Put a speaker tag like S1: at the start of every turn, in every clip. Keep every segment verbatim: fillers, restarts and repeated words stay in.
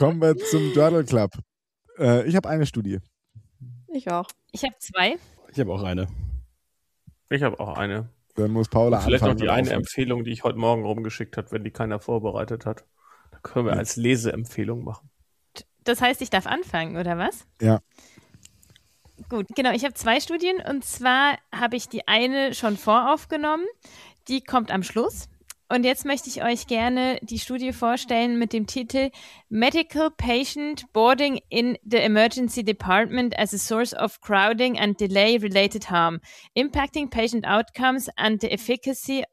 S1: Kommen wir zum Journal Club. Äh, ich habe eine Studie.
S2: Ich auch.
S3: Ich habe zwei.
S4: Ich habe auch eine.
S5: Ich habe auch eine.
S1: Dann muss Paula
S5: Und vielleicht
S1: anfangen.
S5: noch die eine
S1: aufhören.
S5: Empfehlung, die ich heute Morgen rumgeschickt habe, wenn die keiner vorbereitet hat. Da können wir
S1: Ja.
S5: als Leseempfehlung machen.
S3: Das heißt, ich darf anfangen, oder was?
S1: Ja.
S3: Gut, genau. Ich habe zwei Studien und zwar habe ich die eine schon voraufgenommen. Die kommt am Schluss. Und jetzt möchte ich euch gerne die Studie vorstellen mit dem Titel Medical Patient Boarding in the Emergency Department as a Source of Crowding and Delay-Related Harm, Impacting Patient Outcomes and the Efficacy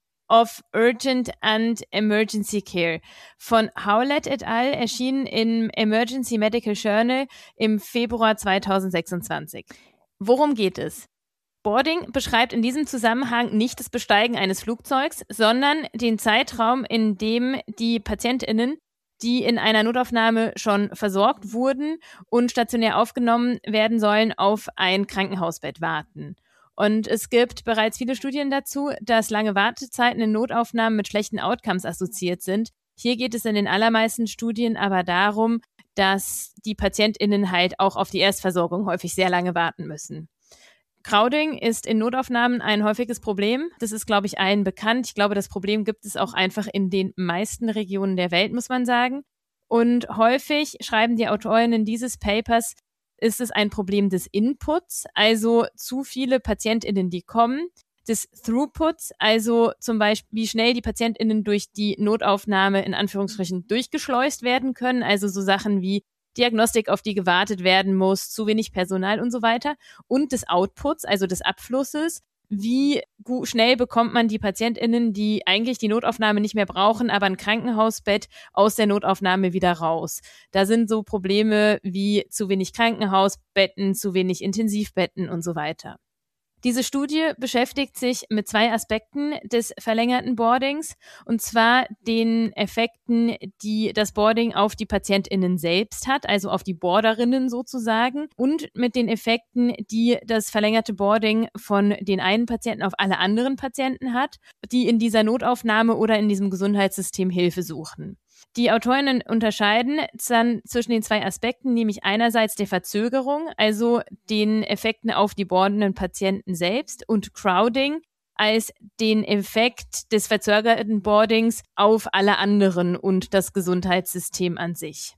S3: of Urgent and Emergency Care von Howlett et al. Erschienen im Emergency Medical Journal im Februar zweitausendsechsundzwanzig. Worum geht es? Boarding beschreibt in diesem Zusammenhang nicht das Besteigen eines Flugzeugs, sondern den Zeitraum, in dem die PatientInnen, die in einer Notaufnahme schon versorgt wurden und stationär aufgenommen werden sollen, auf ein Krankenhausbett warten. Und es gibt bereits viele Studien dazu, dass lange Wartezeiten in Notaufnahmen mit schlechten Outcomes assoziiert sind. Hier geht es in den allermeisten Studien aber darum, dass die PatientInnen halt auch auf die Erstversorgung häufig sehr lange warten müssen. Crowding ist in Notaufnahmen ein häufiges Problem. Das ist, glaube ich, allen bekannt. Ich glaube, das Problem gibt es auch einfach in den meisten Regionen der Welt, muss man sagen. Und häufig schreiben die AutorInnen dieses Papers, ist es ein Problem des Inputs, also zu viele PatientInnen, die kommen, des Throughputs, also zum Beispiel, wie schnell die PatientInnen durch die Notaufnahme in Anführungsstrichen durchgeschleust werden können, also so Sachen wie Diagnostik, auf die gewartet werden muss, zu wenig Personal und so weiter. Und des Outputs, also des Abflusses. Wie gu- schnell bekommt man die PatientInnen, die eigentlich die Notaufnahme nicht mehr brauchen, aber ein Krankenhausbett aus der Notaufnahme wieder raus? Da sind so Probleme wie zu wenig Krankenhausbetten, zu wenig Intensivbetten und so weiter. Diese Studie beschäftigt sich mit zwei Aspekten des verlängerten Boardings, und zwar den Effekten, die das Boarding auf die PatientInnen selbst hat, also auf die Boarderinnen sozusagen, und mit den Effekten, die das verlängerte Boarding von den einen Patienten auf alle anderen Patienten hat, die in dieser Notaufnahme oder in diesem Gesundheitssystem Hilfe suchen. Die AutorInnen unterscheiden dann zwischen den zwei Aspekten, nämlich einerseits der Verzögerung, also den Effekten auf die boardenden Patienten selbst, und Crowding als den Effekt des verzögerten Boardings auf alle anderen und das Gesundheitssystem an sich.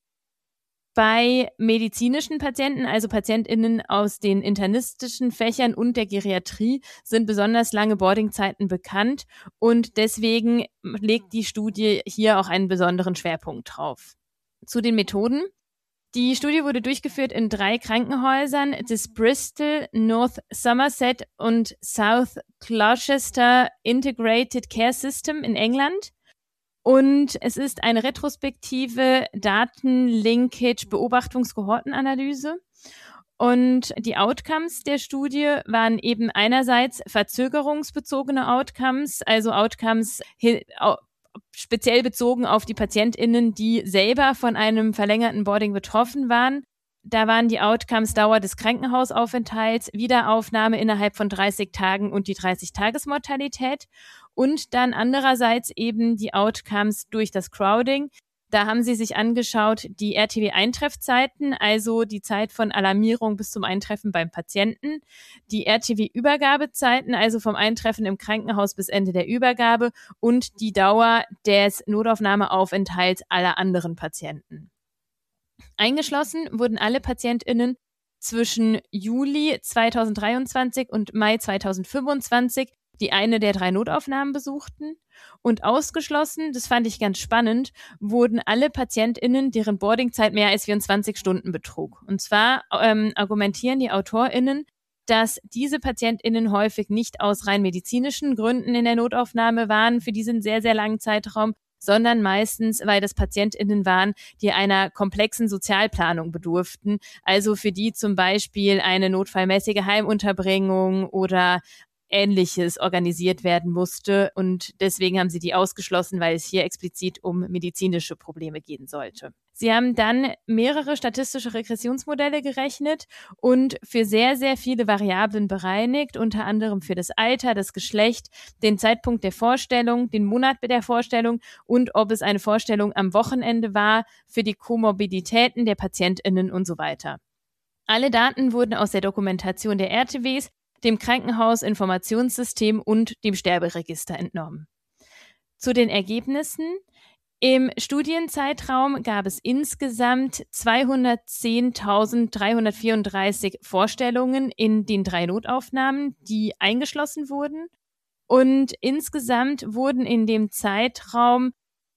S3: Bei medizinischen Patienten, also PatientInnen aus den internistischen Fächern und der Geriatrie, sind besonders lange Boardingzeiten bekannt und deswegen legt die Studie hier auch einen besonderen Schwerpunkt drauf. Zu den Methoden. Die Studie wurde durchgeführt in drei Krankenhäusern des Bristol, North Somerset und South Gloucester Integrated Care System in England. Und es ist eine retrospektive Datenlinkage-Beobachtungs-Kohortenanalyse. Und die Outcomes der Studie waren eben einerseits verzögerungsbezogene Outcomes, also Outcomes hi- au- speziell bezogen auf die PatientInnen, die selber von einem verlängerten Boarding betroffen waren. Da waren die Outcomes Dauer des Krankenhausaufenthalts, Wiederaufnahme innerhalb von dreißig Tagen und die dreißig-Tages-Mortalität. Und dann andererseits eben die Outcomes durch das Crowding. Da haben sie sich angeschaut die R T W-Eintreffzeiten, also die Zeit von Alarmierung bis zum Eintreffen beim Patienten, die R T W-Übergabezeiten, also vom Eintreffen im Krankenhaus bis Ende der Übergabe, und die Dauer des Notaufnahmeaufenthalts aller anderen Patienten. Eingeschlossen wurden alle PatientInnen zwischen Juli zweitausenddreiundzwanzig und Mai zweitausendfünfundzwanzig, die eine der drei Notaufnahmen besuchten. Und ausgeschlossen, das fand ich ganz spannend, wurden alle PatientInnen, deren Boardingzeit mehr als vierundzwanzig Stunden betrug. Und zwar ähm, argumentieren die AutorInnen, dass diese PatientInnen häufig nicht aus rein medizinischen Gründen in der Notaufnahme waren für diesen sehr, sehr langen Zeitraum, sondern meistens, weil das PatientInnen waren, die einer komplexen Sozialplanung bedurften, also für die zum Beispiel eine notfallmäßige Heimunterbringung oder Ähnliches organisiert werden musste. Und deswegen haben sie die ausgeschlossen, weil es hier explizit um medizinische Probleme gehen sollte. Sie haben dann mehrere statistische Regressionsmodelle gerechnet und für sehr, sehr viele Variablen bereinigt, unter anderem für das Alter, das Geschlecht, den Zeitpunkt der Vorstellung, den Monat der Vorstellung und ob es eine Vorstellung am Wochenende war, für die Komorbiditäten der PatientInnen und so weiter. Alle Daten wurden aus der Dokumentation der R T Ws, dem Krankenhausinformationssystem und dem Sterberegister entnommen. Zu den Ergebnissen. Im Studienzeitraum gab es insgesamt zweihundertzehntausenddreihundertvierunddreißig Vorstellungen in den drei Notaufnahmen, die eingeschlossen wurden. Und insgesamt wurden in dem Zeitraum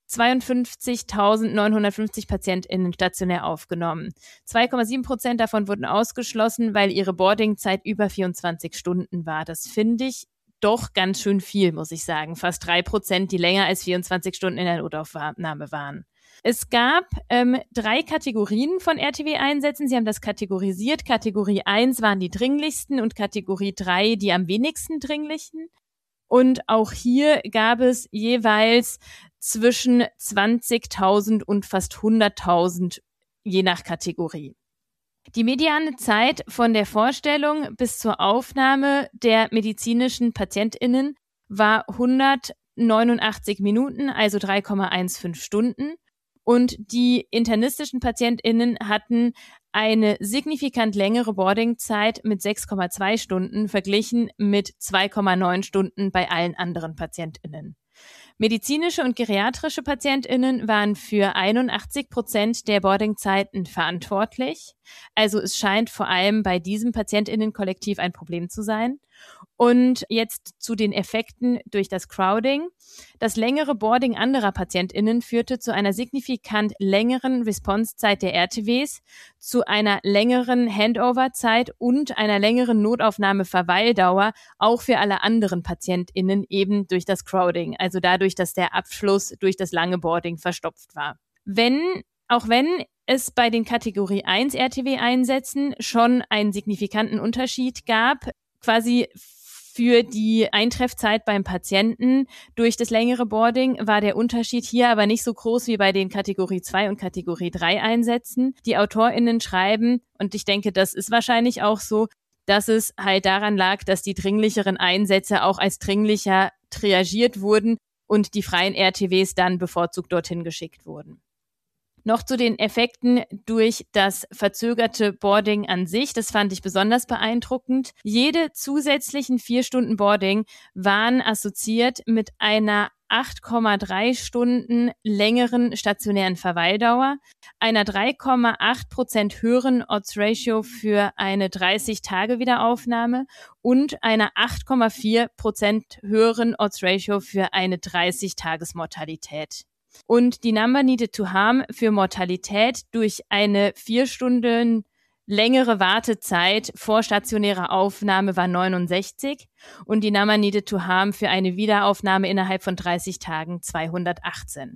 S3: zweiundfünfzigtausendneunhundertfünfzig PatientInnen stationär aufgenommen. zwei Komma sieben Prozent davon wurden ausgeschlossen, weil ihre Boardingzeit über vierundzwanzig Stunden war. Das finde ich doch ganz schön viel, muss ich sagen. Fast drei Prozent, die länger als vierundzwanzig Stunden in der Notaufnahme waren. Es gab ähm, drei Kategorien von R T W-Einsätzen. Sie haben das kategorisiert. Kategorie eins waren die dringlichsten und Kategorie drei die am wenigsten dringlichen. Und auch hier gab es jeweils zwischen zwanzigtausend und fast hunderttausend, je nach Kategorie. Die mediane Zeit von der Vorstellung bis zur Aufnahme der medizinischen PatientInnen war hundertneunundachtzig Minuten, also drei Komma fünfzehn Stunden. Und die internistischen PatientInnen hatten eine signifikant längere Boardingzeit mit sechs Komma zwei Stunden verglichen mit zwei Komma neun Stunden bei allen anderen PatientInnen. Medizinische und geriatrische PatientInnen waren für einundachtzig Prozent der Boardingzeiten verantwortlich. Also es scheint vor allem bei diesem PatientInnen-Kollektiv ein Problem zu sein. Und jetzt zu den Effekten durch das Crowding. Das längere Boarding anderer PatientInnen führte zu einer signifikant längeren Responsezeit der R T Ws, zu einer längeren Handover-Zeit und einer längeren Notaufnahmeverweildauer, auch für alle anderen PatientInnen eben durch das Crowding, also dadurch, dass der Abschluss durch das lange Boarding verstopft war. Wenn, auch wenn es bei den Kategorie eins R T W-Einsätzen schon einen signifikanten Unterschied gab, quasi für die Eintreffzeit beim Patienten durch das längere Boarding war der Unterschied hier aber nicht so groß wie bei den Kategorie zwei und Kategorie drei Einsätzen. Die AutorInnen schreiben, und ich denke, das ist wahrscheinlich auch so, dass es halt daran lag, dass die dringlicheren Einsätze auch als dringlicher triagiert wurden und die freien R T Ws dann bevorzugt dorthin geschickt wurden. Noch zu den Effekten durch das verzögerte Boarding an sich. Das fand ich besonders beeindruckend. Jede zusätzlichen vier Stunden Boarding waren assoziiert mit einer acht Komma drei Stunden längeren stationären Verweildauer, einer drei Komma acht Prozent höheren Odds-Ratio für eine dreißig-Tage-Wiederaufnahme und einer acht Komma vier Prozent höheren Odds-Ratio für eine dreißig-Tages-Mortalität. Und die Number needed to harm für Mortalität durch eine vier Stunden längere Wartezeit vor stationärer Aufnahme war neunundsechzig und die Number needed to harm für eine Wiederaufnahme innerhalb von dreißig Tagen zweihundertachtzehn.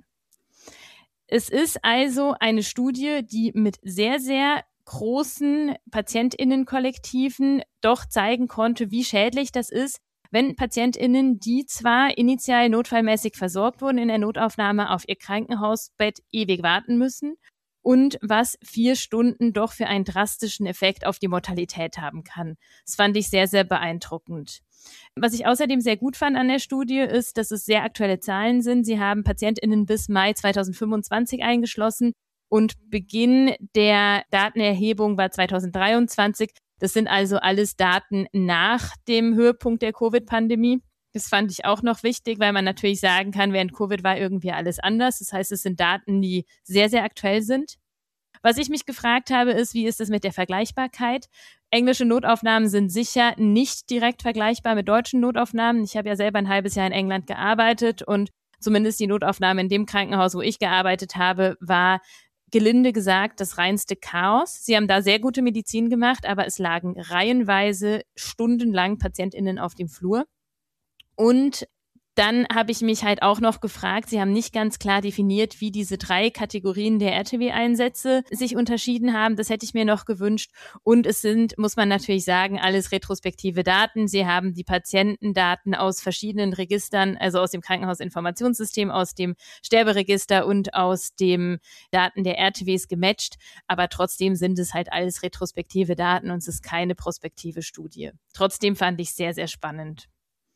S3: Es ist also eine Studie, die mit sehr, sehr großen PatientInnen-Kollektiven doch zeigen konnte, wie schädlich das ist, wenn PatientInnen, die zwar initial notfallmäßig versorgt wurden in der Notaufnahme, auf ihr Krankenhausbett ewig warten müssen und was vier Stunden doch für einen drastischen Effekt auf die Mortalität haben kann. Das fand ich sehr, sehr beeindruckend. Was ich außerdem sehr gut fand an der Studie ist, dass es sehr aktuelle Zahlen sind. Sie haben PatientInnen bis Mai zweitausendfünfundzwanzig eingeschlossen und Beginn der Datenerhebung war zweitausenddreiundzwanzig. Das sind also alles Daten nach dem Höhepunkt der Covid-Pandemie. Das fand ich auch noch wichtig, weil man natürlich sagen kann, während Covid war irgendwie alles anders. Das heißt, es sind Daten, die sehr, sehr aktuell sind. Was ich mich gefragt habe, ist, wie ist es mit der Vergleichbarkeit? Englische Notaufnahmen sind sicher nicht direkt vergleichbar mit deutschen Notaufnahmen. Ich habe ja selber ein halbes Jahr in England gearbeitet und zumindest die Notaufnahme in dem Krankenhaus, wo ich gearbeitet habe, war gelinde gesagt das reinste Chaos. Sie haben da sehr gute Medizin gemacht, aber es lagen reihenweise stundenlang PatientInnen auf dem Flur. Und Dann habe ich mich halt auch noch gefragt, Sie haben nicht ganz klar definiert, wie diese drei Kategorien der R T W-Einsätze sich unterschieden haben. Das hätte ich mir noch gewünscht. Und es sind, muss man natürlich sagen, alles retrospektive Daten. Sie haben die Patientendaten aus verschiedenen Registern, also aus dem Krankenhausinformationssystem, aus dem Sterberegister und aus den Daten der R T Ws gematcht. Aber trotzdem sind es halt alles retrospektive Daten und es ist keine prospektive Studie. Trotzdem fand ich es sehr, sehr spannend.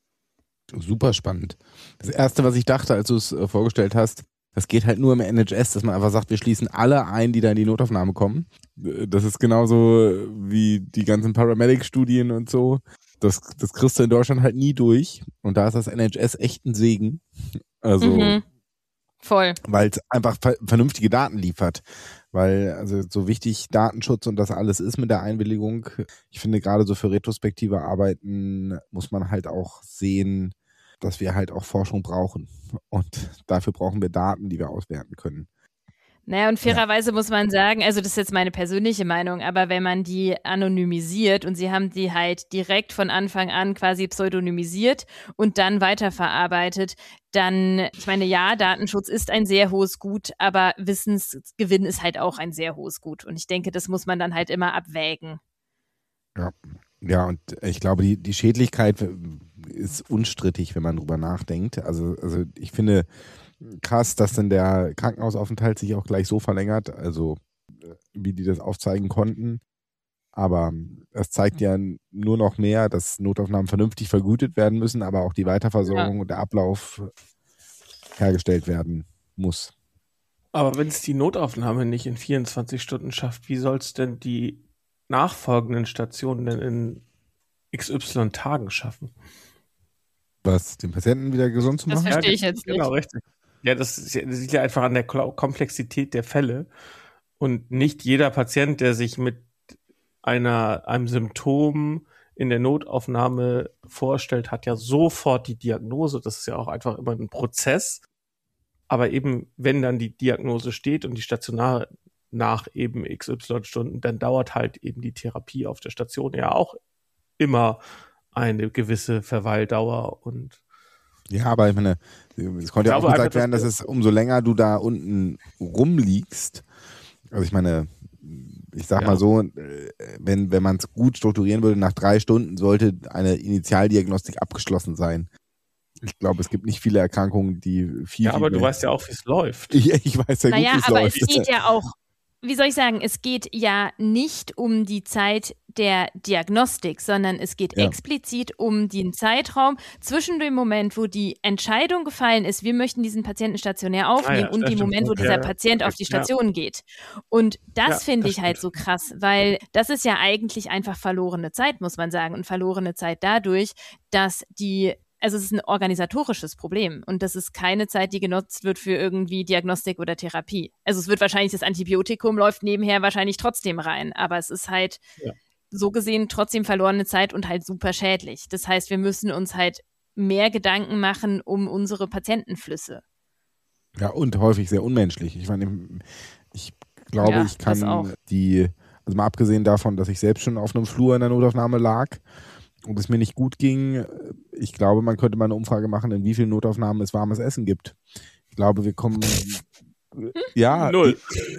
S1: Super spannend. Das Erste, was ich dachte, als du es äh, vorgestellt hast, das geht halt nur im N H S, dass man einfach sagt, wir schließen alle ein, die da in die Notaufnahme kommen. Das ist genauso wie die ganzen Paramedic-Studien und so. Das, das kriegst du in Deutschland halt nie durch. Und da ist das N H S echt ein Segen. Also,
S3: mhm. Voll.
S1: Weil es einfach ver- vernünftige Daten liefert. Weil, also so wichtig Datenschutz und das alles ist mit der Einwilligung. Ich finde, gerade so für retrospektive Arbeiten muss man halt auch sehen, dass wir halt auch Forschung brauchen. Und dafür brauchen wir Daten, die wir auswerten können.
S3: Naja, und fairerweise ja. muss man sagen, also das ist jetzt meine persönliche Meinung, aber wenn man die anonymisiert und sie haben die halt direkt von Anfang an quasi pseudonymisiert und dann weiterverarbeitet, dann, ich meine, ja, Datenschutz ist ein sehr hohes Gut, aber Wissensgewinn ist halt auch ein sehr hohes Gut. Und ich denke, das muss man dann halt immer abwägen.
S1: Ja, ja, und ich glaube, die, die Schädlichkeit ist unstrittig, wenn man drüber nachdenkt. Also, also ich finde krass, dass dann der Krankenhausaufenthalt sich auch gleich so verlängert, also wie die das aufzeigen konnten. Aber es zeigt ja nur noch mehr, dass Notaufnahmen vernünftig vergütet werden müssen, aber auch die Weiterversorgung ja. und der Ablauf hergestellt werden muss.
S5: Aber wenn es die Notaufnahme nicht in vierundzwanzig Stunden schafft, wie soll es denn die nachfolgenden Stationen denn in X Y Tagen schaffen?
S1: Was, den Patienten wieder gesund zu machen?
S3: Das verstehe ich jetzt nicht.
S5: Genau, richtig. Ja, das, ist, das liegt ja einfach an der Komplexität der Fälle. Und nicht jeder Patient, der sich mit einer, einem Symptom in der Notaufnahme vorstellt, hat ja sofort die Diagnose. Das ist ja auch einfach immer ein Prozess. Aber eben, wenn dann die Diagnose steht und die stationare nach eben X Y Stunden, dann dauert halt eben die Therapie auf der Station ja auch immer eine gewisse Verweildauer. Und
S1: ja, aber ich meine, es konnte ja auch gesagt werden, dass es umso länger du da unten rumliegst, also ich meine, ich sag ja. mal so, wenn, wenn man es gut strukturieren würde, nach drei Stunden sollte eine Initialdiagnostik abgeschlossen sein. Ich glaube, es gibt nicht viele Erkrankungen, die viel.
S5: Ja, aber
S1: viel
S5: du weißt ja auch, wie es läuft.
S1: Ich, ich weiß ja
S3: naja,
S1: gut, wie es
S3: aber
S1: läuft.
S3: Es geht ja auch, wie soll ich sagen, es geht ja nicht um die Zeit der Diagnostik, sondern es geht ja. explizit um den Zeitraum zwischen dem Moment, wo die Entscheidung gefallen ist, wir möchten diesen Patienten stationär aufnehmen, ah ja, und dem Moment, wo dieser ja, Patient ja. auf die Station ja. geht. Und das ja, finde ich stimmt. halt so krass, weil das ist ja eigentlich einfach verlorene Zeit, muss man sagen. Und verlorene Zeit dadurch, dass die Also es ist ein organisatorisches Problem und das ist keine Zeit, die genutzt wird für irgendwie Diagnostik oder Therapie. Also es wird wahrscheinlich, das Antibiotikum läuft nebenher wahrscheinlich trotzdem rein, aber es ist halt ja. so gesehen trotzdem verlorene Zeit und halt super schädlich. Das heißt, wir müssen uns halt mehr Gedanken machen um unsere Patientenflüsse.
S1: Ja, und häufig sehr unmenschlich. Ich meine, ich glaube, ja, ich kann die, also mal abgesehen davon, dass ich selbst schon auf einem Flur in der Notaufnahme lag und es mir nicht gut ging, ich glaube, man könnte mal eine Umfrage machen, in wie vielen Notaufnahmen es warmes Essen gibt. Ich glaube, wir kommen ja
S5: null.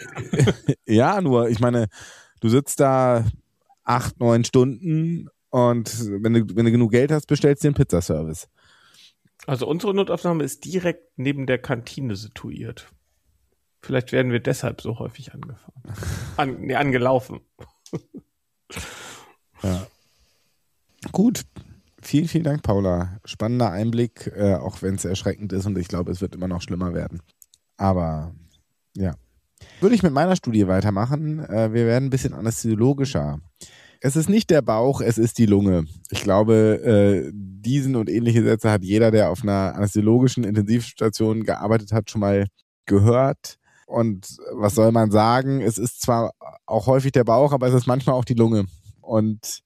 S1: Ja, nur, ich meine, du sitzt da acht, neun Stunden und wenn du, wenn du genug Geld hast, bestellst du dir einen Pizzaservice.
S5: Also unsere Notaufnahme ist direkt neben der Kantine situiert. Vielleicht werden wir deshalb so häufig angefahren. An, nee, angelaufen.
S1: Ja. Gut, vielen, vielen Dank, Paula. Spannender Einblick, äh, auch wenn es erschreckend ist und ich glaube, es wird immer noch schlimmer werden. Aber ja, würde ich mit meiner Studie weitermachen. Äh, wir werden ein bisschen anästhesiologischer. Es ist nicht der Bauch, es ist die Lunge. Ich glaube, äh, diesen und ähnliche Sätze hat jeder, der auf einer anästhesiologischen Intensivstation gearbeitet hat, schon mal gehört. Und was soll man sagen? Es ist zwar auch häufig der Bauch, aber es ist manchmal auch die Lunge. Und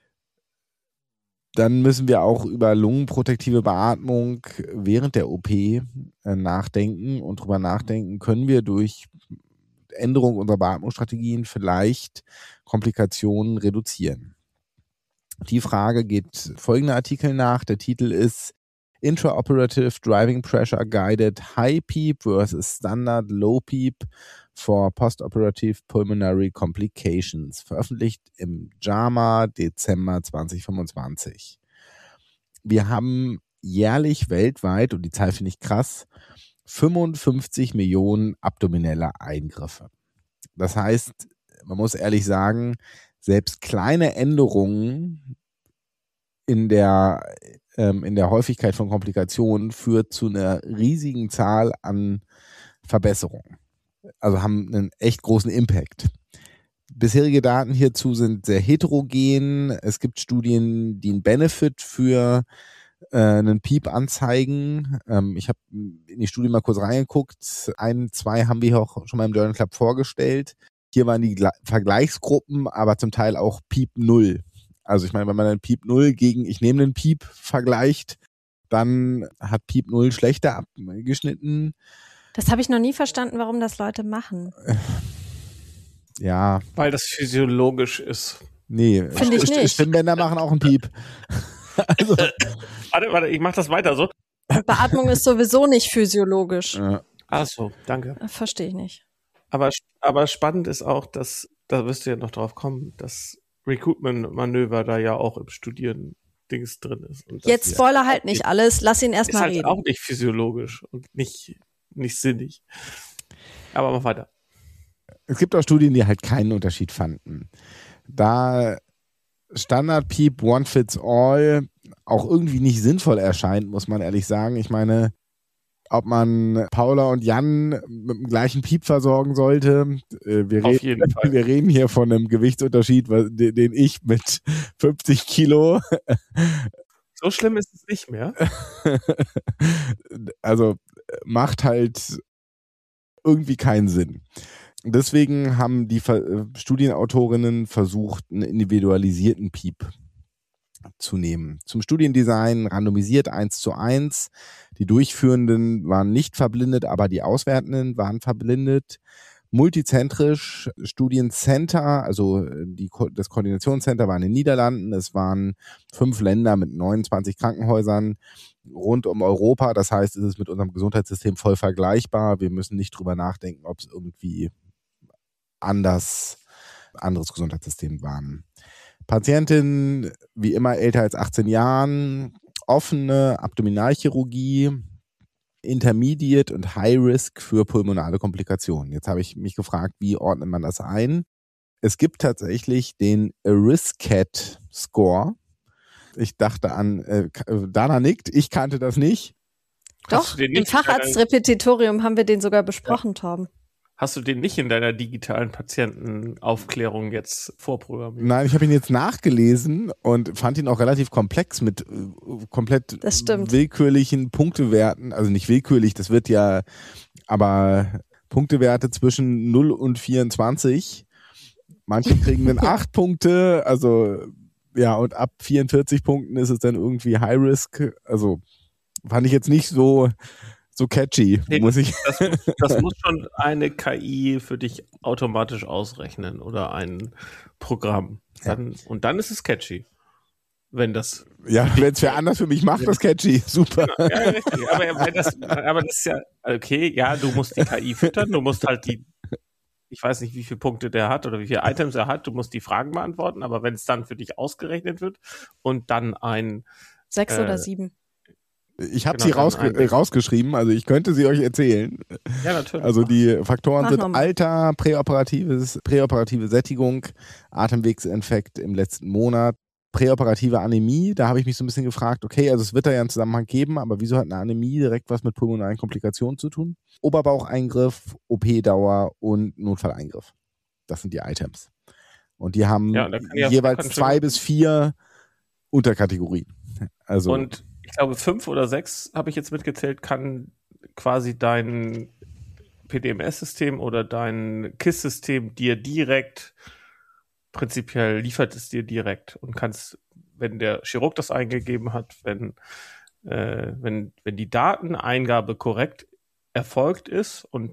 S1: dann müssen wir auch über lungenprotektive Beatmung während der O P äh, nachdenken und drüber nachdenken, können wir durch Änderung unserer Beatmungsstrategien vielleicht Komplikationen reduzieren. Die Frage geht folgender Artikel nach. Der Titel ist Intraoperative Driving Pressure Guided High PEEP versus Standard Low PEEP for Postoperative Pulmonary Complications, veröffentlicht im JAMA Dezember zwanzig fünfundzwanzig. Wir haben jährlich weltweit, und die Zahl finde ich krass, fünfundfünfzig Millionen abdominelle Eingriffe. Das heißt, man muss ehrlich sagen, selbst kleine Änderungen in der, ähm, in der Häufigkeit von Komplikationen führt zu einer riesigen Zahl an Verbesserungen. Also haben einen echt großen Impact. Bisherige Daten hierzu sind sehr heterogen. Es gibt Studien, die einen Benefit für äh, einen PEEP anzeigen. Ähm, ich habe in die Studie mal kurz reingeguckt. Ein, zwei haben wir hier auch schon mal im Journal Club vorgestellt. Hier waren die Gle- Vergleichsgruppen, aber zum Teil auch PEEP null. Also ich meine, wenn man einen PEEP null gegen ich nehme einen PEEP vergleicht, dann hat PEEP null schlechter abgeschnitten.
S2: Das habe ich noch nie verstanden, warum das Leute machen.
S1: Ja.
S5: Weil das physiologisch ist.
S1: Nee,
S2: Finde ich
S1: St-
S2: nicht.
S1: Stimmbänder machen auch einen Piep. Also,
S5: Warte, warte, ich mach das weiter so.
S2: Beatmung ist sowieso nicht physiologisch.
S1: ja.
S5: Ach so, danke.
S2: Verstehe ich nicht.
S5: Aber, aber spannend ist auch, dass, da wirst du ja noch drauf kommen, dass Recruitment-Manöver da ja auch im Studieren-Dings drin ist. Und das
S2: Jetzt Spoiler halt nicht alles, lass ihn
S5: ist
S2: erstmal
S5: halt
S2: reden.
S5: auch nicht physiologisch und nicht, nicht sinnig. Aber mach weiter.
S1: Es gibt auch Studien, die halt keinen Unterschied fanden. Da Standard-Piep One Fits All auch irgendwie nicht sinnvoll erscheint, muss man ehrlich sagen. Ich meine, ob man Paula und Jan mit dem gleichen Piep versorgen sollte. äh, Wir,
S5: Auf
S1: red-
S5: jeden Fall.
S1: wir reden hier von einem Gewichtsunterschied, was- den den ich mit fünfzig Kilo,
S5: So schlimm ist es nicht mehr.
S1: also macht halt irgendwie keinen Sinn. Deswegen haben die Ver- äh, Studienautorinnen versucht, einen individualisierten Piep zu nehmen. Zum Studiendesign randomisiert eins zu eins. Die Durchführenden waren nicht verblindet, aber die Auswertenden waren verblindet. Multizentrisch, Studiencenter, also die, Ko- das Koordinationscenter war in den Niederlanden. Es waren fünf Länder mit neunundzwanzig Krankenhäusern rund um Europa. Das heißt, es ist mit unserem Gesundheitssystem voll vergleichbar. Wir müssen nicht drüber nachdenken, ob es irgendwie anders, anderes Gesundheitssystem waren. Patientin, wie immer älter als achtzehn Jahren, offene Abdominalchirurgie, Intermediate und High Risk für pulmonale Komplikationen. Jetzt habe ich mich gefragt, wie ordnet man das ein? Es gibt tatsächlich den ARISCAT-Score. Ich dachte an, äh, Dana nickt, ich kannte das nicht.
S5: Hast
S2: Doch,
S5: du den
S2: im
S5: nicht in deiner-
S2: Facharztrepetitorium haben wir den sogar besprochen, Torben.
S5: Hast du den nicht in deiner digitalen Patientenaufklärung jetzt vorprogrammiert?
S1: Nein, ich habe ihn jetzt nachgelesen und fand ihn auch relativ komplex mit äh, komplett
S2: Das stimmt.
S1: willkürlichen Punktewerten. Also nicht willkürlich, das wird ja, aber Punktewerte zwischen null und vierundzwanzig. Manche kriegen dann acht Punkte, also ja, und ab vierundvierzig Punkten ist es dann irgendwie High Risk. Also fand ich jetzt nicht so, so catchy,
S5: Nee,
S1: muss ich.
S5: Das, muss- das muss schon eine K I für dich automatisch ausrechnen oder ein Programm. Dann, Und dann ist es catchy. Wenn das.
S1: Ja, wenn es wer anders für mich macht, das catchy. Super.
S5: Ja, richtig. Aber, aber, das, aber das ist ja, okay, ja, du musst die K I füttern, du musst halt die, ich weiß nicht, wie viele Punkte der hat oder wie viele Items er hat, du musst die Fragen beantworten, aber wenn es dann für dich ausgerechnet wird und dann ein,
S2: Sechs
S5: Äh,
S2: oder sieben.
S1: Ich habe
S5: Genau,
S1: sie
S5: dann
S1: rausge
S5: ein-
S1: äh, rausgeschrieben, also ich könnte sie euch erzählen.
S5: ja, natürlich.
S1: Also die Faktoren
S2: Mach
S1: sind
S2: noch mal.
S1: Alter, präoperatives, präoperative Sättigung, Atemwegsinfekt im letzten Monat, präoperative Anämie. Da habe ich mich so ein bisschen gefragt, okay, also es wird da ja einen Zusammenhang geben, aber wieso hat eine Anämie direkt was mit pulmonalen Komplikationen zu tun? Oberbaucheingriff, O P-Dauer und Notfalleingriff. Das sind die Items. Und die haben
S5: Ja, da kann ja-
S1: jeweils
S5: kann
S1: zwei
S5: schon-
S1: bis vier Unterkategorien. Also
S5: Und ich glaube, fünf oder sechs, habe ich jetzt mitgezählt, kann quasi dein P D M S-System oder dein K I S-System dir direkt, prinzipiell liefert es dir direkt und kannst, wenn der Chirurg das eingegeben hat, wenn, äh, wenn, wenn die Dateneingabe korrekt erfolgt ist und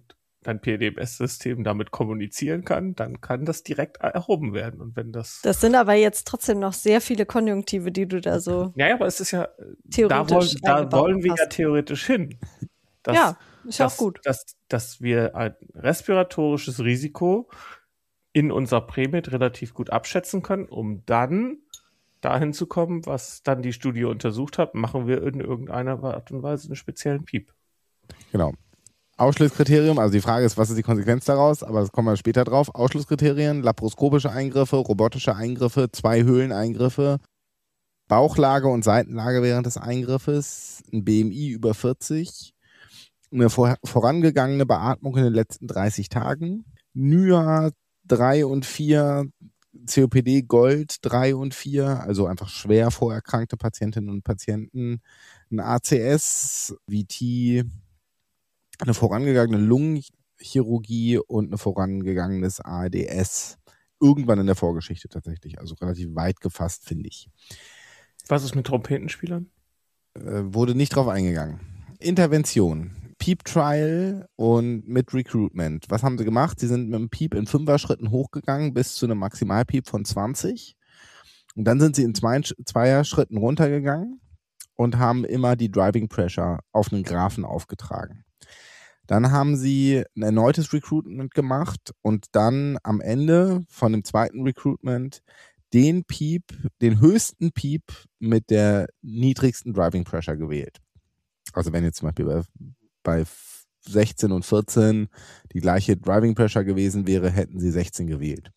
S5: dein P D M S-System damit kommunizieren kann, dann kann das direkt erhoben werden. Und wenn das.
S2: Das sind aber jetzt trotzdem noch sehr viele Konjunktive, die du da so.
S5: Ja, ja, aber es ist ja.
S2: Theoretisch
S5: Da wollen, da wollen wir
S2: hast.
S5: ja theoretisch hin. Dass,
S2: Ja, ist ja
S5: dass,
S2: auch gut.
S5: Dass, dass wir ein respiratorisches Risiko in unser Prämit relativ gut abschätzen können, um dann dahin zu kommen, was dann die Studie untersucht hat, machen wir in irgendeiner Art und Weise einen speziellen Piep.
S1: Genau. Ausschlusskriterium, also die Frage ist, was ist die Konsequenz daraus, aber das kommen wir später drauf. Ausschlusskriterien, laparoskopische Eingriffe, robotische Eingriffe, zwei Höhleneingriffe, Bauchlage und Seitenlage während des Eingriffes, ein B M I über vierzig, eine vor, vorangegangene Beatmung in den letzten dreißig Tagen, N Y A drei und vier, C O P D Gold drei und vier, also einfach schwer vorerkrankte Patientinnen und Patienten, ein A C S, V T, eine vorangegangene Lungenchirurgie und ein vorangegangenes A D S. Irgendwann in der Vorgeschichte tatsächlich, also relativ weit gefasst, finde ich.
S5: Was ist mit Trompetenspielern?
S1: Äh, wurde nicht drauf eingegangen. Intervention. Peep Trial und mit Recruitment. Was haben sie gemacht? Sie sind mit dem Peep in Fünfer-Schritten hochgegangen bis zu einem Maximal-Peep von zwanzig. Und dann sind sie in zwei, Zweier-Schritten runtergegangen und haben immer die Driving Pressure auf einen Graphen aufgetragen. Dann haben sie ein erneutes Recruitment gemacht und dann am Ende von dem zweiten Recruitment den Peep, den höchsten Peep mit der niedrigsten Driving Pressure gewählt. Also wenn jetzt zum Beispiel bei bei sechzehn und vierzehn die gleiche Driving Pressure gewesen wäre, hätten sie sechzehn gewählt.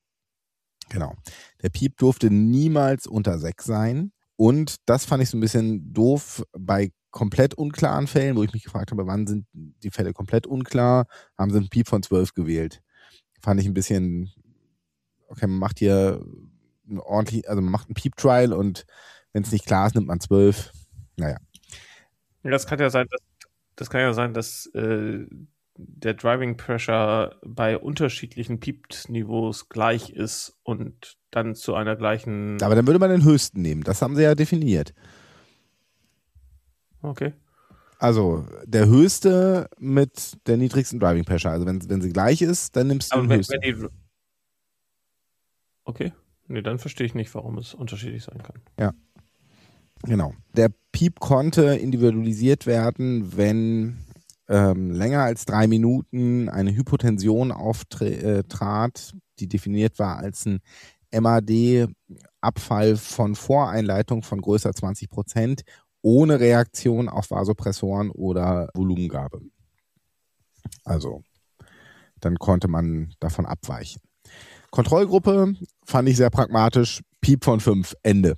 S1: Genau. Der Peep durfte niemals unter sechs sein. Und das fand ich so ein bisschen doof bei komplett unklaren Fällen, wo ich mich gefragt habe, wann sind die Fälle komplett unklar, haben sie einen Peep von zwölf gewählt. Fand ich ein bisschen, okay, man macht hier ein ordentlich, also man macht einen Peep-Trial und wenn es nicht klar ist, nimmt man zwölf. Naja.
S5: Das kann ja sein, dass Das kann ja sein, dass äh, der Driving Pressure bei unterschiedlichen Peep-Niveaus gleich ist und dann zu einer gleichen.
S1: Aber dann würde man den höchsten nehmen. Das haben sie ja definiert.
S5: Okay.
S1: Also der höchste mit der niedrigsten Driving Pressure. Also wenn, wenn sie gleich ist, dann nimmst du
S5: Aber
S1: den
S5: wenn,
S1: höchsten.
S5: wenn die, okay. Nee, dann verstehe ich nicht, warum es unterschiedlich sein kann.
S1: Ja. Genau. Der Peep konnte individualisiert werden, wenn ähm, länger als drei Minuten eine Hypotension auftrat, die definiert war als ein M A D-Abfall von Voreinleitung von größer zwanzig Prozent ohne Reaktion auf Vasopressoren oder Volumengabe. Also dann konnte man davon abweichen. Kontrollgruppe fand ich sehr pragmatisch. Peep von fünf, Ende.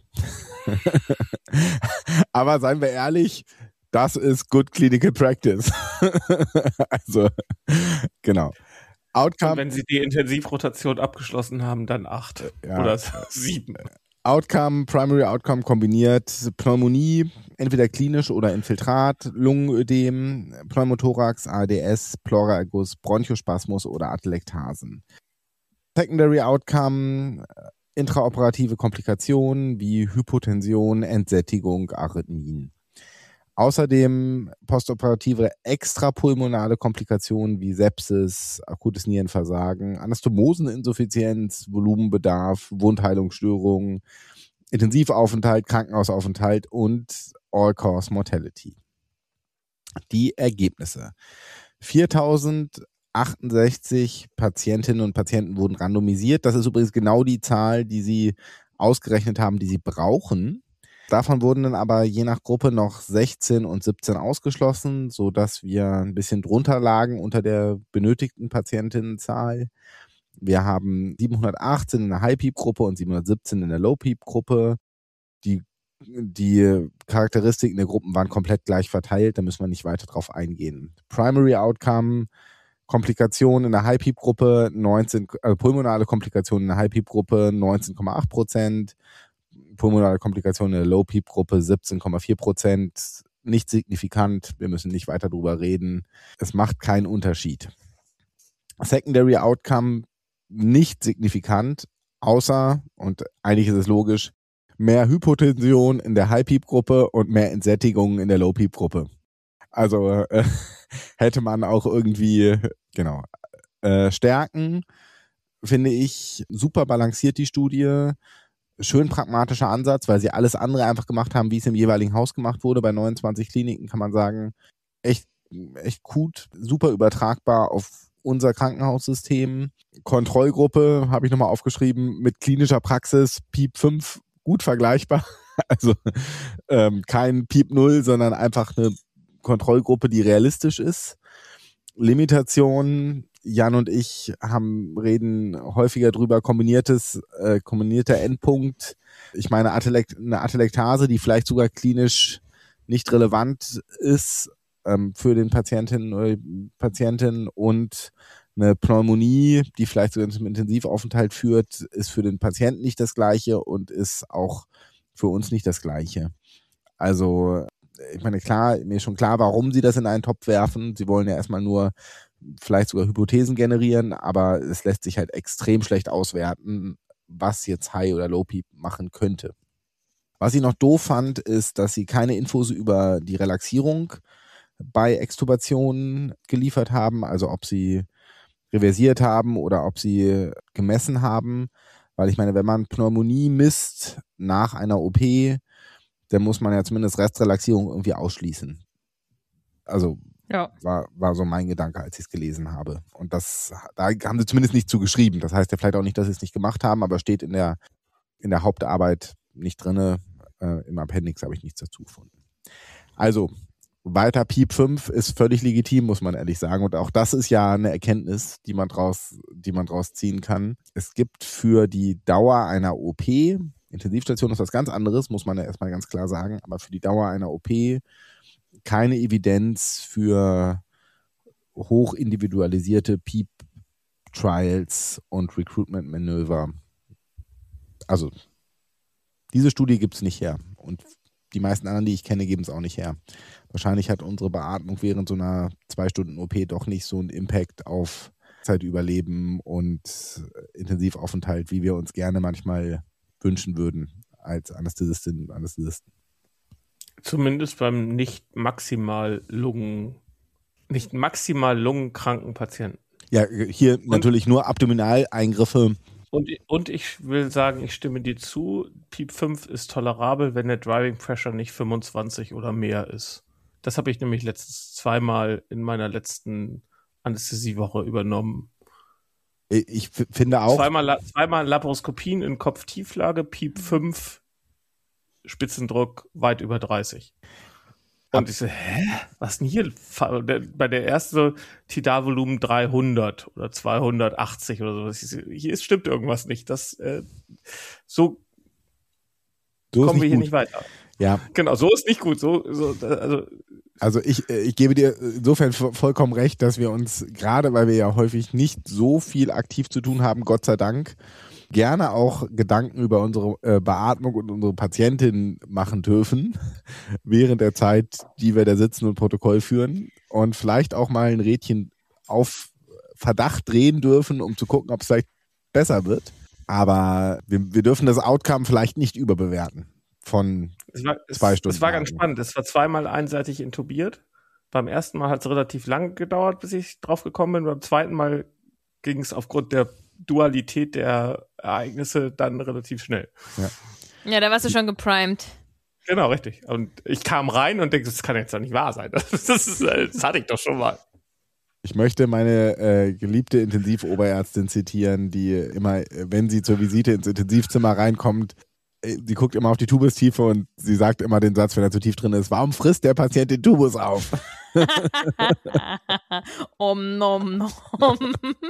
S1: Aber seien wir ehrlich, das ist good clinical practice. Also, genau. Outcome.
S5: Und wenn Sie die Intensivrotation abgeschlossen haben, dann acht
S1: ja,
S5: oder sieben.
S1: Outcome, Primary Outcome kombiniert Pneumonie, entweder klinisch oder Infiltrat, Lungenödem, Pneumothorax, A D S, Pleuraerguss, Bronchospasmus oder Atelektasen. Secondary Outcome, intraoperative Komplikationen wie Hypotension, Entsättigung, Arrhythmien. Außerdem postoperative extrapulmonale Komplikationen wie Sepsis, akutes Nierenversagen, Anastomoseninsuffizienz, Volumenbedarf, Wundheilungsstörungen, Intensivaufenthalt, Krankenhausaufenthalt und All-Cause Mortality. Die Ergebnisse. viertausendsachtundsechzig Patientinnen und Patienten wurden randomisiert. Das ist übrigens genau die Zahl, die sie ausgerechnet haben, die sie brauchen. Davon wurden dann aber je nach Gruppe noch sechzehn und siebzehn ausgeschlossen, sodass wir ein bisschen drunter lagen unter der benötigten Patientinnenzahl. Wir haben siebenhundertachtzehn in der High-Peep-Gruppe und siebenhundertsiebzehn in der Low-Peep-Gruppe. Die, die Charakteristiken der Gruppen waren komplett gleich verteilt, da müssen wir nicht weiter drauf eingehen. Primary Outcome, Komplikationen in der High-Peep-Gruppe, neunzehn, also pulmonale Komplikationen in der High-Peep-Gruppe neunzehn Komma acht Prozent, pulmonale Komplikationen in der Low-Peep-Gruppe siebzehn Komma vier Prozent, nicht signifikant, wir müssen nicht weiter drüber reden. Es macht keinen Unterschied. Secondary Outcome nicht signifikant, außer, und eigentlich ist es logisch, mehr Hypotension in der High-Peep-Gruppe und mehr Entsättigung in der Low-Peep-Gruppe. Also äh, hätte man auch irgendwie, genau, äh, Stärken, finde ich, super balanciert die Studie. Schön pragmatischer Ansatz, weil sie alles andere einfach gemacht haben, wie es im jeweiligen Haus gemacht wurde. Bei neunundzwanzig Kliniken kann man sagen, echt, echt gut, super übertragbar auf unser Krankenhaussystem. Kontrollgruppe habe ich nochmal aufgeschrieben, mit klinischer Praxis, Piep fünf, gut vergleichbar. Also ähm, kein Piep null, sondern einfach eine Kontrollgruppe, die realistisch ist. Limitation, Jan und ich haben reden häufiger drüber, kombiniertes, äh, kombinierter Endpunkt. Ich meine, Atelekt, eine Atelektase, die vielleicht sogar klinisch nicht relevant ist ähm, für den Patientinnen oder Patienten und eine Pneumonie, die vielleicht sogar zum Intensivaufenthalt führt, ist für den Patienten nicht das Gleiche und ist auch für uns nicht das Gleiche. Also ich meine, klar, mir ist schon klar, warum sie das in einen Topf werfen. Sie wollen ja erstmal nur vielleicht sogar Hypothesen generieren, aber es lässt sich halt extrem schlecht auswerten, was jetzt High- oder Low-Peep machen könnte. Was ich noch doof fand, ist, dass sie keine Infos über die Relaxierung bei Extubationen geliefert haben, also ob sie reversiert haben oder ob sie gemessen haben, weil ich meine, wenn man Pneumonie misst nach einer O P, dann muss man ja zumindest Restrelaxierung irgendwie ausschließen. Also ja. war, war so mein Gedanke, als ich es gelesen habe. Und das, da haben sie zumindest nicht zugeschrieben. Das heißt ja vielleicht auch nicht, dass sie es nicht gemacht haben, aber steht in der, in der Hauptarbeit nicht drin. Äh, Im Appendix habe ich nichts dazu gefunden. Also, weiter Piep fünf ist völlig legitim, muss man ehrlich sagen. Und auch das ist ja eine Erkenntnis, die man draus, die man draus ziehen kann. Es gibt für die Dauer einer O P, Intensivstation ist was ganz anderes, muss man ja erstmal ganz klar sagen, aber für die Dauer einer O P keine Evidenz für hoch individualisierte Piep-Trials und Recruitment-Manöver. Also, diese Studie gibt es nicht her. Und die meisten anderen, die ich kenne, geben es auch nicht her. Wahrscheinlich hat unsere Beatmung während so einer zwei Stunden O P doch nicht so einen Impact auf Zeitüberleben und Intensivaufenthalt, wie wir uns gerne manchmal wünschen würden als Anästhesistin und Anästhesisten.
S5: Zumindest beim nicht maximal Lungen, nicht maximal lungenkranken Patienten.
S1: Ja, hier und natürlich nur Abdominaleingriffe.
S5: Und, und ich will sagen, ich stimme dir zu, Piep fünf ist tolerabel, wenn der Driving Pressure nicht fünfundzwanzig oder mehr ist. Das habe ich nämlich letztens zweimal in meiner letzten Anästhesiewoche übernommen.
S1: Ich f- finde auch.
S5: Zweimal, zweimal Laparoskopien in Kopftieflage, Piep fünf, Spitzendruck weit über dreißig. Und ich so, hä? Was denn hier? Bei der ersten Tidalvolumen dreihundert oder zweihundertachtzig oder so. Hier stimmt irgendwas nicht. Das, äh, so, so kommen wir hier gut. Nicht weiter.
S1: Ja.
S5: Genau, so ist nicht gut. So, so, also,
S1: also ich, ich gebe dir insofern vollkommen recht, dass wir uns, gerade weil wir ja häufig nicht so viel aktiv zu tun haben, Gott sei Dank, gerne auch Gedanken über unsere äh, Beatmung und unsere Patientin machen dürfen, während der Zeit, die wir da sitzen und Protokoll führen und vielleicht auch mal ein Rädchen auf Verdacht drehen dürfen, um zu gucken, ob es vielleicht besser wird. Aber wir, wir dürfen das Outcome vielleicht nicht überbewerten von
S5: es war,
S1: zwei
S5: es,
S1: Stunden.
S5: Es war ganz spannend. Es war zweimal einseitig intubiert. Beim ersten Mal hat es relativ lang gedauert, bis ich drauf gekommen bin. Beim zweiten Mal ging es aufgrund der Dualität der Ereignisse dann relativ schnell.
S1: Ja,
S3: ja, da warst du schon geprimed.
S5: Genau, richtig. Und ich kam rein und denke, das kann jetzt doch nicht wahr sein. Das, das, ist, das hatte ich doch schon mal.
S1: Ich möchte meine äh, geliebte Intensivoberärztin zitieren, die immer, wenn sie zur Visite ins Intensivzimmer reinkommt, äh, sie guckt immer auf die Tubustiefe und sie sagt immer den Satz, wenn er zu tief drin ist, warum frisst der Patient den Tubus auf?
S3: Om nom nom.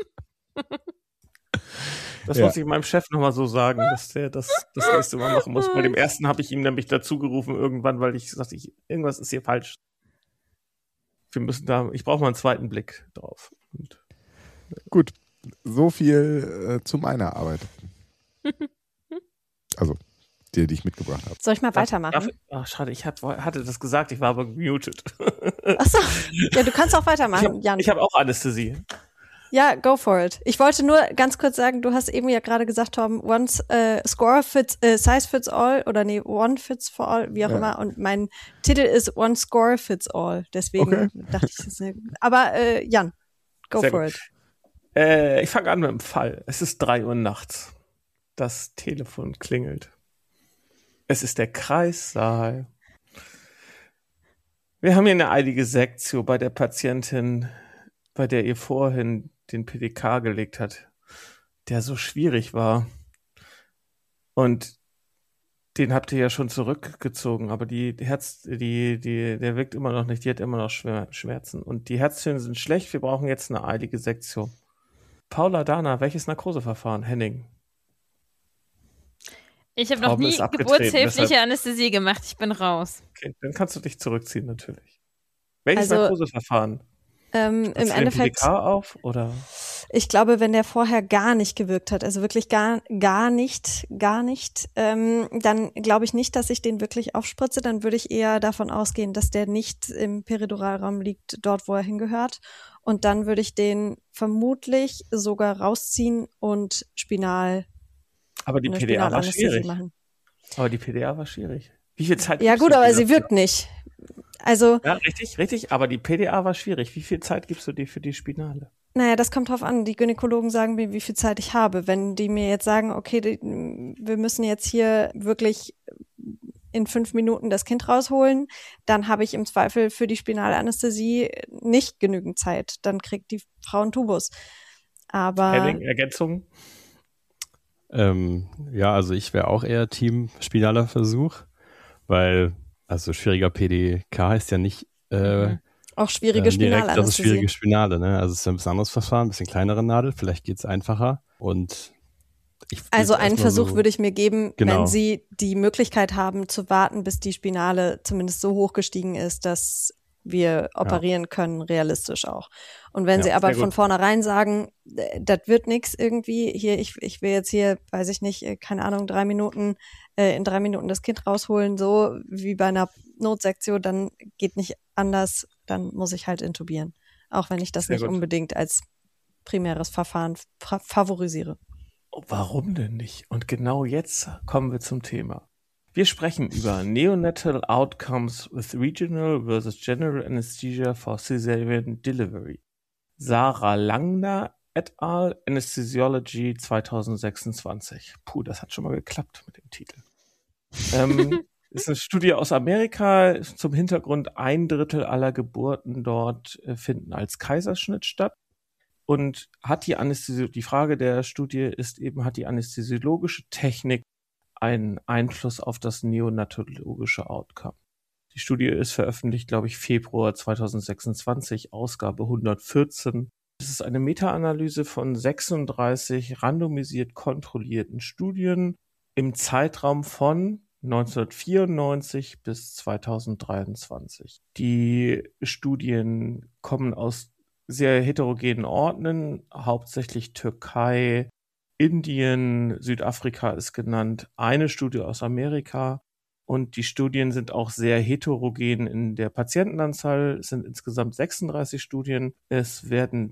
S5: Das
S1: Ja.
S5: muss ich meinem Chef nochmal so sagen, dass der das das nächste Mal machen muss. Bei dem ersten habe ich ihm nämlich dazu gerufen irgendwann, weil ich sagte, ich, irgendwas ist hier falsch. Wir müssen da, ich brauche mal einen zweiten Blick drauf. Und,
S1: Gut, so viel äh, zu meiner Arbeit. Also, die, die ich mitgebracht habe.
S2: Soll ich mal weitermachen?
S5: Darf, ach, schade, ich hab, hatte das gesagt, ich war aber gemutet.
S2: Achso, ja, du kannst auch weitermachen,
S5: Ich
S2: Jan.
S5: habe hab auch Anästhesie.
S2: Ja, go for it. Ich wollte nur ganz kurz sagen, du hast eben ja gerade gesagt, Torben, one uh, score fits, uh, size fits all oder nee, one fits for all, wie auch
S1: Ja.
S2: immer. Und mein Titel ist One Score Fits All. Deswegen
S1: Okay.
S2: dachte ich, das ist sehr gut. Aber äh, Jan, go
S5: Sehr
S2: for
S5: gut.
S2: it.
S5: Äh, ich fange an mit dem Fall. Es ist drei Uhr nachts. Das Telefon klingelt. Es ist der Kreissaal. Wir haben hier eine eilige Sektio bei der Patientin, bei der ihr vorhin den P D K gelegt hat, der so schwierig war. Und den habt ihr ja schon zurückgezogen, aber die Herz, die, die, der wirkt immer noch nicht, die hat immer noch Schmer- Schmerzen. Und die Herztöne sind schlecht, wir brauchen jetzt eine eilige Sektio. Paula Dana, welches Narkoseverfahren? Henning.
S3: Ich habe noch
S5: Torben
S3: nie
S5: ist abgetreten,
S3: geburtshilfliche
S5: deshalb-
S3: Anästhesie gemacht. Ich bin raus.
S5: Okay, dann kannst du dich zurückziehen, natürlich. Welches
S2: Also,
S5: Narkoseverfahren?
S2: Ähm, Im
S5: Spritzt du den
S2: Endeffekt,
S5: P D K auf, oder?
S2: ich glaube, wenn der vorher gar nicht gewirkt hat, also wirklich gar, gar nicht, gar nicht, ähm, dann glaube ich nicht, dass ich den wirklich aufspritze. Dann würde ich eher davon ausgehen, dass der nicht im Periduralraum liegt, dort, wo er hingehört. Und dann würde ich den vermutlich sogar rausziehen und Spinal,
S5: Aber die
S2: eine
S5: P D A war
S2: Spinalanästhesie
S5: schwierig.
S2: machen.
S5: Aber die P D A war schwierig. Wie viel Zeit
S2: Ja
S5: gibst
S2: gut,
S5: du
S2: aber
S5: dir
S2: sie
S5: dafür?
S2: wirkt nicht. Also,
S5: Ja, richtig, richtig. Aber die P D A war schwierig. Wie viel Zeit gibst du dir für die Spinale?
S2: naja, das kommt drauf an. Die Gynäkologen sagen mir, wie viel Zeit ich habe. Wenn die mir jetzt sagen, okay, die, wir müssen jetzt hier wirklich in fünf Minuten das Kind rausholen, dann habe ich im Zweifel für die Spinalanästhesie nicht genügend Zeit. Dann kriegt die Frau einen Tubus. Aber
S5: Henning, Ergänzung?
S4: Ähm, ja, also ich wäre auch eher Team spinaler Versuch, weil, also schwieriger P D K heißt ja nicht äh,
S3: Mhm.
S2: auch schwierige
S4: äh, direkt, das ist schwierige
S2: Spinalanästhesie.
S4: Spinale, ne? Also es ist ein bisschen anderes Verfahren, ein bisschen kleinere Nadel, vielleicht geht's einfacher und ich würd
S2: Also einen
S4: erstmal
S2: Versuch
S4: so,
S2: würde ich mir geben,
S4: Genau.
S2: wenn Sie die Möglichkeit haben zu warten, bis die Spinale zumindest so hoch gestiegen ist, dass wir operieren können, realistisch auch. Und wenn
S4: Ja,
S2: Sie aber
S5: sehr
S2: von
S5: gut.
S2: vornherein sagen, äh, das wird nix irgendwie, hier, ich, ich will jetzt hier, weiß ich nicht, äh, keine Ahnung, drei Minuten, äh, in drei Minuten das Kind rausholen, so wie bei einer Notsektion, dann geht nicht anders, dann muss ich halt intubieren. Auch wenn ich das
S5: Sehr
S2: nicht
S5: gut.
S2: unbedingt als primäres Verfahren fa- favorisiere.
S5: Oh, warum denn nicht? Und genau jetzt kommen wir zum Thema. Wir sprechen über Neonatal Outcomes with Regional versus General Anesthesia for Caesarean Delivery. Sarah Langner et al. Anesthesiology zwanzig sechsundzwanzig. Puh, das hat schon mal geklappt mit dem Titel. ähm, ist eine Studie aus Amerika. Zum Hintergrund, ein Drittel aller Geburten dort äh, finden als Kaiserschnitt statt. Und hat die Anästhesi- die Frage der Studie ist eben, hat die anästhesiologische Technik einen Einfluss auf das neonatologische Outcome? Die Studie ist veröffentlicht, glaube ich, Februar zwanzig sechsundzwanzig, Ausgabe hundertvierzehn. Es ist eine Meta-Analyse von sechsunddreißig randomisiert kontrollierten Studien im Zeitraum von neunzehnhundertvierundneunzig bis zweitausenddreiundzwanzig. Die Studien kommen aus sehr heterogenen Orten, hauptsächlich Türkei, Indien, Südafrika ist genannt, eine Studie aus Amerika. Und die Studien sind auch sehr heterogen in der Patientenanzahl. Es sind insgesamt sechsunddreißig Studien. Es werden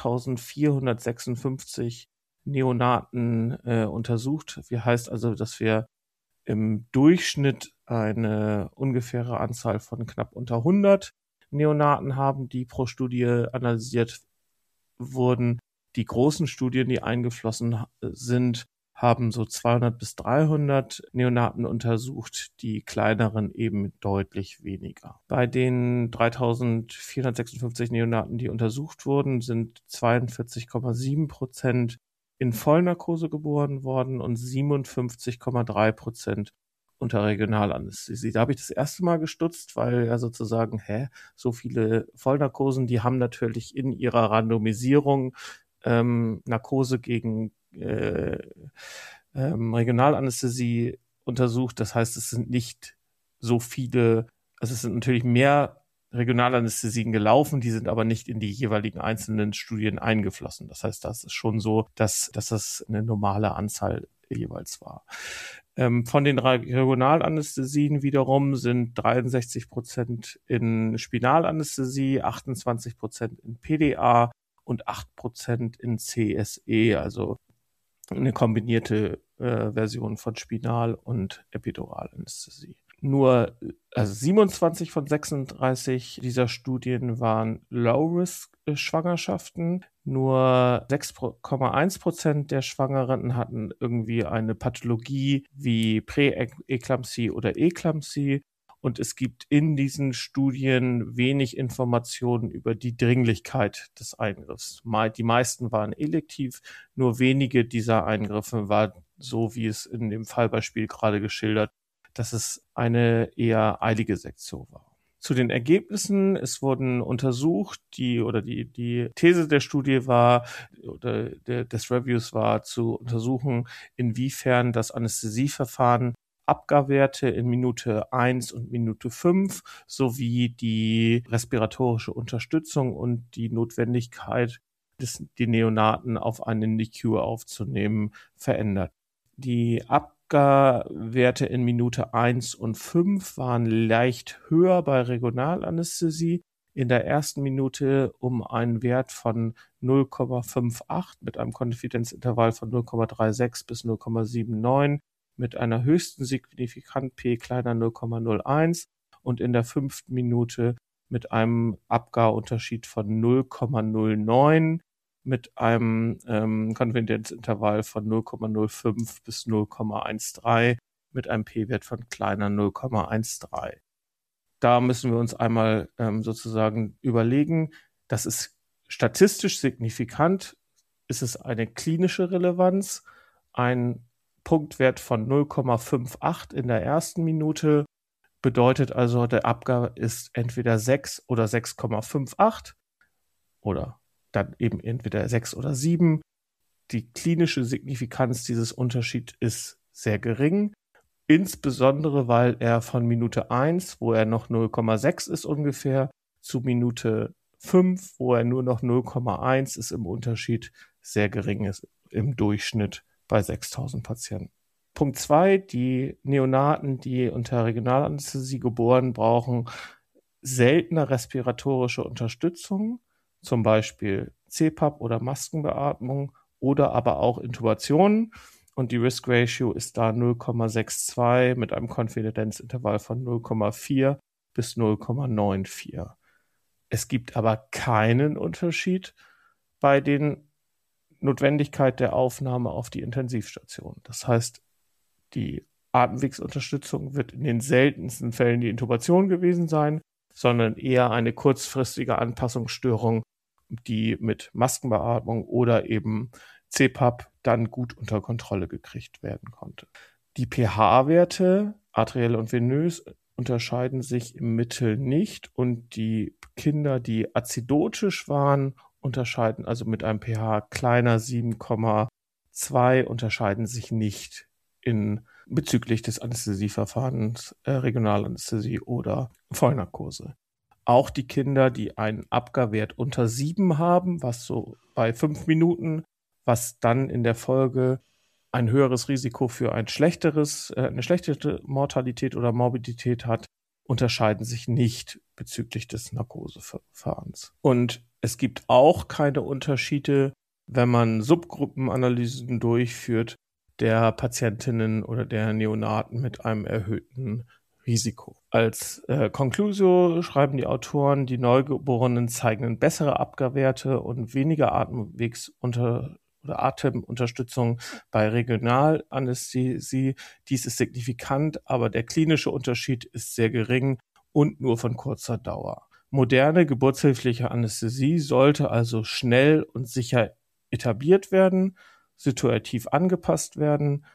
S5: dreitausendvierhundertsechsundfünfzig Neonaten äh, untersucht. Wie heißt also, dass wir im Durchschnitt eine ungefähre Anzahl von knapp unter hundert Neonaten haben, die pro Studie analysiert wurden. Die großen Studien, die eingeflossen sind, haben so zweihundert bis dreihundert Neonaten untersucht, die kleineren eben deutlich weniger. Bei den dreitausendvierhundertsechsundfünfzig Neonaten, die untersucht wurden, sind zweiundvierzig Komma sieben Prozent in Vollnarkose geboren worden und siebenundfünfzig Komma drei Prozent unter Regionalanästhesie. Da habe ich das erste Mal gestutzt, weil ja sozusagen, hä, so viele Vollnarkosen, die haben natürlich in ihrer Randomisierung ähm, Narkose gegen äh, ähm, Regionalanästhesie untersucht. Das heißt, es sind nicht so viele, also es sind natürlich mehr Regionalanästhesien gelaufen, die sind aber nicht in die jeweiligen einzelnen Studien eingeflossen. Das heißt, das ist schon so, dass, dass das eine normale Anzahl jeweils war. Ähm, von den Regionalanästhesien wiederum sind dreiundsechzig Prozent in Spinalanästhesie, achtundzwanzig Prozent in P D A und acht Prozent in C S E, also eine kombinierte äh, Version von Spinal- und Epiduralanästhesie. Nur also siebenundzwanzig von sechsunddreißig dieser Studien waren Low-Risk-Schwangerschaften. Nur sechs Komma eins Prozent der Schwangeren hatten irgendwie eine Pathologie wie Präeklampsie oder Eklampsie. Und es gibt in diesen Studien wenig Informationen über die Dringlichkeit des Eingriffs. Die meisten waren elektiv, nur wenige dieser Eingriffe waren so, wie es in dem Fallbeispiel gerade geschildert, dass es eine eher eilige Sektion war. Zu den Ergebnissen, es wurden untersucht, die oder die die These der Studie war oder der, des Reviews war zu untersuchen, inwiefern das Anästhesieverfahren Abgarwerte in Minute eins und Minute fünf sowie die respiratorische Unterstützung und die Notwendigkeit, des, die Neonaten auf eine N I C U aufzunehmen, verändert. Die Abgarwerte in Minute eins und fünf waren leicht höher bei Regionalanästhesie. In der ersten Minute um einen Wert von null Komma achtundfünfzig mit einem Konfidenzintervall von null Komma sechsunddreißig bis null Komma neunundsiebzig mit einer höchsten Signifikant P kleiner null Komma null eins und in der fünften Minute mit einem Abgarunterschied von null Komma null neun mit einem ähm, Konfidenzintervall von null Komma null fünf bis null Komma dreizehn mit einem P-Wert von kleiner null Komma dreizehn. Da müssen wir uns einmal ähm, sozusagen überlegen, das ist statistisch signifikant, ist es eine klinische Relevanz, ein Punktwert von null Komma achtundfünfzig in der ersten Minute bedeutet also, der Abgar ist entweder sechs oder sechs Komma achtundfünfzig oder dann eben entweder sechs oder sieben. Die klinische Signifikanz dieses Unterschieds ist sehr gering, insbesondere weil er von Minute eins, wo er noch null Komma sechs ist ungefähr, zu Minute fünf, wo er nur noch null Komma eins ist, im Unterschied sehr gering ist im Durchschnitt bei sechstausend Patienten. Punkt zwei, die Neonaten, die unter Regionalanästhesie geboren, brauchen seltener respiratorische Unterstützung, zum Beispiel C PAP oder Maskenbeatmung oder aber auch Intubationen. Und die Risk Ratio ist da null Komma zweiundsechzig mit einem Konfidenzintervall von null Komma vier bis null Komma vierundneunzig. Es gibt aber keinen Unterschied bei den Notwendigkeit der Aufnahme auf die Intensivstation. Das heißt, die Atemwegsunterstützung wird in den seltensten Fällen die Intubation gewesen sein, sondern eher eine kurzfristige Anpassungsstörung, die mit Maskenbeatmung oder eben C PAP dann gut unter Kontrolle gekriegt werden konnte. Die pH-Werte, arteriell und venös, unterscheiden sich im Mittel nicht und die Kinder, die azidotisch waren, unterscheiden also mit einem pH kleiner sieben Komma zwei, unterscheiden sich nicht in bezüglich des Anästhesieverfahrens, äh, Regionalanästhesie oder Vollnarkose. Auch die Kinder, die einen Abgarwert unter sieben haben, was so bei fünf Minuten, was dann in der Folge ein höheres Risiko für ein schlechteres, äh, eine schlechtere Mortalität oder Morbidität hat, unterscheiden sich nicht bezüglich des Narkoseverfahrens. Und es gibt auch keine Unterschiede, wenn man Subgruppenanalysen durchführt, der Patientinnen oder der Neonaten mit einem erhöhten Risiko. Als äh, Conclusio schreiben die Autoren, die Neugeborenen zeigen bessere Abgarwerte und weniger Atemwegsunter oder Atemunterstützung bei Regionalanästhesie. Dies ist signifikant, aber der klinische Unterschied ist sehr gering und nur von kurzer Dauer. Moderne geburtshilfliche Anästhesie sollte also schnell und sicher etabliert werden, situativ angepasst werden,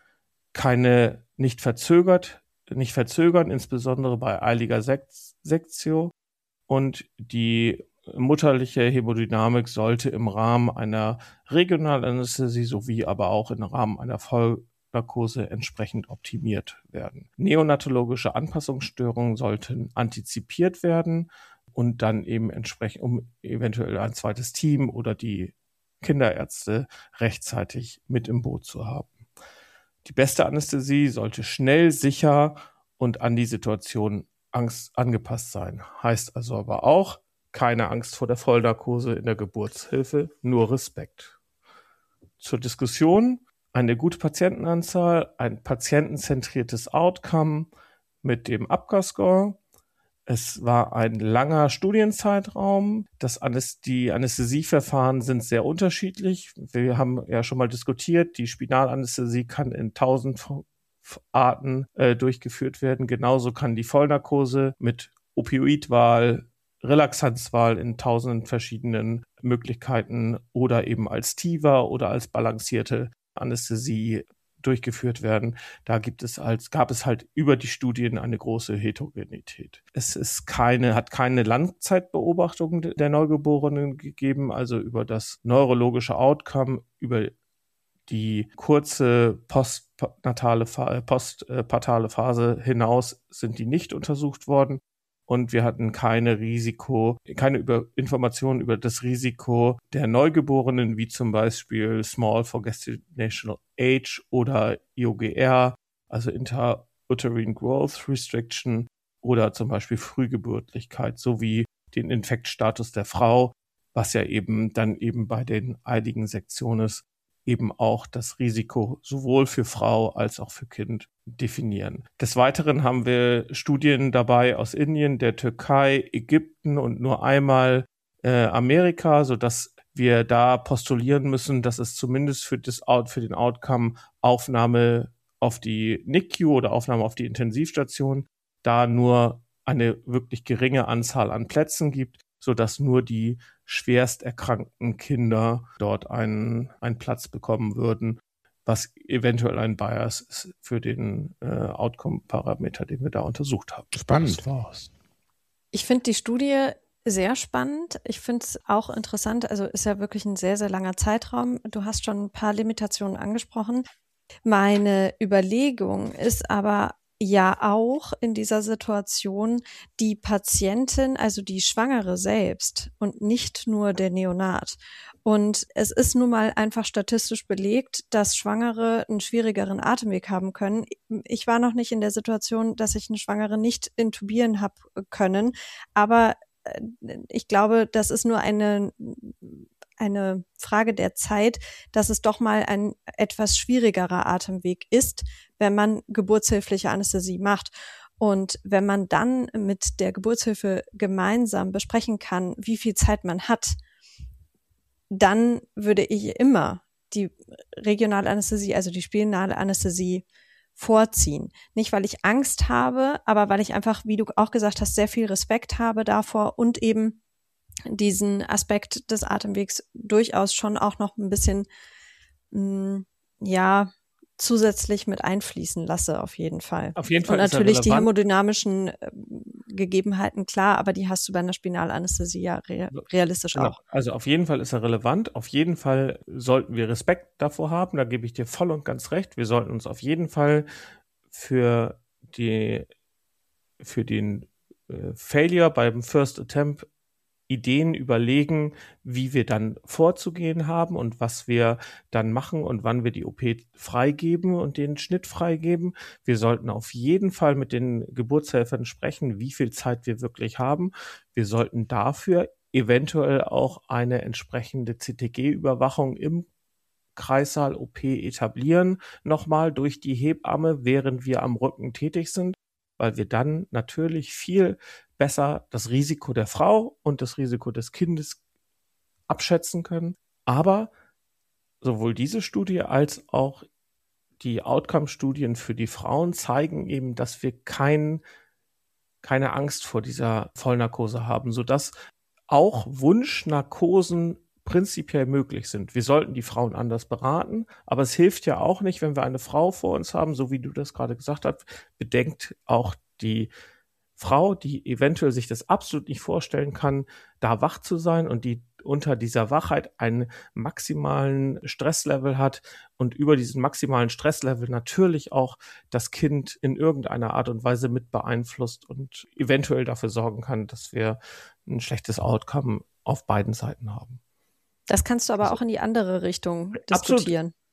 S5: keine nicht verzögert, nicht verzögern, insbesondere bei eiliger Sektio, und die mutterliche Hämodynamik sollte im Rahmen einer Regionalanästhesie sowie aber auch im Rahmen einer Vollnarkose entsprechend optimiert werden. Neonatologische Anpassungsstörungen sollten antizipiert werden und dann eben entsprechend, um eventuell ein zweites Team oder die Kinderärzte rechtzeitig mit im Boot zu haben. Die beste Anästhesie sollte schnell, sicher und an die Situation Angst angepasst sein. Heißt also aber auch keine Angst vor der Vollnarkose in der Geburtshilfe, nur Respekt. Zur Diskussion: eine gute Patientenanzahl, ein patientenzentriertes Outcome mit dem APGAR-Score. Es war ein langer Studienzeitraum. Das Anäst- die Anästhesieverfahren sind sehr unterschiedlich. Wir haben ja schon mal diskutiert, die Spinalanästhesie kann in tausend Arten äh, durchgeführt werden. Genauso kann die Vollnarkose mit Opioidwahl, Relaxanzwahl in tausenden verschiedenen Möglichkeiten oder eben als T I V A oder als balancierte Anästhesie durchgeführt werden. Da gibt es als, gab es halt über die Studien eine große Heterogenität. Es ist keine, hat keine Langzeitbeobachtung der Neugeborenen gegeben, also über das neurologische Outcome, über die kurze postnatale, postpartale Phase hinaus sind die nicht untersucht worden. Und wir hatten keine Risiko, keine über Informationen über das Risiko der Neugeborenen, wie zum Beispiel Small for Gestational Age oder I O G R, also Intrauterine Growth Restriction oder zum Beispiel Frühgeburtlichkeit, sowie den Infektstatus der Frau, was ja eben dann eben bei den eiligen Sektionen eben auch das Risiko sowohl für Frau als auch für Kind definieren. Des Weiteren haben wir Studien dabei aus Indien, der Türkei, Ägypten und nur einmal äh, Amerika, sodass wir da postulieren müssen, dass es zumindest für, das, für den Outcome Aufnahme auf die N I C U oder Aufnahme auf die Intensivstation da nur eine wirklich geringe Anzahl an Plätzen gibt, sodass nur die schwerst erkrankten Kinder dort einen, einen Platz bekommen würden, was eventuell ein Bias ist für den äh, Outcome-Parameter, den wir da untersucht haben.
S1: Spannend.
S2: Ich finde die Studie sehr spannend. Ich finde es auch interessant. Also ist ja wirklich ein sehr, sehr langer Zeitraum. Du hast schon ein paar Limitationen angesprochen. Meine Überlegung ist aber ja auch in dieser Situation die Patientin, also die Schwangere selbst und nicht nur der Neonat. Und es ist nun mal einfach statistisch belegt, dass Schwangere einen schwierigeren Atemweg haben können. Ich war noch nicht in der Situation, dass ich eine Schwangere nicht intubieren habe können, aber ich glaube, das ist nur eine eine Frage der Zeit, dass es doch mal ein etwas schwierigerer Atemweg ist, wenn man geburtshilfliche Anästhesie macht. Und wenn man dann mit der Geburtshilfe gemeinsam besprechen kann, wie viel Zeit man hat, dann würde ich immer die regionale Anästhesie, also die spinale Anästhesie vorziehen. Nicht, weil ich Angst habe, aber weil ich einfach, wie du auch gesagt hast, sehr viel Respekt habe davor und eben diesen Aspekt des Atemwegs durchaus schon auch noch ein bisschen, mh, ja, zusätzlich mit einfließen lasse, auf jeden Fall.
S5: Auf jeden Fall.
S2: Und natürlich die hämodynamischen äh, Gegebenheiten, klar, aber die hast du bei einer Spinalanästhesie ja re- realistisch
S5: genau.
S2: auch.
S5: Also auf jeden Fall ist er relevant. Auf jeden Fall sollten wir Respekt davor haben. Da gebe ich dir voll und ganz recht. Wir sollten uns auf jeden Fall für die, für den äh, Failure beim First Attempt Ideen überlegen, wie wir dann vorzugehen haben und was wir dann machen und wann wir die O P freigeben und den Schnitt freigeben. Wir sollten auf jeden Fall mit den Geburtshelfern sprechen, wie viel Zeit wir wirklich haben. Wir sollten dafür eventuell auch eine entsprechende C T G-Überwachung im Kreissaal-O P etablieren, nochmal durch die Hebamme, während wir am Rücken tätig sind, weil wir dann natürlich viel besser das Risiko der Frau und das Risiko des Kindes abschätzen können. Aber sowohl diese Studie als auch die Outcome-Studien für die Frauen zeigen eben, dass wir kein, keine Angst vor dieser Vollnarkose haben, sodass auch Wunschnarkosen prinzipiell möglich sind. Wir sollten die Frauen anders beraten, aber es hilft ja auch nicht, wenn wir eine Frau vor uns haben, so wie du das gerade gesagt hast, bedenkt auch die Frau, die eventuell sich das absolut nicht vorstellen kann, da wach zu sein und die unter dieser Wachheit einen maximalen Stresslevel hat und über diesen maximalen Stresslevel natürlich auch das Kind in irgendeiner Art und Weise mit beeinflusst und eventuell dafür sorgen kann, dass wir ein schlechtes Outcome auf beiden Seiten haben.
S2: Das kannst du aber also, auch in die andere Richtung diskutieren.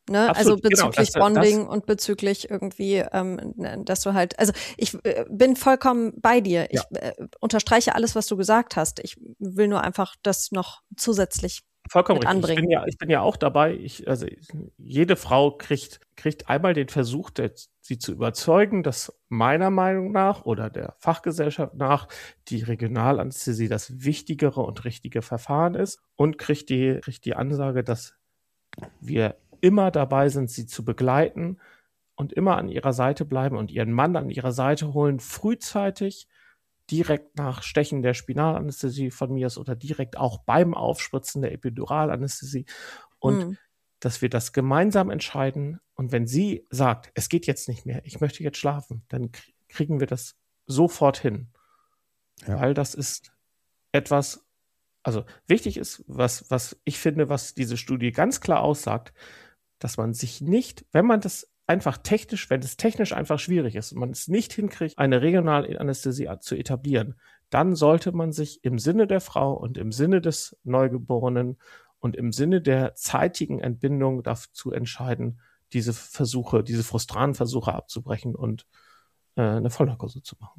S2: Ne?
S5: Absolut,
S2: Also
S5: genau,
S2: bezüglich
S5: das-
S2: Bonding
S5: das-
S2: und bezüglich irgendwie, ähm, dass du halt, also ich äh, bin vollkommen bei dir. Ich äh, unterstreiche alles, was du gesagt hast. Ich will nur einfach das noch zusätzlich
S5: Vollkommen
S2: mit
S5: richtig. Ich
S2: anbringen.
S5: bin ja, ich bin ja auch dabei. Ich, also jede Frau kriegt, kriegt einmal den Versuch, der, sie zu überzeugen, dass meiner Meinung nach oder der Fachgesellschaft nach die Regionalanästhesie das wichtigere und richtige Verfahren ist und kriegt die, kriegt die Ansage, dass wir immer dabei sind, sie zu begleiten und immer an ihrer Seite bleiben und ihren Mann an ihrer Seite holen, frühzeitig, direkt nach Stechen der Spinalanästhesie von mir ist oder direkt auch beim Aufspritzen der Epiduralanästhesie und
S2: Hm.
S5: dass wir das gemeinsam entscheiden und wenn sie sagt, es geht jetzt nicht mehr, ich möchte jetzt schlafen, dann k- kriegen wir das sofort hin.
S1: Ja.
S5: Weil das ist etwas, also wichtig ist, was, was ich finde, was diese Studie ganz klar aussagt, dass man sich nicht, wenn man das einfach technisch, wenn es technisch einfach schwierig ist und man es nicht hinkriegt, eine Regionalanästhesie zu etablieren, dann sollte man sich im Sinne der Frau und im Sinne des Neugeborenen und im Sinne der zeitigen Entbindung dazu entscheiden, diese Versuche, diese frustranen Versuche abzubrechen und äh, eine Vollnarkose zu machen.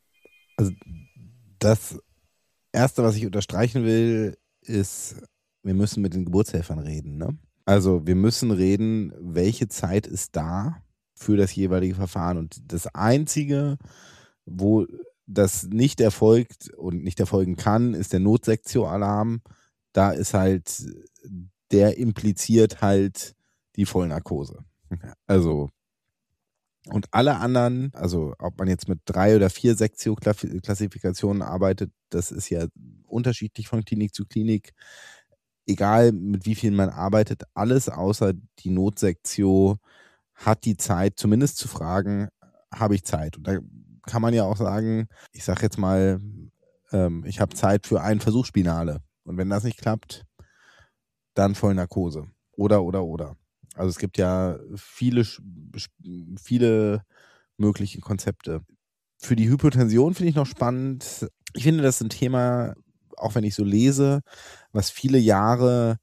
S1: Das Erste, was ich unterstreichen will, ist, wir müssen mit den Geburtshelfern reden. Ne? Also wir müssen reden, welche Zeit ist da für das jeweilige Verfahren. Und das Einzige, wo das nicht erfolgt und nicht erfolgen kann, ist der Notsektio-Alarm. Da ist halt, der impliziert halt die Vollnarkose. Also und alle anderen, also ob man jetzt mit drei oder vier Sektio-Klassifikationen arbeitet, das ist ja unterschiedlich von Klinik zu Klinik. Egal mit wie vielen man arbeitet, alles außer die Notsektio hat die Zeit, zumindest zu fragen, habe ich Zeit? Und da kann man ja auch sagen, ich sage jetzt mal, ähm, ich habe Zeit für einen Versuch Spinale. Und wenn das nicht klappt, dann Vollnarkose. Oder, oder, oder. Also es gibt ja viele, viele mögliche Konzepte. Für die Hypotension finde ich noch spannend. Ich finde, das ist ein Thema, auch wenn ich so lese, was viele Jahre,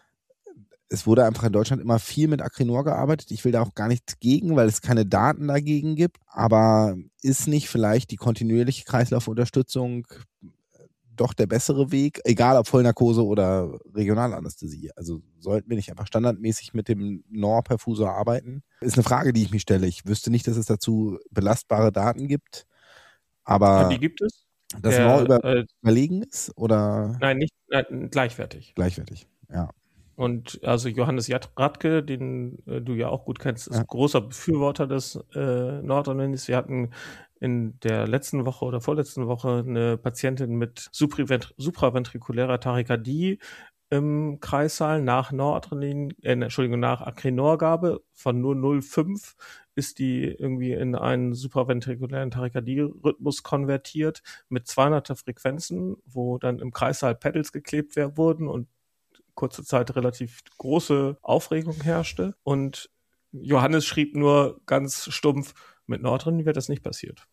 S1: es wurde einfach in Deutschland immer viel mit Acrinor gearbeitet. Ich will da auch gar nichts gegen, weil es keine Daten dagegen gibt. Aber ist nicht vielleicht die kontinuierliche Kreislaufunterstützung doch der bessere Weg, egal ob Vollnarkose oder Regionalanästhesie? Also sollten wir nicht einfach standardmäßig mit dem N O R-Perfusor arbeiten? Ist eine Frage, die ich mich stelle. Ich wüsste nicht, dass es dazu belastbare Daten gibt, aber
S5: Ja, die gibt es.
S1: das
S5: Der,
S1: N O R über,
S5: äh,
S1: überlegen ist oder
S5: Nein, nicht nein, gleichwertig.
S1: gleichwertig? Ja.
S5: Und also Johannes Radke, den äh, du ja auch gut kennst, ist
S1: Ja.
S5: großer Befürworter des äh, Nordrhein-Westfalens. Wir hatten in der letzten Woche oder vorletzten Woche eine Patientin mit supravent- supraventrikulärer Tachykardie im Kreissaal nach Nordrhein, äh, Entschuldigung, nach Acrinor-Gabe von nur null Komma fünf ist die irgendwie in einen supraventrikulären Tachykardie-Rhythmus konvertiert mit zweihunderter Frequenzen, wo dann im Kreissaal Pedals geklebt werden wurden und kurze Zeit relativ große Aufregung herrschte. Und Johannes schrieb nur ganz stumpf, mit Nordrhein wird das nicht passiert.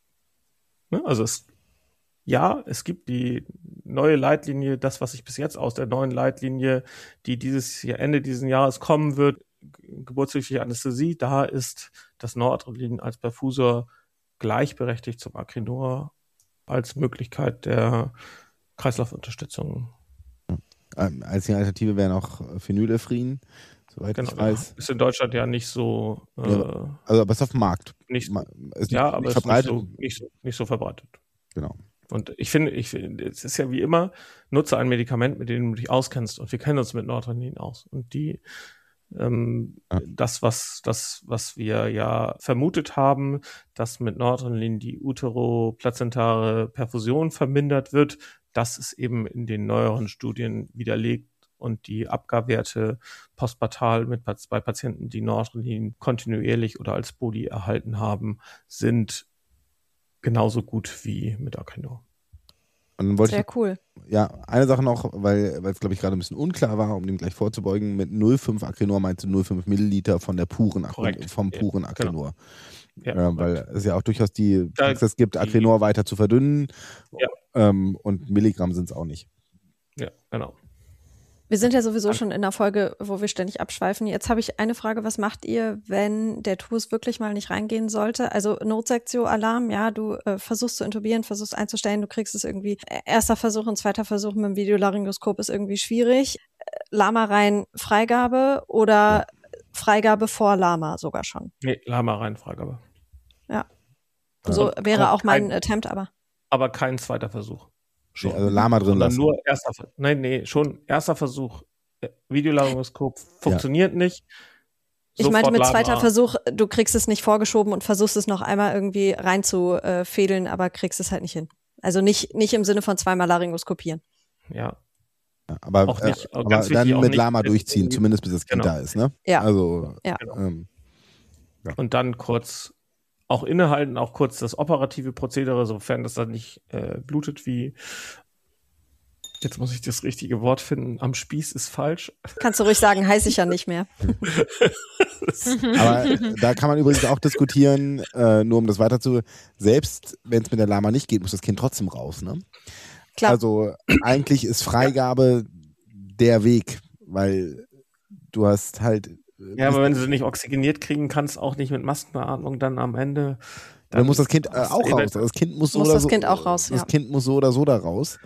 S5: Ne? Also es, ja, es gibt die neue Leitlinie, das, was sich bis jetzt aus der neuen Leitlinie, die dieses Jahr, Ende dieses Jahres kommen wird, geburtshilfliche Anästhesie, da ist das Nordrhein als Perfusor gleichberechtigt zum Acrinor als Möglichkeit der Kreislaufunterstützung.
S1: Ähm, als eine Alternative wäre noch Phenylephrine, soweit
S5: Genau,
S1: ich weiß.
S5: Ist in Deutschland ja nicht so, äh,
S1: Ja, also aber es ist auf dem Markt.
S5: nicht,
S1: Ma- ist
S5: ja,
S1: nicht,
S5: aber
S1: nicht
S5: es ist nicht
S1: verbreitet.
S5: so, nicht, so, nicht so verbreitet.
S1: Genau.
S5: Und ich finde, ich finde, es ist ja wie immer, nutze ein Medikament, mit dem du dich auskennst. Und wir kennen uns mit Nordrhein aus. Und die, ähm,
S1: Ja.
S5: das, was, das, was wir ja vermutet haben, dass mit Nordrhein die uteroplazentare Perfusion vermindert wird, das ist eben in den neueren Studien widerlegt. Und die Abgabwerte postpartal mit, bei Patienten, die Nordrhein kontinuierlich oder als Body erhalten haben, sind genauso gut wie mit Acrinor.
S1: Und dann wollte
S2: Sehr
S1: ich,
S2: cool.
S1: ja, eine Sache noch, weil weil es, glaube ich, gerade ein bisschen unklar war, um dem gleich vorzubeugen, mit null Komma fünf Acrinor meinst du null Komma fünf Milliliter von der puren Acrinor,
S5: Korrekt.
S1: vom
S5: Ja,
S1: puren
S5: genau.
S1: Acrinor.
S5: Ja,
S1: Ja, weil es ja auch durchaus die
S5: Da-
S1: Praxis gibt,
S5: die-
S1: Acrinor weiter zu verdünnen.
S5: Ja.
S1: Ähm, und Milligramm sind es auch nicht.
S5: ja, genau.
S2: Wir sind ja sowieso schon in der Folge, wo wir ständig abschweifen. Jetzt habe ich eine Frage, was macht ihr, wenn der Tubus wirklich mal nicht reingehen sollte? Also Notsektio, Alarm, ja, du äh, versuchst zu intubieren, versuchst einzustellen, du kriegst es irgendwie, erster Versuch und zweiter Versuch mit dem Videolaryngoskop ist irgendwie schwierig. Lama rein, Freigabe oder ja. Freigabe vor Lama sogar schon? Nee,
S5: Lama rein, Freigabe.
S2: Ja, so und wäre auch mein kein, Attempt, aber.
S5: Aber kein zweiter Versuch.
S1: Schon. Also Lama drin lassen.
S5: Nur erster Versuch. Nein, nee, schon erster Versuch. Videolaryngoskop funktioniert ja. nicht.
S2: Ich meinte mit Lama. Zweiter Versuch, du kriegst es nicht vorgeschoben und versuchst es noch einmal irgendwie rein zu äh, fädeln, aber kriegst es halt nicht hin. Also nicht, nicht im Sinne von zweimal Laryngoskopieren.
S5: Ja.
S1: ja aber auch nicht, äh, aber ganz dann wichtig, mit Lama durchziehen, zumindest bis das Kind genau. da ist, ne?
S2: Ja.
S1: Also,
S2: ja.
S1: Ähm,
S5: ja. Und dann kurz auch innehalten, auch kurz das operative Prozedere, sofern das dann nicht äh, blutet wie, jetzt muss ich das richtige Wort finden, am Spieß ist falsch.
S2: Kannst du ruhig sagen, heiß ich ja nicht mehr.
S1: Aber da kann man übrigens auch diskutieren, äh, nur um das weiter zu, selbst wenn es mit der Lama nicht geht, muss das Kind trotzdem raus, ne?
S2: Klar.
S1: Also eigentlich ist Freigabe der Weg, weil du hast halt
S5: ja, aber wenn du sie nicht oxygeniert kriegen kannst, auch nicht mit Maskenbeatmung, dann am Ende.
S1: Dann, dann muss das Kind äh, auch raus. Das Kind muss so
S2: muss
S1: oder
S2: das
S1: so.
S2: Kind auch raus.
S1: Das
S2: ja.
S1: Kind muss so oder so da raus.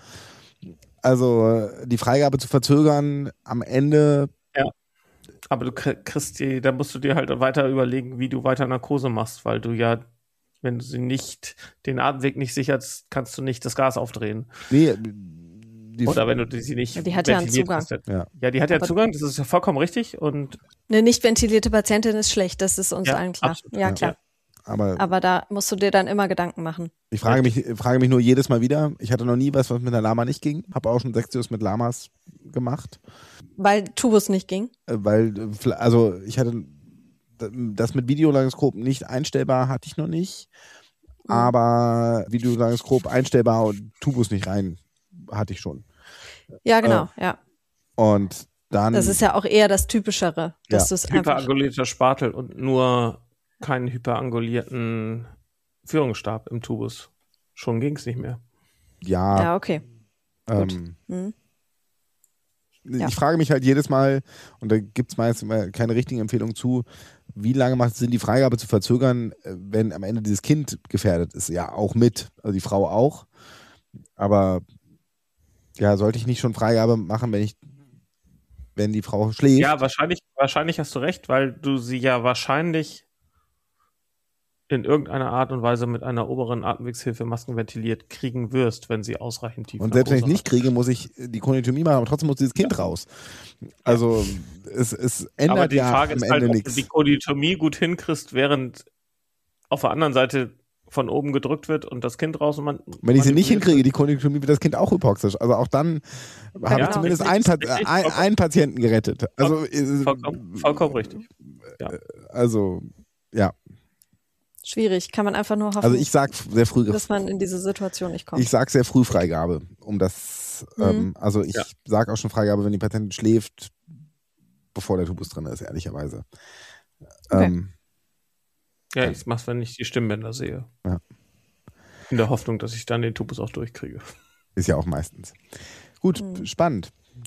S1: Also die Freigabe zu verzögern am Ende.
S5: Ja. Aber du kriegst die, da musst du dir halt weiter überlegen, wie du weiter Narkose machst, weil du ja, wenn du sie nicht, den Atemweg nicht sicherst, kannst du nicht das Gas aufdrehen.
S1: Nee.
S5: Die Oder wenn du sie nicht
S2: ja, die hat ja einen Zugang.
S1: Ja.
S5: ja, die hat ja aber Zugang, das ist ja vollkommen richtig. Und
S2: eine nicht ventilierte Patientin ist schlecht, das ist uns
S5: ja,
S2: allen klar.
S5: Absolut.
S2: Ja, klar.
S1: Ja. Aber,
S2: aber da musst du dir dann immer Gedanken machen.
S1: Ich frage mich, frage mich nur jedes Mal wieder, ich hatte noch nie was, was mit einer Lama nicht ging. Habe auch schon Sektios mit Lamas gemacht.
S2: Weil Tubus nicht ging?
S1: Weil, also ich hatte das mit Videolaryngoskop nicht einstellbar, hatte ich noch nicht. Mhm. Aber Videolaryngoskop einstellbar und Tubus nicht rein hatte ich schon.
S2: Ja, genau, äh, ja.
S1: Und dann.
S2: Das ist ja auch eher das Typischere, dass
S5: ja.
S2: du es einfach.
S5: Hyperangulierter Spatel und nur keinen hyperangulierten Führungsstab im Tubus. Schon ging es nicht mehr.
S1: Ja.
S2: Ja, okay.
S1: Ähm,
S2: mhm.
S1: Ich
S2: ja.
S1: frage mich halt jedes Mal, und da gibt es meist keine richtigen Empfehlungen zu, wie lange macht es Sinn, die Freigabe zu verzögern, wenn am Ende dieses Kind gefährdet ist? Ja, auch mit, also die Frau auch. Aber ja, sollte ich nicht schon Freigabe machen, wenn ich, wenn die Frau schläft?
S5: Ja, wahrscheinlich, wahrscheinlich hast du recht, weil du sie ja wahrscheinlich in irgendeiner Art und Weise mit einer oberen Atemwegshilfe maskenventiliert kriegen wirst, wenn sie ausreichend tief
S1: Und selbst wenn ich nicht kriege, muss ich die Kraniotomie machen, aber trotzdem muss dieses Kind ja. raus. Also es, es ändert
S5: aber die
S1: ja
S5: Frage
S1: am
S5: ist
S1: Ende
S5: halt,
S1: nichts.
S5: Ob du die Kraniotomie gut hinkriegst, während auf der anderen Seite von oben gedrückt wird und das Kind raus und man.
S1: Wenn ich sie nicht hinkriege, die Kraniotomie, wird das Kind auch hypoxisch. Also auch dann ja, habe ich zumindest einen, Pa- richtig, ein, einen Patienten gerettet. Also
S5: vollkommen, vollkommen richtig. Ja.
S1: Also ja.
S2: Schwierig, kann man einfach nur hoffen,
S1: also ich sag sehr früh,
S2: dass man in diese Situation nicht kommt.
S1: Ich sag sehr früh Freigabe, um das, mhm. ähm, also ich ja. sag auch schon Freigabe, wenn die Patientin schläft, bevor der Tubus drin ist, ehrlicherweise.
S2: Okay.
S1: Ähm,
S5: ja, ich mach's, wenn ich die Stimmbänder sehe.
S1: Ja.
S5: In der Hoffnung, dass ich dann den Tubus auch durchkriege.
S1: Ist ja auch meistens. Gut, mhm. spannend.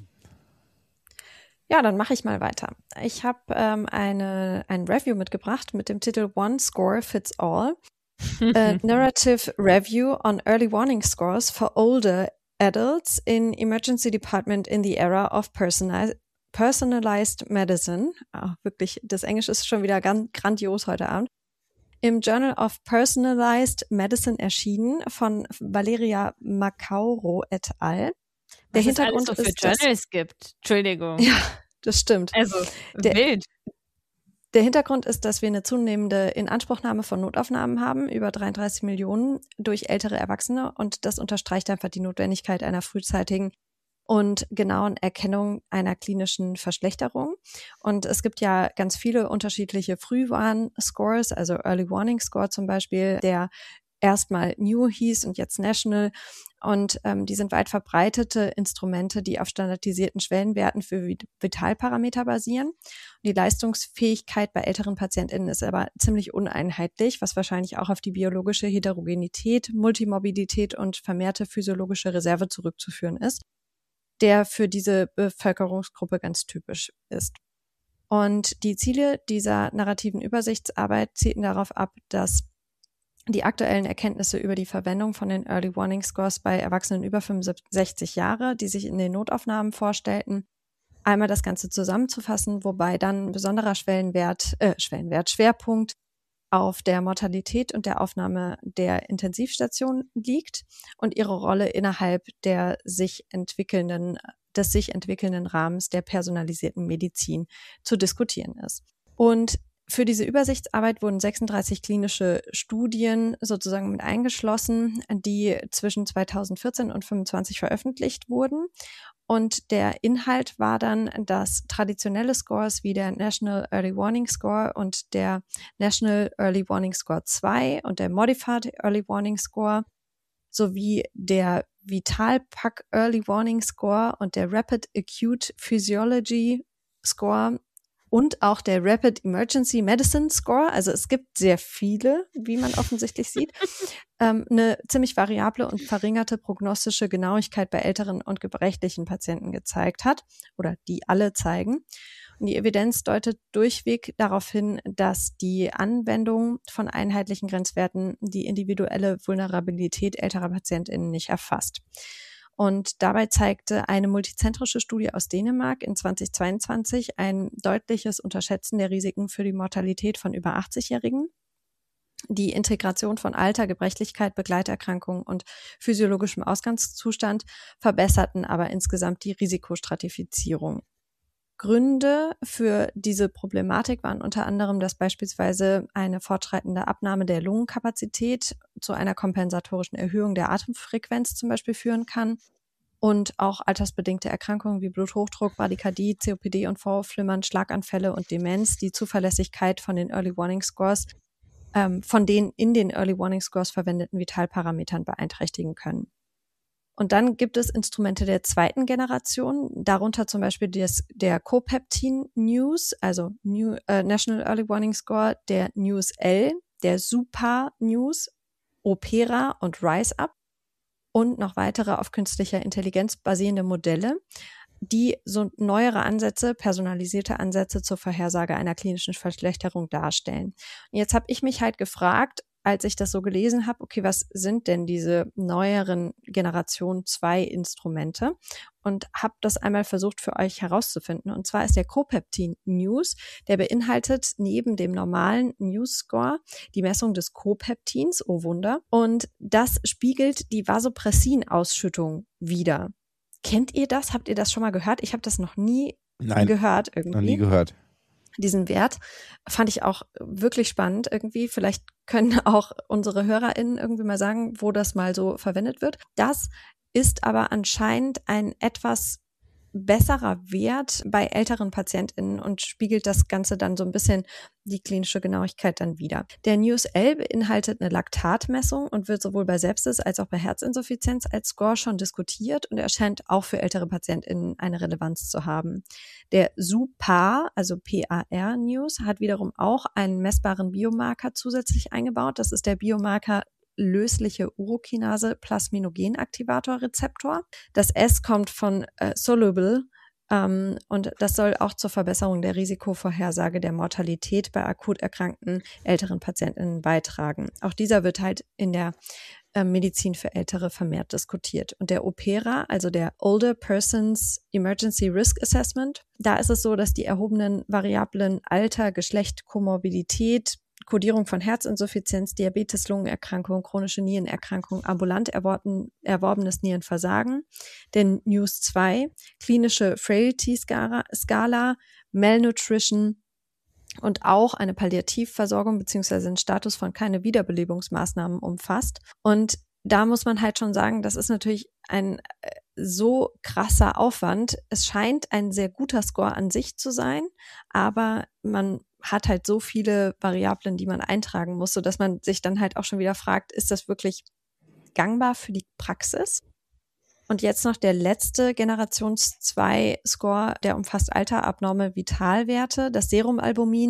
S2: Ja, dann mache ich mal weiter. Ich habe ähm, eine ein Review mitgebracht mit dem Titel One Score Fits All. A narrative Review on Early Warning Scores for Older Adults in Emergency Department in the Era of Personal, Personalized Medicine. Oh, wirklich, das Englisch ist schon wieder ganz grandios heute Abend. Im Journal of Personalized Medicine erschienen von Valeria Macauro et al.
S3: Der Was Hintergrund es alles so für ist, Journals gibt. Entschuldigung.
S2: Ja, das stimmt.
S3: Also,
S2: der,
S3: wild.
S2: Der Hintergrund ist, dass wir eine zunehmende Inanspruchnahme von Notaufnahmen haben, über dreiunddreißig Millionen durch ältere Erwachsene. Und das unterstreicht einfach die Notwendigkeit einer frühzeitigen und genauen Erkennung einer klinischen Verschlechterung. Und es gibt ja ganz viele unterschiedliche Frühwarn-Scores, also Early Warning Score zum Beispiel, der erstmal New hieß und jetzt National. Und ähm, die sind weit verbreitete Instrumente, die auf standardisierten Schwellenwerten für Vitalparameter basieren. Und die Leistungsfähigkeit bei älteren PatientInnen ist aber ziemlich uneinheitlich, was wahrscheinlich auch auf die biologische Heterogenität, Multimorbidität und vermehrte physiologische Reserve zurückzuführen ist. der für diese Bevölkerungsgruppe ganz typisch ist. Und die Ziele dieser narrativen Übersichtsarbeit zielten darauf ab, dass die aktuellen Erkenntnisse über die Verwendung von den Early Warning Scores bei Erwachsenen über fünfundsechzig Jahre, die sich in den Notaufnahmen vorstellten, einmal das Ganze zusammenzufassen, wobei dann ein besonderer Schwellenwert, äh, Schwellenwert, Schwerpunkt auf der Mortalität und der Aufnahme der Intensivstation liegt und ihre Rolle innerhalb der sich entwickelnden, des sich entwickelnden Rahmens der personalisierten Medizin zu diskutieren ist. Und für diese Übersichtsarbeit wurden sechsunddreißig klinische Studien sozusagen mit eingeschlossen, die zwischen zweitausendvierzehn und fünfundzwanzig veröffentlicht wurden. Und der Inhalt war dann, dass traditionelle Scores wie der National Early Warning Score und der National Early Warning Score zwei und der Modified Early Warning Score sowie der Vital-Pack Early Warning Score und der Rapid Acute Physiology Score und auch der Rapid Emergency Medicine Score, also es gibt sehr viele, wie man offensichtlich sieht, ähm, eine ziemlich variable und verringerte prognostische Genauigkeit bei älteren und gebrechlichen Patienten gezeigt hat oder die alle zeigen. Und die Evidenz deutet durchweg darauf hin, dass die Anwendung von einheitlichen Grenzwerten die individuelle Vulnerabilität älterer PatientInnen nicht erfasst. Und dabei zeigte eine multizentrische Studie aus Dänemark in zweitausendzweiundzwanzig ein deutliches Unterschätzen der Risiken für die Mortalität von über achtzig-Jährigen. Die Integration von Alter, Gebrechlichkeit, Begleiterkrankungen und physiologischem Ausgangszustand verbesserten aber insgesamt die Risikostratifizierung. Gründe für diese Problematik waren unter anderem, dass beispielsweise eine fortschreitende Abnahme der Lungenkapazität zu einer kompensatorischen Erhöhung der Atemfrequenz zum Beispiel führen kann und auch altersbedingte Erkrankungen wie Bluthochdruck, Bradykardie, C O P D und Vorhofflimmern, Schlaganfälle und Demenz die Zuverlässigkeit von den Early Warning Scores, ähm, von den in den Early Warning Scores verwendeten Vitalparametern beeinträchtigen können. Und dann gibt es Instrumente der zweiten Generation, darunter zum Beispiel des, der CoPeptin News, also New, äh, National Early Warning Score, der News L, der Super News, Opera und RiseUp und noch weitere auf künstlicher Intelligenz basierende Modelle, die so neuere Ansätze, personalisierte Ansätze zur Vorhersage einer klinischen Verschlechterung darstellen. Und jetzt habe ich mich halt gefragt, als ich das so gelesen habe, okay, was sind denn diese neueren Generation zwei Instrumente? Und habe das einmal versucht für euch herauszufinden. Und zwar ist der CoPeptin News, der beinhaltet neben dem normalen News Score die Messung des CoPeptins, oh Wunder. Und das spiegelt die Vasopressin-Ausschüttung wider. Kennt ihr das? Habt ihr das schon mal gehört? Ich habe das noch nie
S1: Nein,
S2: gehört irgendwie.
S1: Noch nie gehört.
S2: Diesen Wert fand ich auch wirklich spannend irgendwie. Vielleicht können auch unsere HörerInnen irgendwie mal sagen, wo das mal so verwendet wird. Das ist aber anscheinend ein etwas besserer Wert bei älteren PatientInnen und spiegelt das Ganze dann so ein bisschen die klinische Genauigkeit dann wider. Der News L beinhaltet eine Laktatmessung und wird sowohl bei Sepsis als auch bei Herzinsuffizienz als Score schon diskutiert und erscheint auch für ältere PatientInnen eine Relevanz zu haben. Der Super, also P A R News, hat wiederum auch einen messbaren Biomarker zusätzlich eingebaut. Das ist der Biomarker lösliche Urokinase-Plasminogenaktivator-Rezeptor. Das S kommt von äh, Soluble ähm, und das soll auch zur Verbesserung der Risikovorhersage der Mortalität bei akut erkrankten älteren PatientInnen beitragen. Auch dieser wird halt in der äh, Medizin für Ältere vermehrt diskutiert. Und der Opera, also der Older Persons Emergency Risk Assessment, da ist es so, dass die erhobenen Variablen Alter, Geschlecht, Komorbidität, Kodierung von Herzinsuffizienz, Diabetes, Lungenerkrankung, chronische Nierenerkrankung, ambulant erworben, erworbenes Nierenversagen. Der News zwei, klinische Frailty-Skala, Malnutrition und auch eine Palliativversorgung beziehungsweise einen Status von keine Wiederbelebungsmaßnahmen umfasst. Und da muss man halt schon sagen, das ist natürlich ein so krasser Aufwand. Es scheint ein sehr guter Score an sich zu sein, aber man hat halt so viele Variablen, die man eintragen muss, sodass man sich dann halt auch schon wieder fragt, ist das wirklich gangbar für die Praxis? Und jetzt noch der letzte Generations zwei Score, der umfasst Alter, abnorme Vitalwerte, das Serumalbumin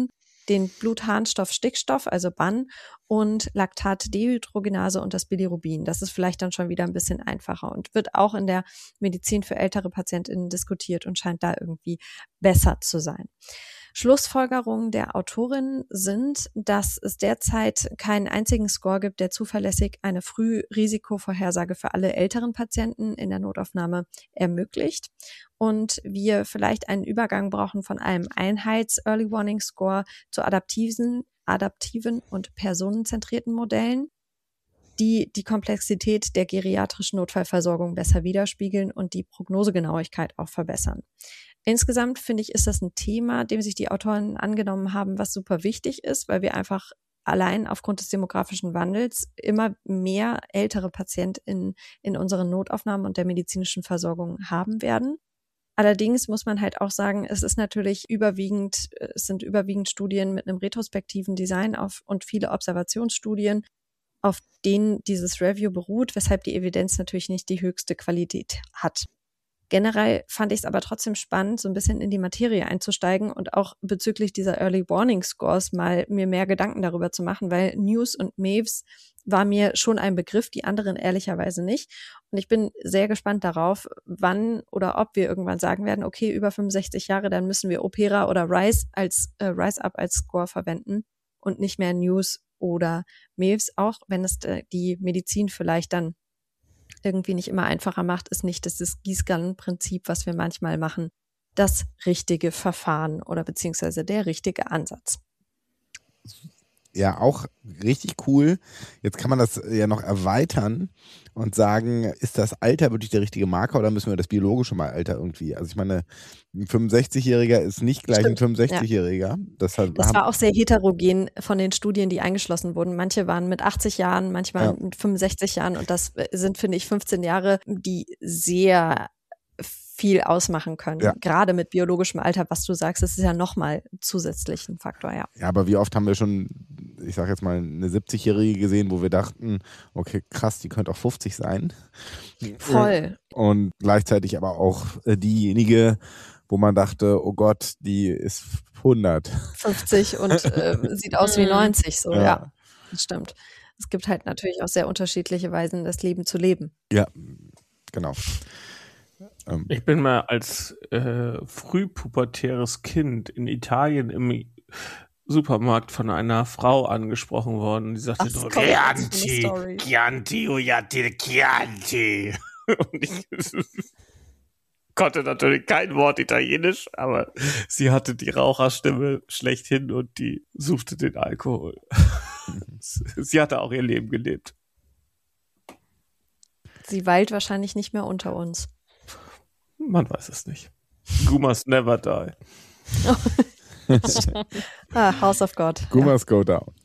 S2: den Blutharnstoff Stickstoff, also B A N, und Laktat-Dehydrogenase und das Bilirubin. Das ist vielleicht dann schon wieder ein bisschen einfacher und wird auch in der Medizin für ältere PatientInnen diskutiert und scheint da irgendwie besser zu sein. Schlussfolgerungen der Autorin sind, dass es derzeit keinen einzigen Score gibt, der zuverlässig eine Frührisikovorhersage für alle älteren Patienten in der Notaufnahme ermöglicht und wir vielleicht einen Übergang brauchen von einem Einheits-Early Warning Score zu adaptiven, adaptiven und personenzentrierten Modellen, die die Komplexität der geriatrischen Notfallversorgung besser widerspiegeln und die Prognosegenauigkeit auch verbessern. Insgesamt finde ich, ist das ein Thema, dem sich die Autoren angenommen haben, was super wichtig ist, weil wir einfach allein aufgrund des demografischen Wandels immer mehr ältere PatientInnen in unseren Notaufnahmen und der medizinischen Versorgung haben werden. Allerdings muss man halt auch sagen, es ist natürlich überwiegend, es sind überwiegend Studien mit einem retrospektiven Design auf und viele Observationsstudien, auf denen dieses Review beruht, weshalb die Evidenz natürlich nicht die höchste Qualität hat. Generell fand ich es aber trotzdem spannend, so ein bisschen in die Materie einzusteigen und auch bezüglich dieser Early Warning Scores mal mir mehr Gedanken darüber zu machen, weil News und M A V S war mir schon ein Begriff, die anderen ehrlicherweise nicht. Und ich bin sehr gespannt darauf, wann oder ob wir irgendwann sagen werden, okay, über fünfundsechzig Jahre, dann müssen wir Opera oder RISE als äh, RISE Up als Score verwenden und nicht mehr News oder M A V S, auch wenn es äh, die Medizin vielleicht dann irgendwie nicht immer einfacher macht, ist nicht das Gießkannenprinzip, was wir manchmal machen, das richtige Verfahren oder beziehungsweise der richtige Ansatz.
S1: Ja, auch richtig cool. Jetzt kann man das ja noch erweitern und sagen, ist das Alter wirklich der richtige Marker oder müssen wir das biologische mal Alter irgendwie? Also ich meine, ein fünfundsechzigjähriger ist nicht gleich
S2: Stimmt,
S1: ein fünfundsechzigjähriger.
S2: Ja.
S1: Das, hat,
S2: das war auch sehr heterogen von den Studien, die eingeschlossen wurden. Manche waren mit achtzig Jahren, manche waren ja. mit fünfundsechzig Jahren und das sind, finde ich, fünfzehn Jahre, die sehr viel ausmachen können. Ja. Gerade mit biologischem Alter, was du sagst, das ist ja nochmal zusätzlich ein Faktor, ja.
S1: Ja, aber wie oft haben wir schon, ich sag jetzt mal, eine siebzigjährige gesehen, wo wir dachten, okay, krass, die könnte auch fünfzig sein.
S2: Voll.
S1: Und gleichzeitig aber auch diejenige, wo man dachte, oh Gott, die ist hundert.
S2: fünfzig und äh, sieht aus wie neunzig, so, ja. ja. Das stimmt. Es gibt halt natürlich auch sehr unterschiedliche Weisen, das Leben zu leben.
S1: Ja, genau.
S5: Ich bin mal als äh, frühpubertäres Kind in Italien im Supermarkt von einer Frau angesprochen worden. Die sagte so, Chianti, Chianti, Chianti, Chianti. Und ich konnte natürlich kein Wort Italienisch, aber sie hatte die Raucherstimme schlechthin und die suchte den Alkohol. Sie hatte auch ihr Leben gelebt.
S2: Sie weilt wahrscheinlich nicht mehr unter uns.
S5: Man weiß es nicht. Gumas never die.
S2: ah, House of God.
S1: Gumas ja. go down.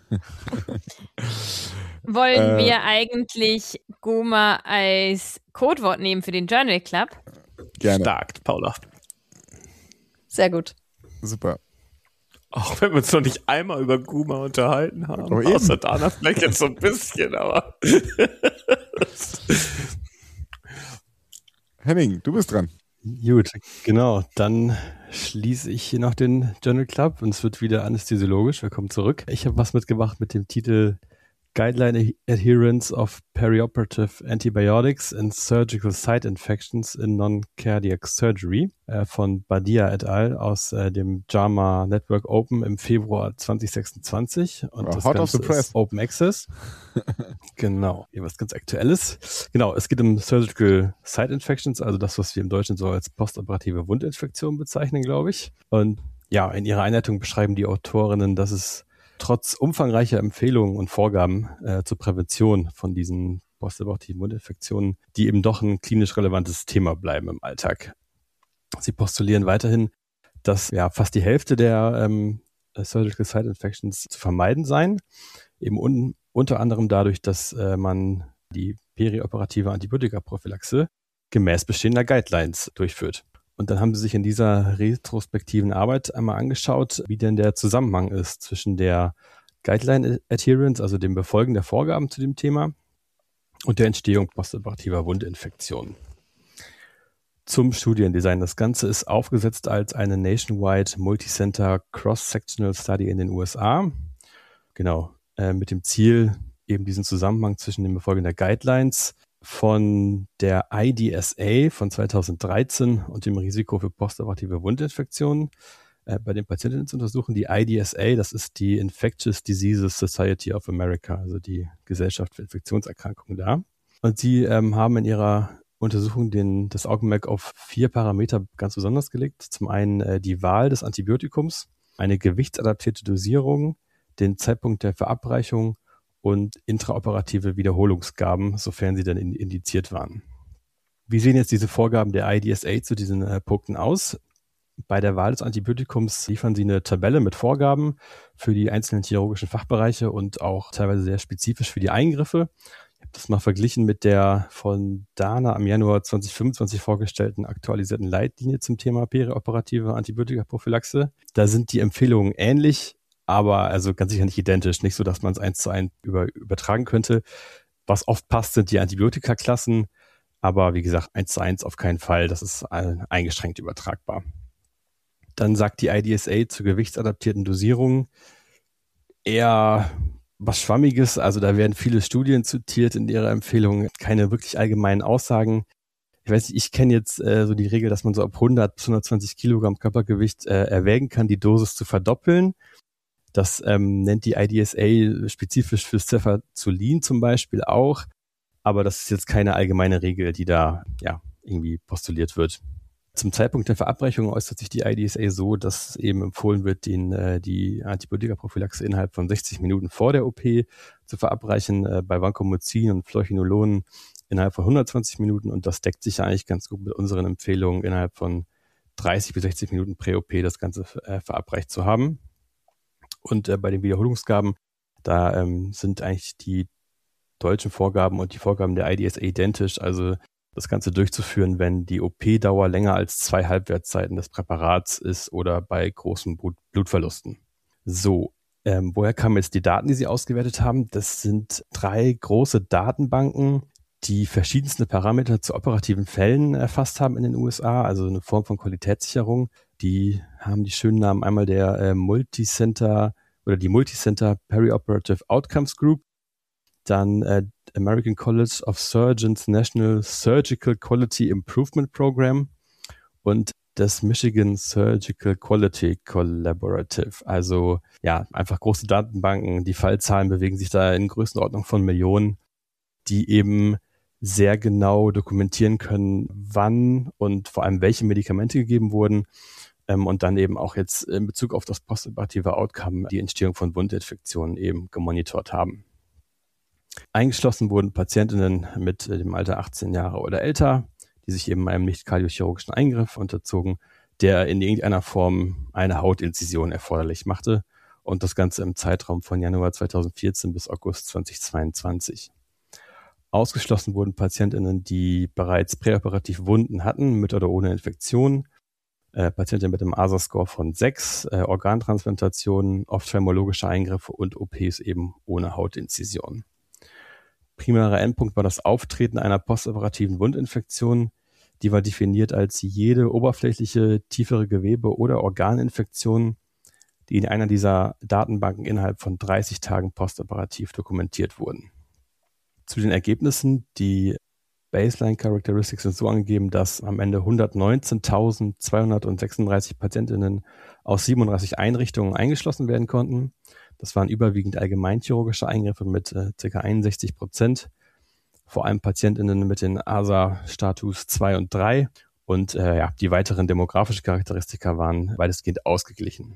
S3: Wollen äh, wir eigentlich Guma als Codewort nehmen für den Journal Club?
S1: Gerne.
S5: Stark, Paula.
S2: Sehr gut.
S1: Super.
S5: Auch wenn wir uns noch nicht einmal über Guma unterhalten haben. Oh, außer Dana vielleicht jetzt so ein bisschen, aber
S1: Henning, du bist dran.
S4: Gut, genau. Dann schließe ich hier noch den Journal Club und es wird wieder anästhesiologisch. Willkommen zurück. Ich habe was mitgebracht mit dem Titel Guideline Adherence of Perioperative Antibiotics in Surgical Site Infections in Non-Cardiac Surgery äh, von Badia et al. Aus äh, dem JAMA Network Open im Februar zwanzig sechsundzwanzig. Und oh, das
S1: hot
S4: Ganze
S1: off the press.
S4: Ist Open Access. Genau, hier was ganz Aktuelles. Genau, es geht um Surgical Site Infections, also das, was wir im Deutschen so als postoperative Wundinfektion bezeichnen, glaube ich. Und ja, in ihrer Einleitung beschreiben die Autorinnen, dass es trotz umfangreicher Empfehlungen und Vorgaben äh, zur Prävention von diesen postoperativen Wundinfektionen, die eben doch ein klinisch relevantes Thema bleiben im Alltag. Sie postulieren weiterhin, dass ja fast die Hälfte der ähm, Surgical Site Infections zu vermeiden seien, eben un- unter anderem dadurch, dass äh, man die perioperative Antibiotikaprophylaxe gemäß bestehender Guidelines durchführt. Und dann haben sie sich in dieser retrospektiven Arbeit einmal angeschaut, wie denn der Zusammenhang ist zwischen der Guideline Adherence, also dem Befolgen der Vorgaben zu dem Thema, und der Entstehung postoperativer Wundinfektionen. zum Studiendesign. Das Ganze ist aufgesetzt als eine Nationwide Multicenter Cross-Sectional Study in den U S A. Genau, äh, mit dem Ziel, eben diesen Zusammenhang zwischen dem Befolgen der Guidelines von der I D S A von zweitausenddreizehn und dem Risiko für postoperative Wundinfektionen äh, bei den Patientinnen zu untersuchen. Die I D S A, das ist die Infectious Diseases Society of America, also die Gesellschaft für Infektionserkrankungen da. Und sie ähm, haben in ihrer Untersuchung den, das Augenmerk auf vier Parameter ganz besonders gelegt. Zum einen äh, die Wahl des Antibiotikums, eine gewichtsadaptierte Dosierung, den Zeitpunkt der Verabreichung und intraoperative Wiederholungsgaben, sofern sie dann indiziert waren. Wie sehen jetzt diese Vorgaben der I D S A zu diesen äh, Punkten aus? Bei der Wahl des Antibiotikums liefern sie eine Tabelle mit Vorgaben für die einzelnen chirurgischen Fachbereiche und auch teilweise sehr spezifisch für die Eingriffe. Ich habe das mal verglichen mit der von Dana am Januar zweitausendfünfundzwanzig vorgestellten aktualisierten Leitlinie zum Thema perioperative Antibiotikaprophylaxe. Da sind die Empfehlungen ähnlich, aber also ganz sicher nicht identisch. Nicht so, dass man es eins zu eins über, übertragen könnte. Was oft passt, sind die Antibiotikaklassen, aber wie gesagt, eins zu eins auf keinen Fall. Das ist eingeschränkt übertragbar. Dann sagt die I D S A zur gewichtsadaptierten Dosierung eher was Schwammiges, also da werden viele Studien zitiert in ihrer Empfehlung, keine wirklich allgemeinen Aussagen. Ich weiß nicht, ich kenne jetzt äh, so die Regel, dass man so ab hundert bis hundertzwanzig Kilogramm Körpergewicht äh, erwägen kann, die Dosis zu verdoppeln. Das ähm, nennt die I D S A spezifisch für Cefazolin zum Beispiel auch, aber das ist jetzt keine allgemeine Regel, die da ja irgendwie postuliert wird. Zum Zeitpunkt der Verabreichung äußert sich die I D S A so, dass eben empfohlen wird, den, äh, die Antibiotikaprophylaxe innerhalb von sechzig Minuten vor der O P zu verabreichen, äh, bei Vancomycin und Fluocinolonen innerhalb von hundertzwanzig Minuten, und das deckt sich eigentlich ganz gut mit unseren Empfehlungen, innerhalb von dreißig bis sechzig Minuten Prä-O P das Ganze äh, verabreicht zu haben. Und äh, bei den Wiederholungsgaben, da ähm, sind eigentlich die deutschen Vorgaben und die Vorgaben der I D S A identisch, also das Ganze durchzuführen, wenn die O P-Dauer länger als zwei Halbwertszeiten des Präparats ist oder bei großen Blut- Blutverlusten. So, ähm, woher kamen jetzt die Daten, die Sie ausgewertet haben? Das sind drei große Datenbanken, die verschiedenste Parameter zu operativen Fällen erfasst haben in den U S A, also eine Form von Qualitätssicherung. Die haben die schönen Namen einmal der äh, Multicenter oder die Multicenter Perioperative Outcomes Group, dann äh, American College of Surgeons National Surgical Quality Improvement Program und das Michigan Surgical Quality Collaborative. Also ja, einfach große Datenbanken. Die Fallzahlen bewegen sich da in Größenordnung von Millionen, die eben sehr genau dokumentieren können, wann und vor allem welche Medikamente gegeben wurden, ähm, und dann eben auch jetzt in Bezug auf das postoperative Outcome die Entstehung von Wundinfektionen eben gemonitort haben. Eingeschlossen wurden Patientinnen mit dem Alter achtzehn Jahre oder älter, die sich eben einem nicht kardiochirurgischen Eingriff unterzogen, der in irgendeiner Form eine Hautinzision erforderlich machte, und das Ganze im Zeitraum von Januar zweitausendvierzehn bis August zweitausendzweiundzwanzig. Ausgeschlossen wurden Patientinnen, die bereits präoperativ Wunden hatten, mit oder ohne Infektion, äh, Patientinnen mit einem A S A-Score von sechs, äh, Organtransplantationen, ophthalmologische Eingriffe und O Ps eben ohne Hautinzision. Primärer Endpunkt war das Auftreten einer postoperativen Wundinfektion. Die war definiert als jede oberflächliche, tiefere Gewebe- oder Organinfektion, die in einer dieser Datenbanken innerhalb von dreißig Tagen postoperativ dokumentiert wurden. Zu den Ergebnissen: die Baseline Characteristics sind so angegeben, dass am Ende hundertneunzehntausendzweihundertsechsunddreißig Patientinnen aus siebenunddreißig Einrichtungen eingeschlossen werden konnten. Das waren überwiegend allgemeinchirurgische Eingriffe mit äh, ca. einundsechzig Prozent, vor allem Patientinnen mit den A S A-Status zwei und drei, und äh, ja, die weiteren demografischen Charakteristika waren weitestgehend ausgeglichen.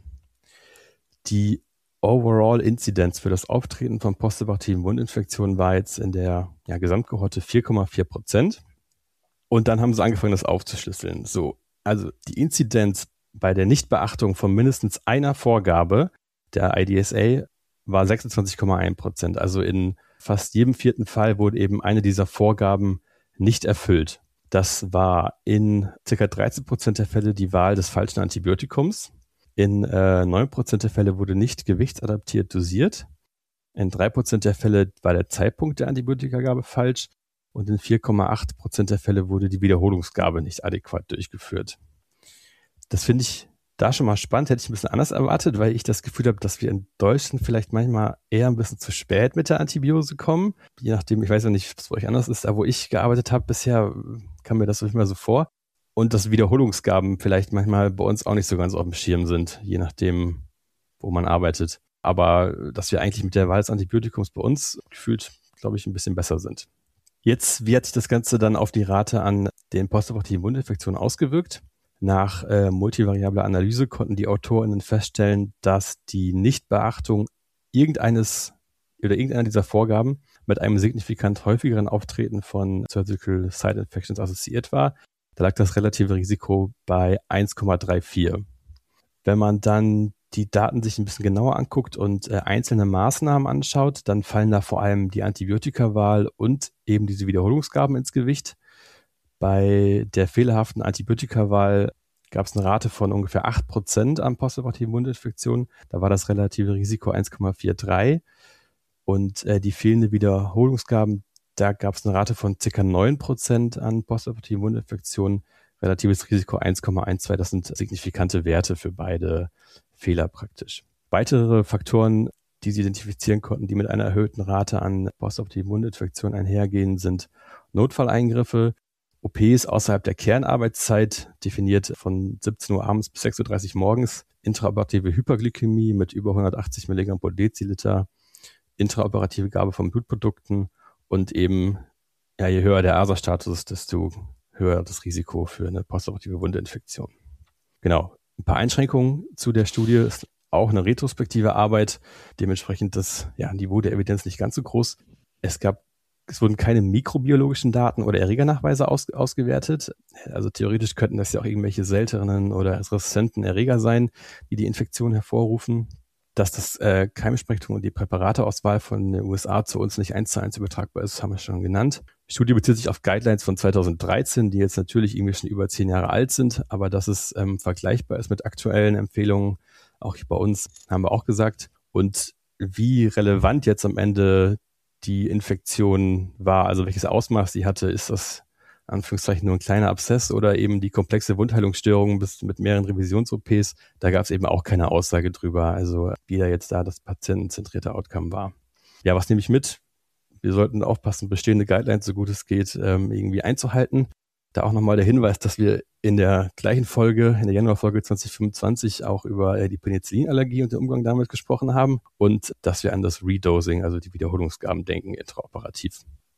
S4: Die Overall-Inzidenz für das Auftreten von postoperativen Wundinfektionen war jetzt in der ja, Gesamtkohorte vier Komma vier Prozent. Und dann haben sie angefangen, das aufzuschlüsseln. So, also die Inzidenz bei der Nichtbeachtung von mindestens einer Vorgabe der I D S A war sechsundzwanzig Komma eins Prozent. Also in fast jedem vierten Fall wurde eben eine dieser Vorgaben nicht erfüllt. Das war in ca. dreizehn Prozent der Fälle die Wahl des falschen Antibiotikums. In äh, neun Prozent der Fälle wurde nicht gewichtsadaptiert dosiert. In drei Prozent der Fälle war der Zeitpunkt der Antibiotikagabe falsch. und in vier Komma acht Prozent der Fälle wurde die Wiederholungsgabe nicht adäquat durchgeführt. Das finde ich da schon mal spannend, hätte ich ein bisschen anders erwartet, weil ich das Gefühl habe, dass wir in Deutschland vielleicht manchmal eher ein bisschen zu spät mit der Antibiose kommen. Je nachdem, ich weiß ja nicht, ob es bei euch anders ist, da wo ich gearbeitet habe bisher, kam mir das immer so vor. Und dass Wiederholungsgaben vielleicht manchmal bei uns auch nicht so ganz auf dem Schirm sind, je nachdem, wo man arbeitet. Aber dass wir eigentlich mit der Wahl des Antibiotikums bei uns gefühlt, glaube ich, ein bisschen besser sind. Jetzt, wie hat sich das Ganze dann auf die Rate an den postoperativen Wundinfektionen ausgewirkt? Nach äh, multivariabler Analyse konnten die AutorInnen feststellen, dass die Nichtbeachtung irgendeines oder irgendeiner dieser Vorgaben mit einem signifikant häufigeren Auftreten von Surgical Site Infections assoziiert war. Da lag das relative Risiko bei eins Komma vierunddreißig. Wenn man dann die Daten sich ein bisschen genauer anguckt und äh, einzelne Maßnahmen anschaut, dann fallen da vor allem die Antibiotikawahl und eben diese Wiederholungsgaben ins Gewicht. Bei der fehlerhaften Antibiotikawahl gab es eine Rate von ungefähr acht Prozent an postoperativen Wundinfektionen. Da war das relative Risiko eins Komma dreiundvierzig. Und äh, die fehlende Wiederholungsgaben, da gab es eine Rate von ca. neun Prozent an postoperativen Wundinfektionen. Relatives Risiko eins Komma zwölf. Das sind signifikante Werte für beide Fehler praktisch. Weitere Faktoren, die sie identifizieren konnten, die mit einer erhöhten Rate an postoperativen Wundinfektionen einhergehen, sind Notfalleingriffe, O Ps außerhalb der Kernarbeitszeit, definiert von siebzehn Uhr abends bis sechs Uhr dreißig morgens, intraoperative Hyperglykämie mit über hundertachtzig Milligramm pro Deziliter, intraoperative Gabe von Blutprodukten und eben, ja, je höher der A S A-Status ist, desto höher das Risiko für eine postoperative Wundinfektion. Genau. Ein paar Einschränkungen zu der Studie, ist auch eine retrospektive Arbeit, dementsprechend das ja, Niveau der Evidenz nicht ganz so groß. Es gab Es wurden keine mikrobiologischen Daten oder Erregernachweise aus, ausgewertet. Also theoretisch könnten das ja auch irgendwelche seltenen oder resistenten Erreger sein, die die Infektion hervorrufen. Dass das äh, Keimspektrum und die Präparateauswahl von den U S A zu uns nicht eins zu eins übertragbar ist, haben wir schon genannt. Die Studie bezieht sich auf Guidelines von zweitausenddreizehn, die jetzt natürlich irgendwie schon über zehn Jahre alt sind, aber dass es ähm, vergleichbar ist mit aktuellen Empfehlungen, auch hier bei uns, haben wir auch gesagt. Und wie relevant jetzt am Ende die Infektion war, also welches Ausmaß sie hatte, ist das in Anführungszeichen nur ein kleiner Abszess oder eben die komplexe Wundheilungsstörung bis mit mehreren Revisions-O Ps, da gab es eben auch keine Aussage drüber, also wie da jetzt da das patientenzentrierte Outcome war. Ja, was nehme ich mit? Wir sollten aufpassen, bestehende Guidelines, so gut es geht, irgendwie einzuhalten. Da auch nochmal der Hinweis, dass wir in der gleichen Folge, in der Januarfolge zwanzig fünfundzwanzig auch über die Penicillinallergie und den Umgang damit gesprochen haben und dass wir an das Redosing, also die Wiederholungsgaben denken, intraoperativ.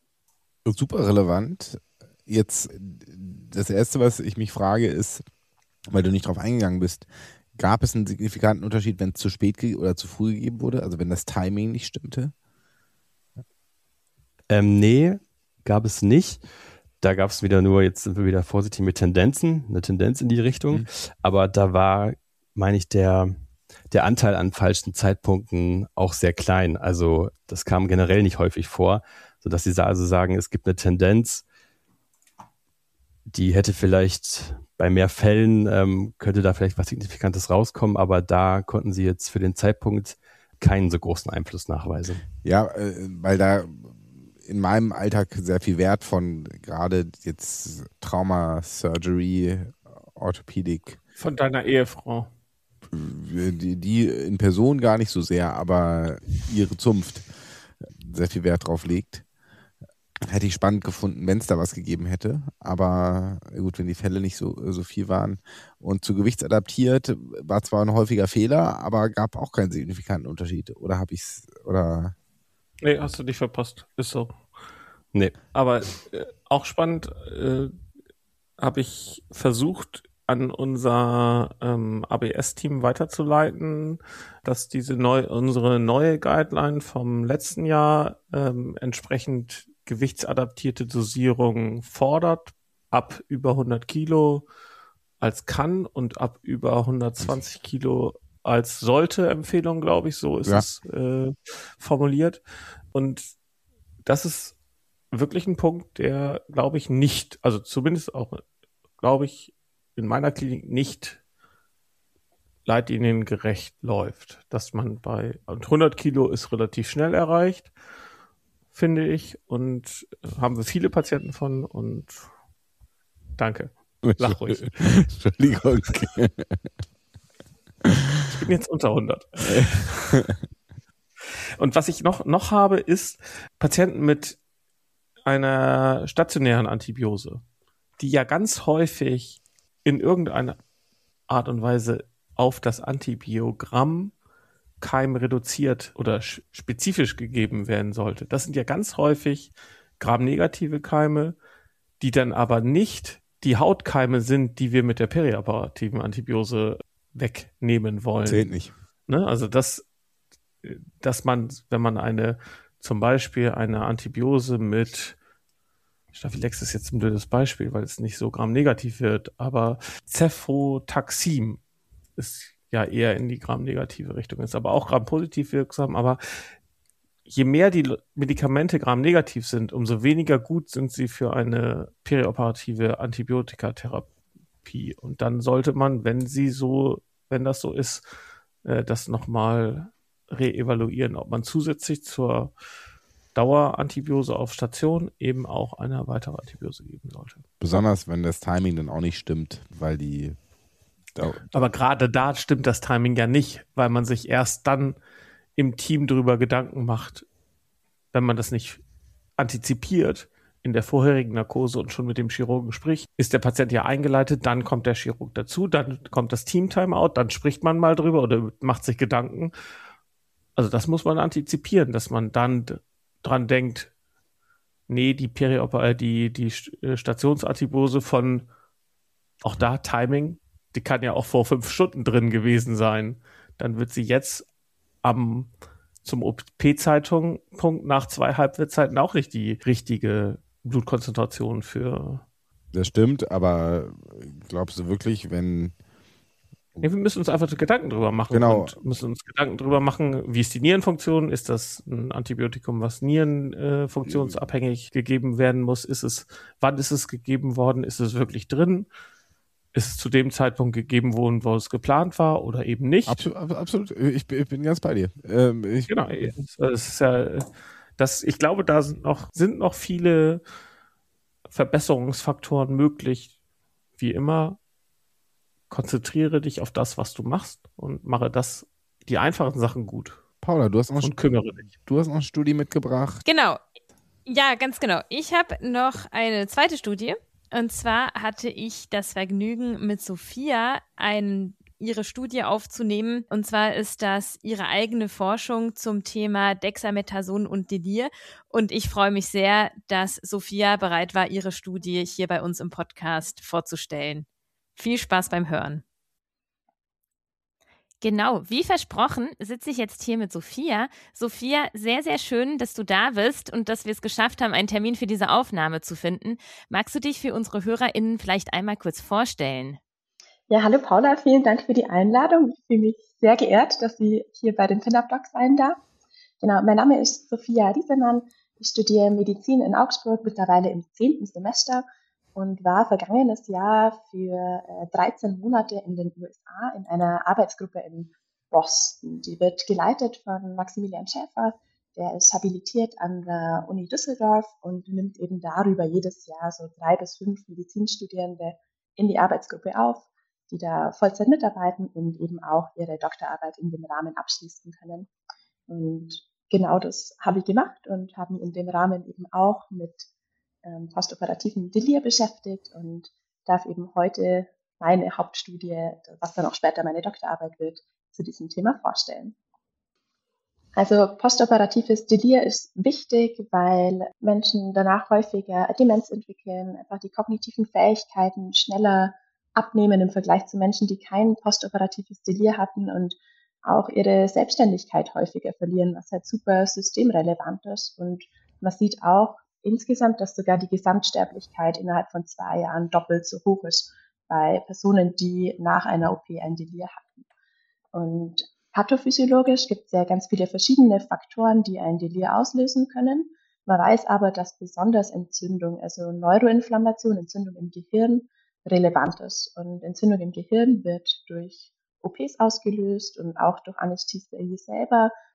S1: Super relevant. Jetzt das Erste, was ich mich frage, ist, weil du nicht drauf eingegangen bist, gab es einen signifikanten Unterschied, wenn es zu spät oder zu früh gegeben wurde? Also wenn das Timing nicht stimmte?
S4: Ähm, nee, gab es nicht. Da gab es wieder nur, jetzt sind wir wieder vorsichtig mit Tendenzen, eine Tendenz in die Richtung. Mhm. Aber da war, meine ich, der, der Anteil an falschen Zeitpunkten auch sehr klein. Also das kam generell nicht häufig vor, sodass sie also sagen, es gibt eine Tendenz, die hätte vielleicht bei mehr Fällen, ähm, könnte da vielleicht was Signifikantes rauskommen, aber da konnten sie jetzt für den Zeitpunkt keinen so großen Einfluss nachweisen.
S1: Ja, äh, weil da in meinem Alltag sehr viel Wert von gerade jetzt Trauma, Surgery, Orthopädik.
S5: Von deiner Ehefrau.
S1: Die, die in Person gar nicht so sehr, aber ihre Zunft sehr viel Wert drauf legt. Hätte ich spannend gefunden, wenn es da was gegeben hätte. Aber gut, wenn die Fälle nicht so, so viel waren. Und zu gewichtsadaptiert war zwar ein häufiger Fehler, aber gab auch keinen signifikanten Unterschied. Oder habe ich es, oder...
S5: Nee, hast du dich verpasst. Ist so.
S4: Nee.
S5: Aber äh, auch spannend, äh, habe ich versucht, an unser ähm, A B S-Team weiterzuleiten, dass diese neu, unsere neue Guideline vom letzten Jahr ähm, entsprechend gewichtsadaptierte Dosierung fordert, ab über hundert Kilo als kann und ab über hundertzwanzig Kilo als sollte Empfehlung, glaube ich, so ist ja. es äh, formuliert. Und das ist wirklich ein Punkt, der, glaube ich, nicht, also zumindest auch, glaube ich, in meiner Klinik nicht leitliniengerecht läuft. Dass man bei hundert Kilo ist relativ schnell erreicht. finde ich. Und haben wir viele Patienten von und danke. Lach ruhig.
S1: Entschuldigung.
S5: Ich bin jetzt unter hundert. Und was ich noch, noch habe, ist Patienten mit einer stationären Antibiose, die ja ganz häufig in irgendeiner Art und Weise auf das Antibiogramm Keim reduziert oder spezifisch gegeben werden sollte. Das sind ja ganz häufig gramnegative Keime, die dann aber nicht die Hautkeime sind, die wir mit der perioperativen Antibiose wegnehmen wollen.
S1: Zählt nicht.
S5: Ne? Also das, dass man, wenn man eine, zum Beispiel eine Antibiose mit Staphylex ist jetzt ein blödes Beispiel, weil es nicht so gramnegativ wird, aber Cefotaxim ist ja eher in die gramnegative Richtung, ist aber auch grampositiv wirksam, aber je mehr die Medikamente gramnegativ sind, umso weniger gut sind sie für eine perioperative Antibiotikatherapie. Und dann sollte man, wenn sie so, wenn das so ist, das nochmal reevaluieren, ob man zusätzlich zur Dauerantibiose auf Station eben auch eine weitere Antibiose geben sollte.
S1: Besonders, wenn das Timing dann auch nicht stimmt, weil die...
S5: Aber gerade da stimmt das Timing ja nicht, weil man sich erst dann im Team darüber Gedanken macht, wenn man das nicht antizipiert in der vorherigen Narkose und schon mit dem Chirurgen spricht, ist der Patient ja eingeleitet, dann kommt der Chirurg dazu, dann kommt das Team-Timeout, dann spricht man mal drüber oder macht sich Gedanken. Also das muss man antizipieren, dass man dann dran denkt, nee, die Perioper, die, die Stationsantibiose von, auch da Timing, die kann ja auch vor fünf Stunden drin gewesen sein. Dann wird sie jetzt am zum O P-Zeitpunkt nach zwei Halbwertszeiten auch nicht die richtige Blutkonzentration für.
S1: Das stimmt, aber glaubst du wirklich, wenn...
S5: Nee, wir müssen uns einfach Gedanken drüber machen.
S1: Genau.
S5: Und müssen uns Gedanken drüber machen, wie ist die Nierenfunktion? Ist das ein Antibiotikum, was nierenfunktionsabhängig äh, gegeben werden muss? Ist es, wann ist es gegeben worden? Ist es wirklich drin? Ist es zu dem Zeitpunkt gegeben worden, wo es geplant war oder eben nicht?
S1: Absolut, absolut. Ich, ich bin ganz bei dir. Ähm, ich,
S5: genau, es ist ja, das, ich glaube, da sind noch, sind noch viele Verbesserungsfaktoren möglich. Wie immer, konzentriere dich auf das, was du machst und mache das, die einfachen Sachen gut.
S1: Paula, du hast noch,
S5: und kümmere dich.
S1: Du hast noch eine Studie mitgebracht.
S3: Genau. Ja, ganz genau. Ich habe noch eine zweite Studie. Und zwar hatte ich das Vergnügen, mit Sophia ein, ihre Studie aufzunehmen. Und zwar ist das ihre eigene Forschung zum Thema Dexamethason und Delir. Und ich freue mich sehr, dass Sophia bereit war, ihre Studie hier bei uns im Podcast vorzustellen. Viel Spaß beim Hören. Genau, wie versprochen, sitze ich jetzt hier mit Sophia. Sophia, sehr, sehr schön, dass du da bist und dass wir es geschafft haben, einen Termin für diese Aufnahme zu finden. Magst du dich für unsere HörerInnen vielleicht einmal kurz vorstellen?
S6: Ja, hallo Paula, vielen Dank für die Einladung. Ich fühle mich sehr geehrt, dass ich hier bei den Finna-Blogs sein darf. Genau, mein Name ist Sophia Riesemann. Ich studiere Medizin in Augsburg, mittlerweile im zehnten Semester und war vergangenes Jahr für äh, dreizehn Monate in den U S A in einer Arbeitsgruppe in Boston. Die wird geleitet von Maximilian Schäfer, der ist habilitiert an der Uni Düsseldorf und nimmt eben darüber jedes Jahr so drei bis fünf Medizinstudierende in die Arbeitsgruppe auf, die da Vollzeit mitarbeiten und eben auch ihre Doktorarbeit in dem Rahmen abschließen können. Und genau das habe ich gemacht und habe mich in dem Rahmen eben auch mit ähm, postoperativen Delir beschäftigt und darf eben heute meine Hauptstudie, was dann auch später meine Doktorarbeit wird, zu diesem Thema vorstellen. Also postoperatives Delir ist wichtig, weil Menschen danach häufiger Demenz entwickeln, einfach die kognitiven Fähigkeiten schneller abnehmen im Vergleich zu Menschen, die kein postoperatives Delir hatten und auch ihre Selbstständigkeit häufiger verlieren, was halt super systemrelevant ist. Und man sieht auch insgesamt, dass sogar die Gesamtsterblichkeit innerhalb von zwei Jahren doppelt so hoch ist bei Personen, die nach einer O P ein Delir hatten. Und pathophysiologisch gibt es ja ganz viele verschiedene Faktoren, die ein Delir auslösen können. Man weiß aber, dass besonders Entzündung, also Neuroinflammation, Entzündung im Gehirn, relevant ist. Und Entzündung im Gehirn wird durch O Ps ausgelöst und auch durch Anästhesie selber.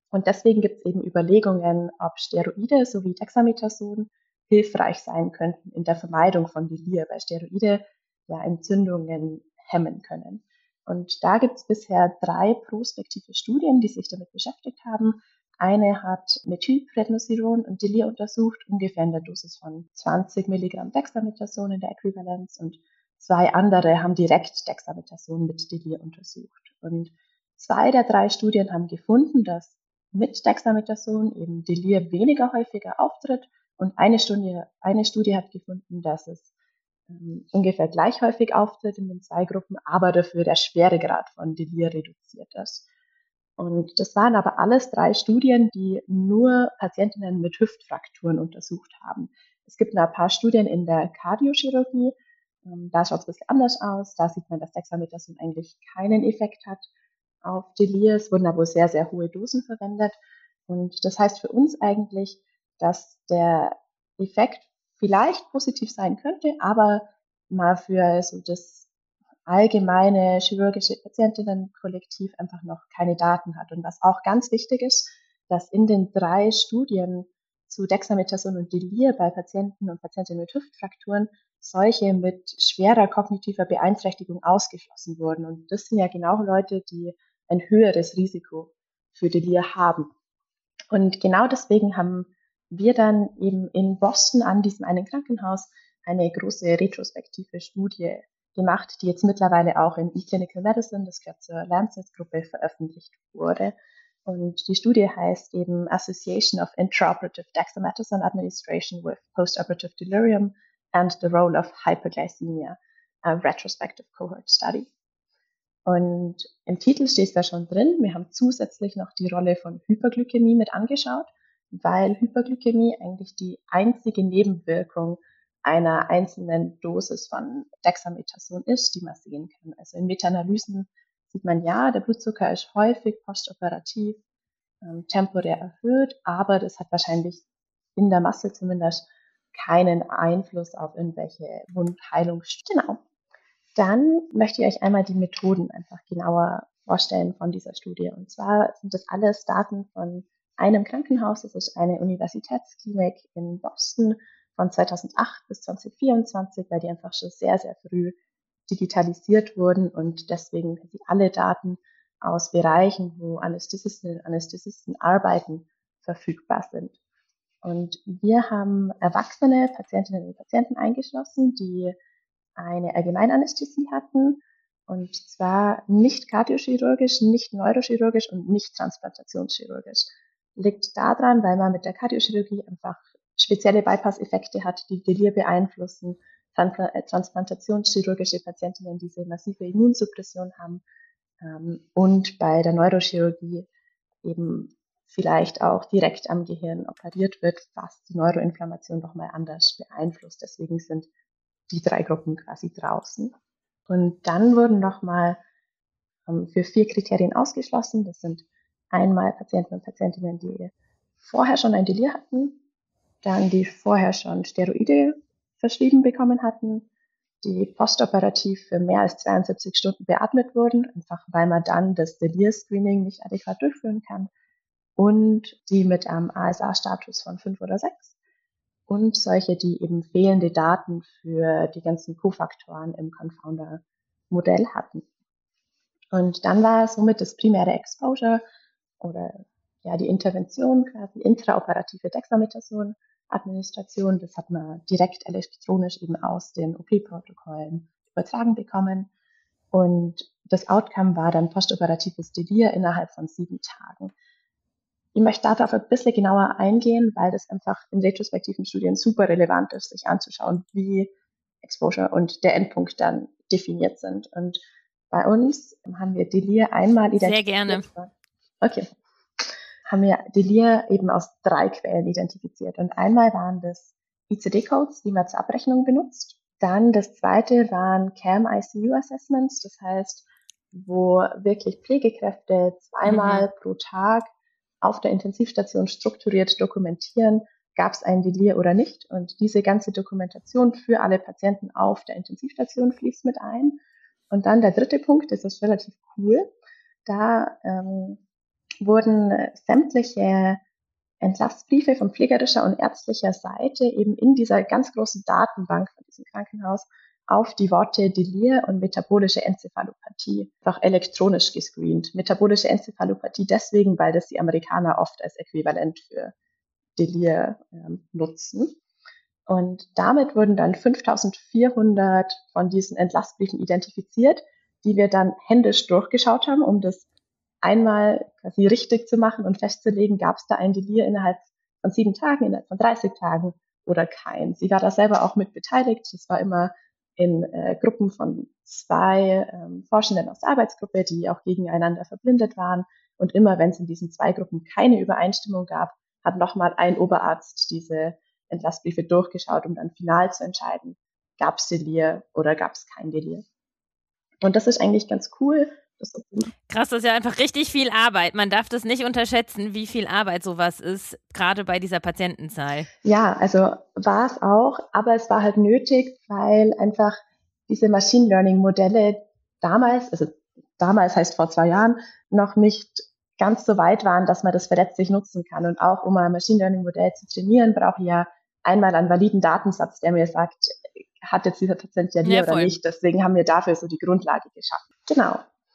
S6: Und deswegen gibt es eben Überlegungen, ob Steroide sowie Dexamethason hilfreich sein könnten in der Vermeidung von Delir, weil Steroide ja Entzündungen hemmen können. Und da gibt es bisher drei prospektive Studien, die sich damit beschäftigt haben. Eine hat Methylprednisolon und Delir untersucht, ungefähr in der Dosis von zwanzig Milligramm Dexamethason in der Äquivalenz, und zwei andere haben direkt Dexamethason mit Delir untersucht. Und zwei der drei Studien haben gefunden, dass mit Dexamethason eben Delir weniger häufiger auftritt, und eine Studie, eine Studie hat gefunden, dass es ähm, ungefähr gleich häufig auftritt in den zwei Gruppen, aber dafür der Schweregrad von Delir reduziert ist. Und das waren aber alles drei Studien, die nur Patientinnen mit Hüftfrakturen untersucht haben. Es gibt noch ein paar Studien in der Kardiochirurgie, ähm, da schaut es ein bisschen anders aus. Da sieht man, dass Dexamethason eigentlich keinen Effekt hat auf Delir. Es wurden aber sehr, sehr hohe Dosen verwendet. Und das heißt für uns eigentlich, dass der Effekt vielleicht positiv sein könnte, aber mal für so das allgemeine chirurgische Patientinnenkollektiv einfach noch keine Daten hat. Und was auch ganz wichtig ist, dass in den drei Studien zu Dexamethason und Delir bei Patienten und Patientinnen mit Hüftfrakturen solche mit schwerer kognitiver Beeinträchtigung ausgeschlossen wurden. Und das sind ja genau Leute, die ein höheres Risiko für Delir haben. Und genau deswegen haben wir dann eben in Boston an diesem einen Krankenhaus eine große retrospektive Studie gemacht, die jetzt mittlerweile auch in eClinical Medicine, das gehört zur Lancet-Gruppe, veröffentlicht wurde. Und die Studie heißt eben Association of Intraoperative Dexamethasone Administration with Postoperative Delirium and the Role of Hyperglycemia, a Retrospective Cohort Study. Und im Titel steht es da schon drin, wir haben zusätzlich noch die Rolle von Hyperglykämie mit angeschaut, weil Hyperglykämie eigentlich die einzige Nebenwirkung einer einzelnen Dosis von Dexamethason ist, die man sehen kann. Also in Meta-Analysen sieht man, ja, der Blutzucker ist häufig postoperativ ähm, temporär erhöht, aber das hat wahrscheinlich in der Masse zumindest keinen Einfluss auf irgendwelche Wundheilungsstudien. Genau. Dann möchte ich euch einmal die Methoden einfach genauer vorstellen von dieser Studie. Und zwar sind das alles Daten von einem Krankenhaus. Das ist eine Universitätsklinik in Boston von zweitausendacht bis zweitausendvierundzwanzig, weil die einfach schon sehr, sehr früh digitalisiert wurden und deswegen alle Daten aus Bereichen, wo Anästhesistinnen und Anästhesisten arbeiten, verfügbar sind. Und wir haben erwachsene Patientinnen und Patienten eingeschlossen, die eine Allgemeinanästhesie hatten, und zwar nicht kardiochirurgisch, nicht neurochirurgisch und nicht transplantationschirurgisch. Liegt daran, weil man mit der Kardiochirurgie einfach spezielle Bypass-Effekte hat, die Delir beeinflussen, transplantationschirurgische Patientinnen diese massive Immunsuppression haben ähm, und bei der Neurochirurgie eben vielleicht auch direkt am Gehirn operiert wird, was die Neuroinflammation nochmal anders beeinflusst. Deswegen sind die drei Gruppen quasi draußen. Und dann wurden nochmal ähm, für vier Kriterien ausgeschlossen. Das sind einmal Patienten und Patientinnen, die vorher schon ein Delir hatten, dann die vorher schon Steroide verschrieben bekommen hatten, die postoperativ für mehr als zweiundsiebzig Stunden beatmet wurden, einfach weil man dann das Delir-Screening nicht adäquat durchführen kann, und die mit einem A S A-Status von fünf oder sechs. Und solche, die eben fehlende Daten für die ganzen Kofaktoren im Confounder-Modell hatten. Und dann war somit das primäre Exposure oder ja die Intervention, quasi intraoperative Dexamethason-Administration. Das hat man direkt elektronisch eben aus den O P-Protokollen übertragen bekommen. Und das Outcome war dann postoperatives Delir innerhalb von sieben Tagen. Ich möchte darauf ein bisschen genauer eingehen, weil das einfach in retrospektiven Studien super relevant ist, sich anzuschauen, wie Exposure und der Endpunkt dann definiert sind. Und bei uns haben wir Delir einmal identifiziert.
S3: Sehr gerne.
S6: Okay. Haben wir Delir eben aus drei Quellen identifiziert. Und einmal waren das I C D-Codes, die man zur Abrechnung benutzt. Dann das zweite waren C A M-I C U-Assessments, das heißt, wo wirklich Pflegekräfte zweimal mhm. pro Tag auf der Intensivstation strukturiert dokumentieren, gab es ein Delir oder nicht. Und diese ganze Dokumentation für alle Patienten auf der Intensivstation fließt mit ein. Und dann der dritte Punkt, das ist relativ cool. Da ähm, wurden sämtliche Entlassbriefe von pflegerischer und ärztlicher Seite eben in dieser ganz großen Datenbank von diesem Krankenhaus auf die Worte Delir und metabolische Enzephalopathie einfach elektronisch gescreent. Metabolische Enzephalopathie deswegen, weil das die Amerikaner oft als Äquivalent für Delir ähm, nutzen. Und damit wurden dann fünftausendvierhundert von diesen Entlassbriefen identifiziert, die wir dann händisch durchgeschaut haben, um das einmal quasi richtig zu machen und festzulegen, gab es da ein Delir innerhalb von sieben Tagen, innerhalb von dreißig Tagen oder kein. Sie war da selber auch mit beteiligt. Das war immer in äh, Gruppen von zwei ähm, Forschenden aus der Arbeitsgruppe, die auch gegeneinander verblindet waren. Und immer, wenn es in diesen zwei Gruppen keine Übereinstimmung gab, hat nochmal ein Oberarzt diese Entlassbriefe durchgeschaut, um dann final zu entscheiden, gab es Delir oder gab es kein Delir. Und das ist eigentlich ganz cool. Das ist
S3: Krass, das ist ja einfach richtig viel Arbeit. Man darf das nicht unterschätzen, wie viel Arbeit sowas ist, gerade bei dieser Patientenzahl.
S6: Ja, also war es auch, aber es war halt nötig, weil einfach diese Machine Learning Modelle damals, also damals heißt vor zwei Jahren, noch nicht ganz so weit waren, dass man das verletzlich nutzen kann. Und auch um ein Machine Learning Modell zu trainieren, brauche ich ja einmal einen validen Datensatz, der mir sagt, hat jetzt dieser Patient ja
S3: Ja,
S6: oder
S3: voll.
S6: nicht. Deswegen haben wir dafür so die Grundlage geschaffen. Genau.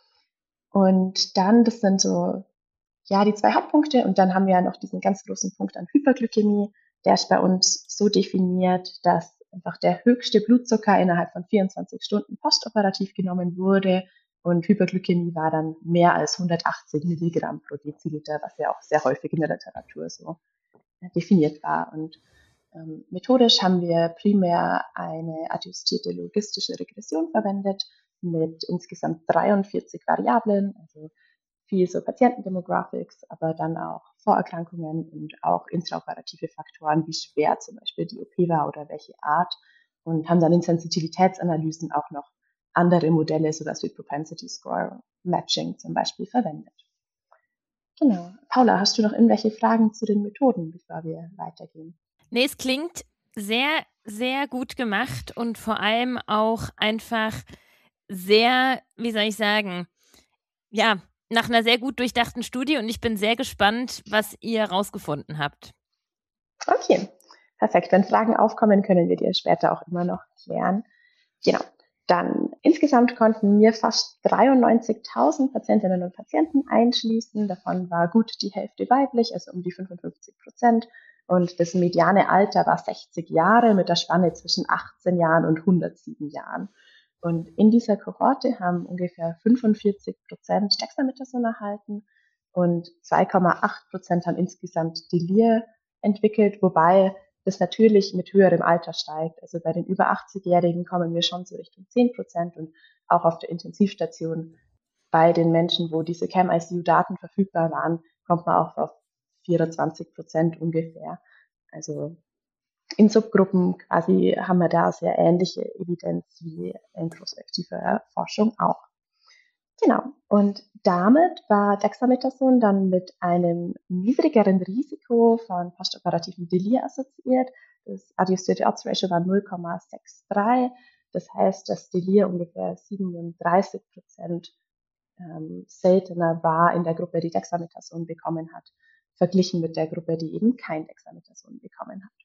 S6: Und dann, das sind so, ja, die zwei Hauptpunkte. Und dann haben wir ja noch diesen ganz großen Punkt an Hyperglykämie. Der ist bei uns so definiert, dass einfach der höchste Blutzucker innerhalb von vierundzwanzig Stunden postoperativ genommen wurde. Und Hyperglykämie war dann mehr als hundertachtzig Milligramm pro Deziliter, was ja auch sehr häufig in der Literatur so definiert war. Und ähm, methodisch haben wir primär eine adjustierte logistische Regression verwendet mit insgesamt dreiundvierzig Variablen, also viel so Patientendemographics, aber dann auch Vorerkrankungen und auch intraoperative Faktoren, wie schwer zum Beispiel die O P war oder welche Art, und haben dann in Sensitivitätsanalysen auch noch andere Modelle, sowas wie Propensity Score Matching zum Beispiel, verwendet. Genau. Paula, hast du noch irgendwelche Fragen zu den Methoden, bevor wir weitergehen?
S3: Nee, es klingt sehr, sehr gut gemacht und vor allem auch einfach sehr, wie soll ich sagen, ja, nach einer sehr gut durchdachten Studie, und ich bin sehr gespannt, was ihr rausgefunden habt.
S6: Okay, perfekt. Wenn Fragen aufkommen, können wir dir später auch immer noch klären. Genau. Dann insgesamt konnten wir fast dreiundneunzigtausend Patientinnen und Patienten einschließen. Davon war gut die Hälfte weiblich, also um die fünfundfünfzig Prozent. Und das mediane Alter war sechzig Jahre mit der Spanne zwischen achtzehn Jahren und hundertsieben Jahren. Und in dieser Kohorte haben ungefähr fünfundvierzig Prozent Dexamethason erhalten und zwei Komma acht Prozent haben insgesamt Delir entwickelt, wobei das natürlich mit höherem Alter steigt. Also bei den über achtzig-Jährigen kommen wir schon so Richtung zehn Prozent und auch auf der Intensivstation bei den Menschen, wo diese C A M-I C U-Daten verfügbar waren, kommt man auch auf vierundzwanzig Prozent ungefähr. Also in Subgruppen quasi haben wir da sehr ähnliche Evidenz wie in prospektiver Forschung auch. Genau. Und damit war Dexamethason dann mit einem niedrigeren Risiko von postoperativen Delir assoziiert. Das adjustierte Odds Ratio war null Komma drei sechs. Das heißt, dass Delir ungefähr siebenunddreißig Prozent ähm, seltener war in der Gruppe, die Dexamethason bekommen hat, verglichen mit der Gruppe, die eben kein Dexamethason bekommen hat.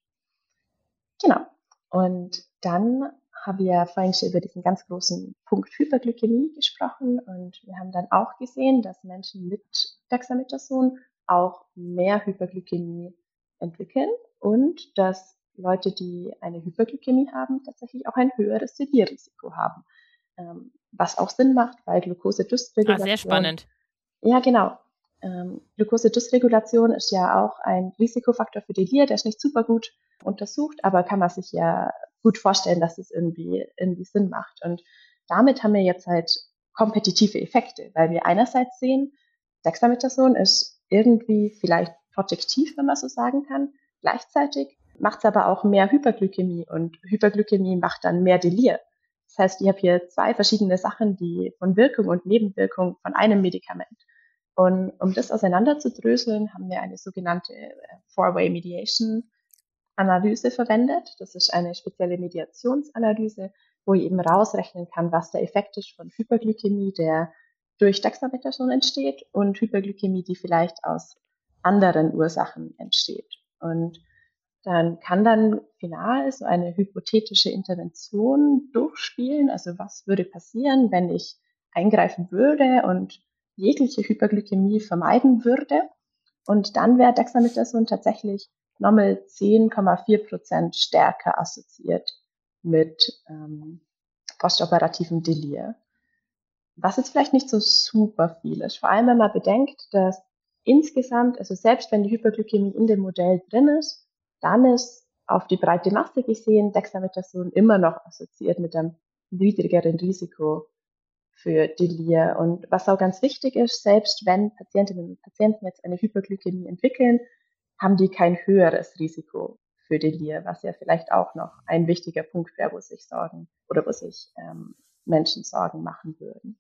S6: Genau. Und dann haben wir vorhin schon über diesen ganz großen Punkt Hyperglykämie gesprochen und wir haben dann auch gesehen, dass Menschen mit Dexamethason auch mehr Hyperglykämie entwickeln und dass Leute, die eine Hyperglykämie haben, tatsächlich auch ein höheres Delirrisiko haben. Ähm, was auch Sinn macht, weil Glucose-Dysregulation...
S3: Ah, sehr spannend.
S6: Ja, genau. Ähm, Glucose-Dysregulation ist ja auch ein Risikofaktor für Delir, der ist nicht super gut untersucht, aber kann man sich ja gut vorstellen, dass es irgendwie, irgendwie Sinn macht. Und damit haben wir jetzt halt kompetitive Effekte, weil wir einerseits sehen, Dexamethason ist irgendwie vielleicht protektiv, wenn man so sagen kann. Gleichzeitig macht es aber auch mehr Hyperglykämie und Hyperglykämie macht dann mehr Delir. Das heißt, ich habe hier zwei verschiedene Sachen, die von Wirkung und Nebenwirkung von einem Medikament. Und um das auseinander zu dröseln, haben wir eine sogenannte Four-Way Mediation Analyse verwendet. Das ist eine spezielle Mediationsanalyse, wo ich eben rausrechnen kann, was der Effekt ist von Hyperglykämie, der durch Dexamethason entsteht und Hyperglykämie, die vielleicht aus anderen Ursachen entsteht. Und dann kann dann final so eine hypothetische Intervention durchspielen. Also was würde passieren, wenn ich eingreifen würde und jegliche Hyperglykämie vermeiden würde? Und dann wäre Dexamethason tatsächlich nochmal zehn Komma vier Prozent stärker assoziiert mit ähm, postoperativen Delir. Was jetzt vielleicht nicht so super viel ist, vor allem wenn man bedenkt, dass insgesamt, also selbst wenn die Hyperglykämie in dem Modell drin ist, dann ist auf die breite Masse gesehen Dexamethason immer noch assoziiert mit einem niedrigeren Risiko für Delir. Und was auch ganz wichtig ist, selbst wenn Patientinnen und Patienten jetzt eine Hyperglykämie entwickeln, haben die kein höheres Risiko für Delir, was ja vielleicht auch noch ein wichtiger Punkt wäre, wo sich Sorgen oder wo sich ähm, Menschen Sorgen machen würden.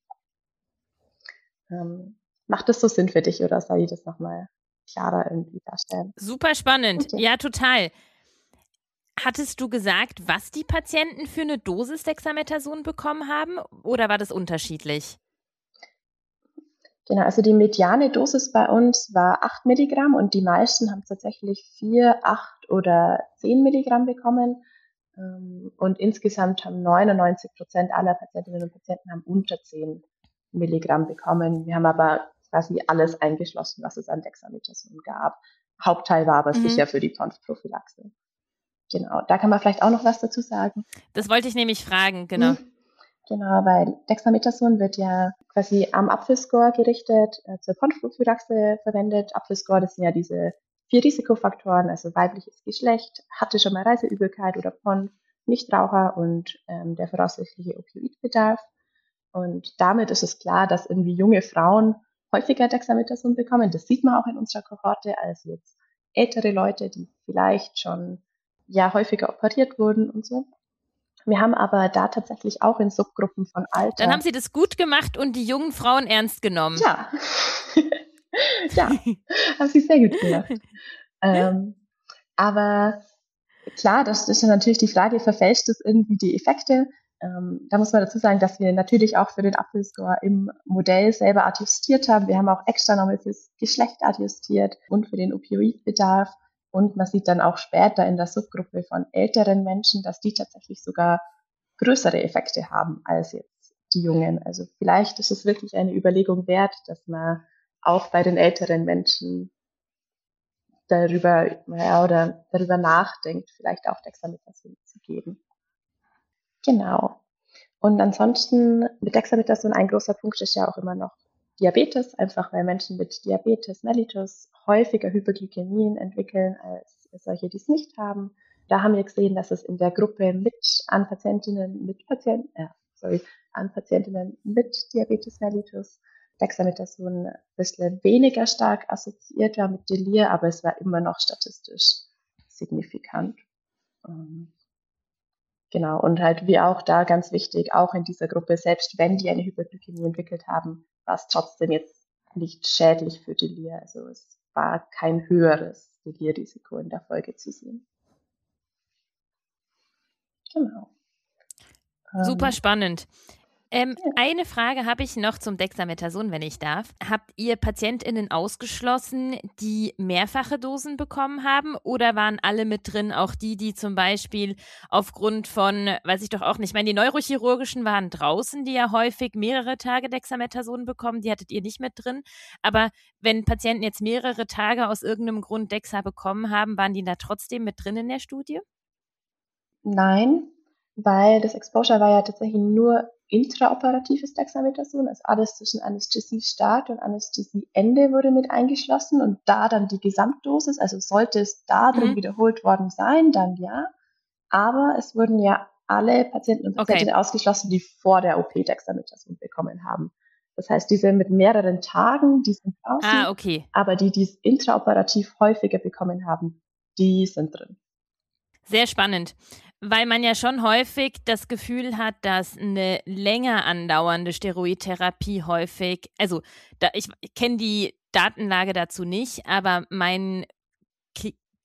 S6: Ähm, macht das so Sinn für dich oder soll ich das nochmal klarer irgendwie darstellen?
S3: Super spannend.
S6: Okay.
S3: Ja, total. Hattest du gesagt, was die Patienten für eine Dosis Dexamethason bekommen haben oder war das unterschiedlich?
S6: Genau, also die mediane Dosis bei uns war acht Milligramm und die meisten haben tatsächlich vier, acht oder zehn Milligramm bekommen. Und insgesamt haben neunundneunzig Prozent aller Patientinnen und Patienten haben unter zehn Milligramm bekommen. Wir haben aber quasi alles eingeschlossen, was es an Dexamethason gab. Hauptteil war aber
S3: Mhm.
S6: sicher für die Tonsprophylaxe. Genau, da kann man vielleicht auch noch was dazu sagen.
S3: Das wollte ich nämlich fragen, genau.
S6: Mhm. Genau, weil Dexamethason wird ja quasi am Apfel-Score gerichtet, äh, zur Tonsprophylaxe verwendet. Apfel-Score, das sind ja diese vier Risikofaktoren, also weibliches Geschlecht, hatte schon mal Reiseübelkeit oder P O N, Nichtraucher und ähm, der voraussichtliche Opioidbedarf. Und damit ist es klar, dass irgendwie junge Frauen häufiger Dexamethason bekommen. Das sieht man auch in unserer Kohorte als jetzt ältere Leute, die vielleicht schon ja häufiger operiert wurden und so. Wir haben aber da tatsächlich auch in Subgruppen von Alter.
S3: Dann haben Sie das gut gemacht und die jungen Frauen ernst genommen.
S6: Ja, ja, haben Sie sehr gut gemacht. ähm, aber klar, das ist natürlich die Frage, verfälscht es irgendwie die Effekte? Ähm, da muss man dazu sagen, dass wir natürlich auch für den Apfel-Score im Modell selber adjustiert haben. Wir haben auch extra nochmal fürs Geschlecht adjustiert und für den Opioidbedarf. Und man sieht dann auch später in der Subgruppe von älteren Menschen, dass die tatsächlich sogar größere Effekte haben als jetzt die Jungen. Also vielleicht ist es wirklich eine Überlegung wert, dass man auch bei den älteren Menschen darüber, ja, oder darüber nachdenkt, vielleicht auch Dexamethason zu geben. Genau. Und ansonsten mit Dexamethason ein großer Punkt ist ja auch immer noch Diabetes, einfach weil Menschen mit Diabetes mellitus häufiger Hyperglykämien entwickeln als solche, die es nicht haben. Da haben wir gesehen, dass es in der Gruppe mit an Patientinnen mit Patienten, äh, sorry, an Patientinnen mit Diabetes mellitus Dexamethason ein bisschen weniger stark assoziiert war mit Delir, aber es war immer noch statistisch signifikant. Ähm, Genau, und halt wie auch da ganz wichtig, auch in dieser Gruppe, selbst wenn die eine Hyperglykämie entwickelt haben, war es trotzdem jetzt nicht schädlich für Delir. Also es war kein höheres Delirrisiko in der Folge zu sehen. Genau.
S3: Super
S6: Ähm,
S3: spannend. Ähm,
S6: Ja.
S3: Eine Frage habe ich noch zum Dexamethason, wenn ich darf. Habt ihr PatientInnen ausgeschlossen, die mehrfache Dosen bekommen haben oder waren alle mit drin, auch die, die zum Beispiel aufgrund von, weiß ich doch auch nicht, ich meine, die Neurochirurgischen waren draußen, die ja häufig mehrere Tage Dexamethason bekommen, die hattet ihr nicht mit drin. Aber wenn Patienten jetzt mehrere Tage aus irgendeinem Grund Dexa bekommen haben, waren die da trotzdem mit drin in der Studie?
S6: Nein, weil das Exposure war ja tatsächlich nur intraoperatives Dexamethason, also alles zwischen Anästhesiestart und Anästhesieende wurde mit eingeschlossen und da dann die Gesamtdosis, also sollte es da drin
S3: Mhm.
S6: wiederholt worden sein, dann ja. Aber es wurden ja alle Patienten und
S3: Okay.
S6: Patientinnen ausgeschlossen, die vor der O P Dexamethason bekommen haben. Das heißt, diese mit mehreren Tagen, die sind draußen,
S3: Ah, okay.
S6: aber die, die es intraoperativ häufiger bekommen haben, die sind drin.
S3: Sehr spannend, weil man ja schon häufig das Gefühl hat, dass eine länger andauernde Steroidtherapie häufig, also da, ich kenne die Datenlage dazu nicht, aber mein K-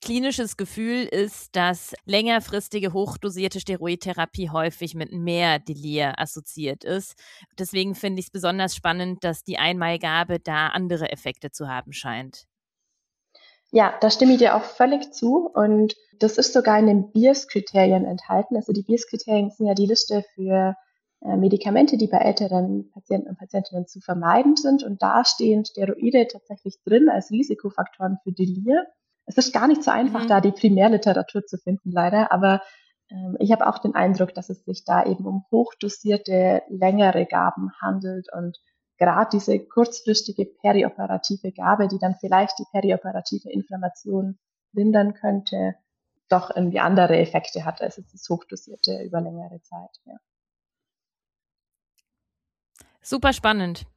S3: klinisches Gefühl ist, dass längerfristige hochdosierte Steroidtherapie häufig mit mehr Delir assoziiert ist. Deswegen finde ich es besonders spannend, dass die Einmalgabe da andere Effekte zu haben scheint.
S6: Ja, da stimme ich dir auch völlig zu und das ist sogar in den B I A S-Kriterien enthalten. Also die B I A S-Kriterien sind ja die Liste für äh, Medikamente, die bei älteren Patienten und Patientinnen zu vermeiden sind und da stehen Steroide tatsächlich drin als Risikofaktoren für Delir. Es ist gar nicht so einfach,
S3: Mhm.
S6: da die Primärliteratur zu finden, leider, aber ähm, ich habe auch den Eindruck, dass es sich da eben um hochdosierte, längere Gaben handelt und gerade diese kurzfristige perioperative Gabe, die dann vielleicht die perioperative Inflammation lindern könnte, doch irgendwie andere Effekte hat als das hochdosierte über längere Zeit. Ja.
S3: Super spannend.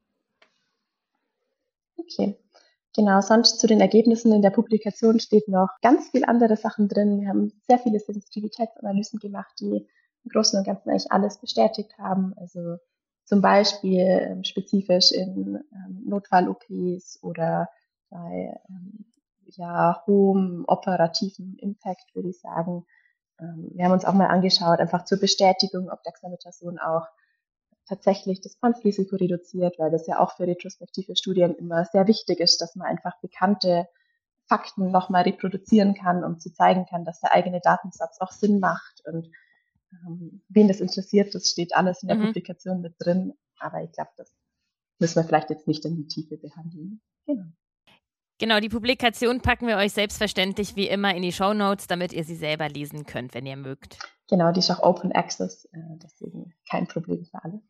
S6: Okay, genau. Sonst zu den Ergebnissen in der Publikation steht noch ganz viel andere Sachen drin. Wir haben sehr viele Sensitivitätsanalysen gemacht, die im Großen und Ganzen eigentlich alles bestätigt haben. Also zum Beispiel ähm, spezifisch in ähm, Notfall-O Ps oder bei ähm, ja, hohem operativen Impact, würde ich sagen. Ähm, wir haben uns auch mal angeschaut, einfach zur Bestätigung, ob Dexamethason auch tatsächlich das Konfrisiko reduziert, weil das ja auch für retrospektive Studien immer sehr wichtig ist, dass man einfach bekannte Fakten nochmal reproduzieren kann, um zu zeigen kann, dass der eigene Datensatz auch Sinn macht. Und ähm, wen das interessiert, das steht alles in der
S3: Mhm.
S6: Publikation mit drin. Aber ich glaube, das müssen wir vielleicht jetzt nicht in die Tiefe behandeln. Genau.
S3: Genau, die Publikation packen wir euch selbstverständlich wie immer in die Shownotes, damit ihr sie selber lesen könnt, wenn ihr mögt.
S6: Genau, die ist auch Open Access, äh, deswegen kein Problem für alle.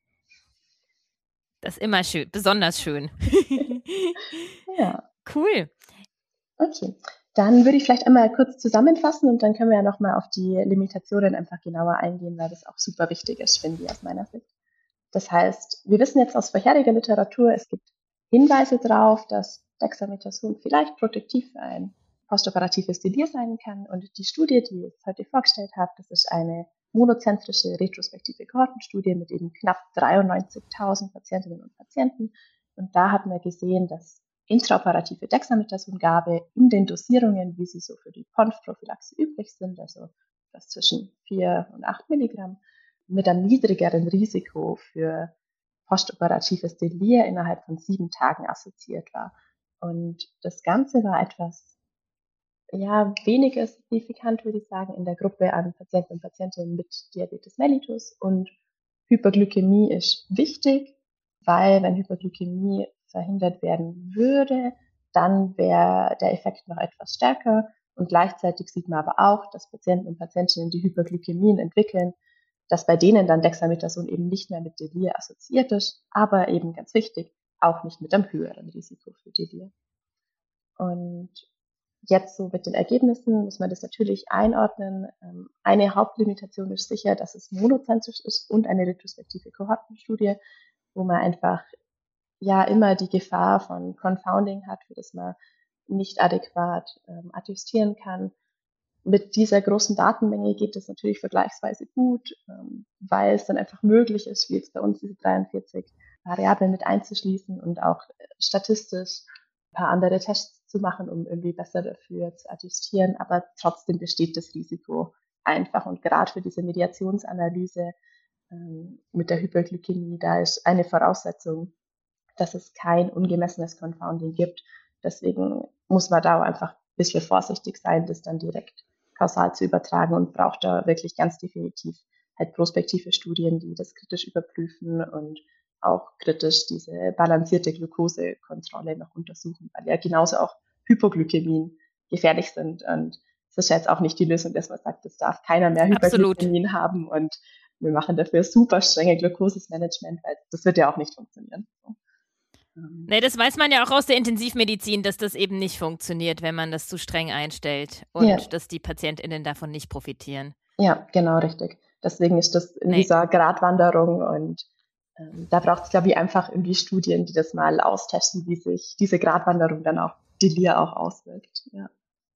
S3: Das ist immer schön, besonders schön.
S6: Ja.
S3: Cool.
S6: Okay, dann würde ich vielleicht einmal kurz zusammenfassen und dann können wir ja nochmal auf die Limitationen einfach genauer eingehen, weil das auch super wichtig ist, finde ich aus meiner Sicht. Das heißt, wir wissen jetzt aus vorheriger Literatur, es gibt Hinweise darauf, dass Dexamethason vielleicht protektiv für ein postoperatives Delir sein kann. Und die Studie, die ich heute vorgestellt habe, das ist eine monozentrische retrospektive Kohortenstudie mit eben knapp dreiundneunzigtausend Patientinnen und Patienten. Und da hat man gesehen, dass intraoperative Dexamethason-Gabe in den Dosierungen, wie sie so für die P O N F-Prophylaxe üblich sind, also das zwischen vier und acht Milligramm, mit einem niedrigeren Risiko für postoperatives Delir innerhalb von sieben Tagen assoziiert war. Und das Ganze war etwas, ja, weniger signifikant, würde ich sagen, in der Gruppe an Patienten und Patientinnen mit Diabetes mellitus. Und Hyperglykämie ist wichtig, weil wenn Hyperglykämie verhindert werden würde, dann wäre der Effekt noch etwas stärker. Und gleichzeitig sieht man aber auch, dass Patienten und Patientinnen, die Hyperglykämien entwickeln, dass bei denen dann Dexamethason eben nicht mehr mit Delir assoziiert ist, aber eben ganz wichtig, auch nicht mit einem höheren Risiko für Delir. Und jetzt so mit den Ergebnissen muss man das natürlich einordnen. Eine Hauptlimitation ist sicher, dass es monozentrisch ist und eine retrospektive Kohortenstudie, wo man einfach ja immer die Gefahr von Confounding hat, für das man nicht adäquat ähm, adjustieren kann. Mit dieser großen Datenmenge geht es natürlich vergleichsweise gut, ähm, weil es dann einfach möglich ist, wie jetzt bei uns diese dreiundvierzig Variablen mit einzuschließen und auch statistisch ein paar andere Tests zu machen, um irgendwie besser dafür zu adjustieren. Aber trotzdem besteht das Risiko einfach. Und gerade für diese Mediationsanalyse ähm, mit der Hyperglykämie, da ist eine Voraussetzung, dass es kein ungemessenes Confounding gibt. Deswegen muss man da auch einfach ein bisschen vorsichtig sein, das dann direkt kausal zu übertragen und braucht da wirklich ganz definitiv halt prospektive Studien, die das kritisch überprüfen und auch kritisch diese balancierte Glukosekontrolle noch untersuchen, weil ja genauso auch Hypoglykämien gefährlich sind. Und es ist ja jetzt auch nicht die Lösung, dass man sagt, es darf keiner mehr Hyperglykämien Absolut. haben und wir machen dafür super strenge Glukosemanagement, weil das wird ja auch nicht funktionieren.
S3: Nee, das weiß man ja auch aus der Intensivmedizin, dass das eben nicht funktioniert, wenn man das zu streng einstellt und ja. dass die PatientInnen davon nicht profitieren.
S6: Ja, genau, richtig. Deswegen ist das in nee. dieser Gratwanderung und ähm, da braucht es, glaube ich, einfach irgendwie Studien, die das mal austesten, wie sich diese Gratwanderung dann auch Delir auch auswirkt. Ja.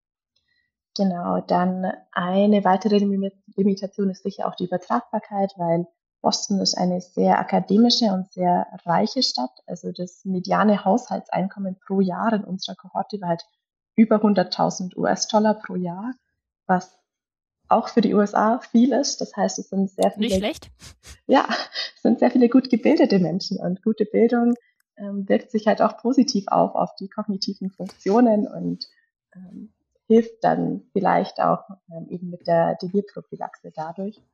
S6: Genau, dann eine weitere Limitation ist sicher auch die Übertragbarkeit, weil Boston ist eine sehr akademische und sehr reiche Stadt. Also das mediane Haushaltseinkommen pro Jahr in unserer Kohorte war halt über hunderttausend U S-Dollar pro Jahr, was auch für die U S A viel ist. Das heißt, es sind sehr viele,
S3: Nicht schlecht.
S6: Ja, es sind sehr viele gut gebildete Menschen und gute Bildung ähm, wirkt sich halt auch positiv auf, auf die kognitiven Funktionen und ähm, hilft dann vielleicht auch ähm, eben mit der Delirprophylaxe dadurch.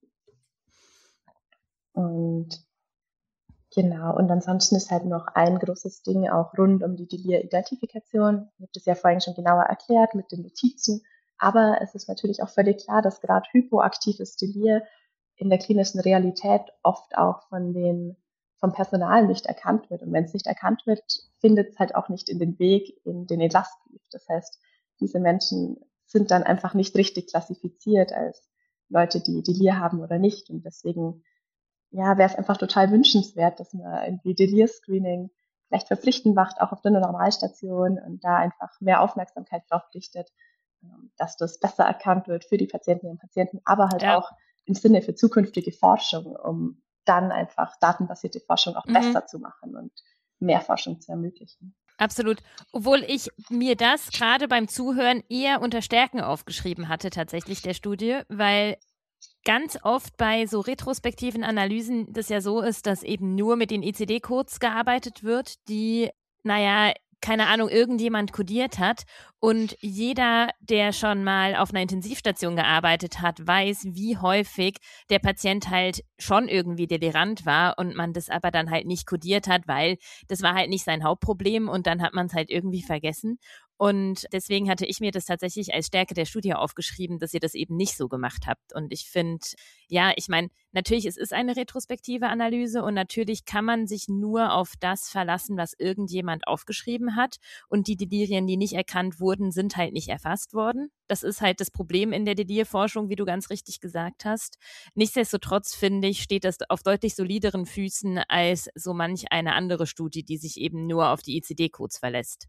S6: Und genau, und ansonsten ist halt noch ein großes Ding auch rund um die Delir-Identifikation. Ich habe das ja vorhin schon genauer erklärt mit den Notizen, aber es ist natürlich auch völlig klar, dass gerade hypoaktives Delir in der klinischen Realität oft auch von den, vom Personal nicht erkannt wird. Und wenn es nicht erkannt wird, findet es halt auch nicht in den Weg in den Erlassbrief. Das heißt, diese Menschen sind dann einfach nicht richtig klassifiziert als Leute, die Delir haben oder nicht. Und deswegen ja, wäre es einfach total wünschenswert, dass man irgendwie Delir-Screening vielleicht verpflichtend macht, auch auf der Normalstation und da einfach mehr Aufmerksamkeit drauf richtet, dass das besser erkannt wird für die Patientinnen und Patienten, aber halt
S3: Ja.
S6: auch im Sinne für zukünftige Forschung, um dann einfach datenbasierte Forschung auch
S3: Mhm.
S6: besser zu machen und mehr Forschung zu ermöglichen.
S3: Absolut. Obwohl ich mir das gerade beim Zuhören eher unter Stärken aufgeschrieben hatte, tatsächlich der Studie, weil ganz oft bei so retrospektiven Analysen das ja so ist, dass eben nur mit den I C D-Codes gearbeitet wird, die, naja, keine Ahnung, irgendjemand kodiert hat. Und jeder, der schon mal auf einer Intensivstation gearbeitet hat, weiß, wie häufig der Patient halt schon irgendwie delirant war und man das aber dann halt nicht kodiert hat, weil das war halt nicht sein Hauptproblem und dann hat man es halt irgendwie vergessen. Und deswegen hatte ich mir das tatsächlich als Stärke der Studie aufgeschrieben, dass ihr das eben nicht so gemacht habt. Und ich finde, ja, ich meine, natürlich, es ist eine retrospektive Analyse und natürlich kann man sich nur auf das verlassen, was irgendjemand aufgeschrieben hat. Und die Delirien, die nicht erkannt wurden, sind halt nicht erfasst worden. Das ist halt das Problem in der Delirforschung, wie du ganz richtig gesagt hast. Nichtsdestotrotz, finde ich, steht das auf deutlich solideren Füßen als so manch eine andere Studie, die sich eben nur auf die I C D-Codes verlässt.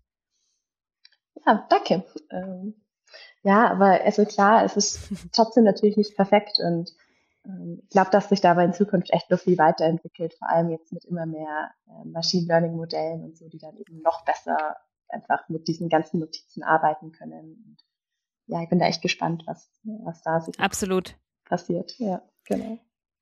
S6: Ja, danke. Ähm, ja, aber also klar, es ist trotzdem natürlich nicht perfekt und ähm, ich glaube, dass sich dabei in Zukunft echt noch viel weiterentwickelt, vor allem jetzt mit immer mehr äh, Machine Learning Modellen und so, die dann eben noch besser einfach mit diesen ganzen Notizen arbeiten können. Und ja, ich bin da echt gespannt, was, was da sich
S3: Absolut
S6: passiert. Ja, genau.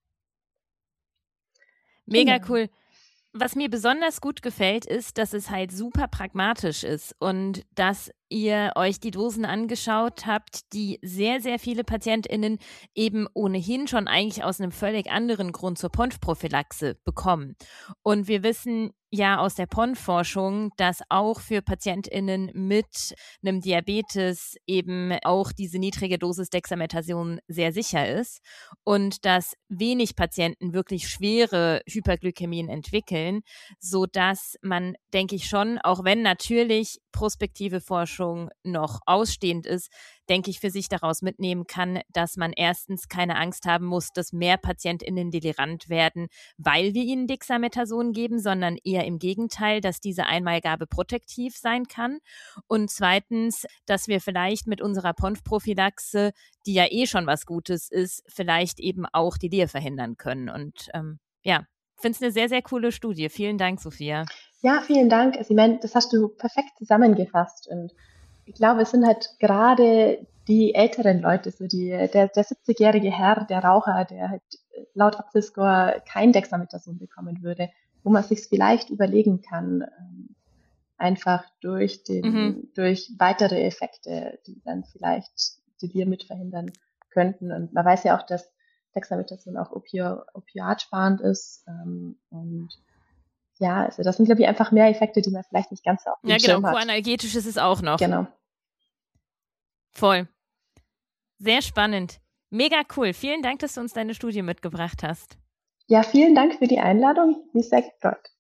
S3: Mega
S6: Genau.
S3: cool. Was mir besonders gut gefällt, ist, dass es halt super pragmatisch ist und dass ihr euch die Dosen angeschaut habt, die sehr, sehr viele PatientInnen eben ohnehin schon eigentlich aus einem völlig anderen Grund zur P O N F-Prophylaxe bekommen. Und wir wissen ja aus der P O N F-Forschung, dass auch für PatientInnen mit einem Diabetes eben auch diese niedrige Dosis Dexamethason sehr sicher ist und dass wenig Patienten wirklich schwere Hyperglykämien entwickeln, sodass man, denke ich schon, auch wenn natürlich prospektive Forschung noch ausstehend ist, denke ich, für sich daraus mitnehmen kann, dass man erstens keine Angst haben muss, dass mehr PatientInnen delirant werden, weil wir ihnen Dexamethason geben, sondern eher im Gegenteil, dass diese Einmalgabe protektiv sein kann. Und zweitens, dass wir vielleicht mit unserer P O N F-Prophylaxe, die ja eh schon was Gutes ist, vielleicht eben auch die Delir verhindern können. Und ähm, ja, ich finde es eine sehr, sehr coole Studie. Vielen Dank, Sophia.
S6: Ja, vielen Dank. Also, ich meine, das hast du perfekt zusammengefasst. Und ich glaube, es sind halt gerade die älteren Leute, so die, der, der siebzigjährige Herr, der Raucher, der halt laut Apfelscore kein Dexamethason bekommen würde, wo man sich vielleicht überlegen kann, ähm, einfach durch den,
S3: Mhm.
S6: durch weitere Effekte, die dann vielleicht Delir mit verhindern könnten. Und man weiß ja auch, dass Dexamethason auch opio, opiatsparend ist. Ähm, und ja, also das sind, glaube ich, einfach mehr Effekte, die man vielleicht nicht ganz so auf dem
S3: Ja, genau.
S6: Schirm hat.
S3: Coanalgetisch ist es auch noch.
S6: Genau.
S3: Voll. Sehr spannend. Mega cool. Vielen Dank, dass du uns deine Studie mitgebracht hast.
S6: Ja, vielen Dank für die Einladung. Mich sehr gefreut.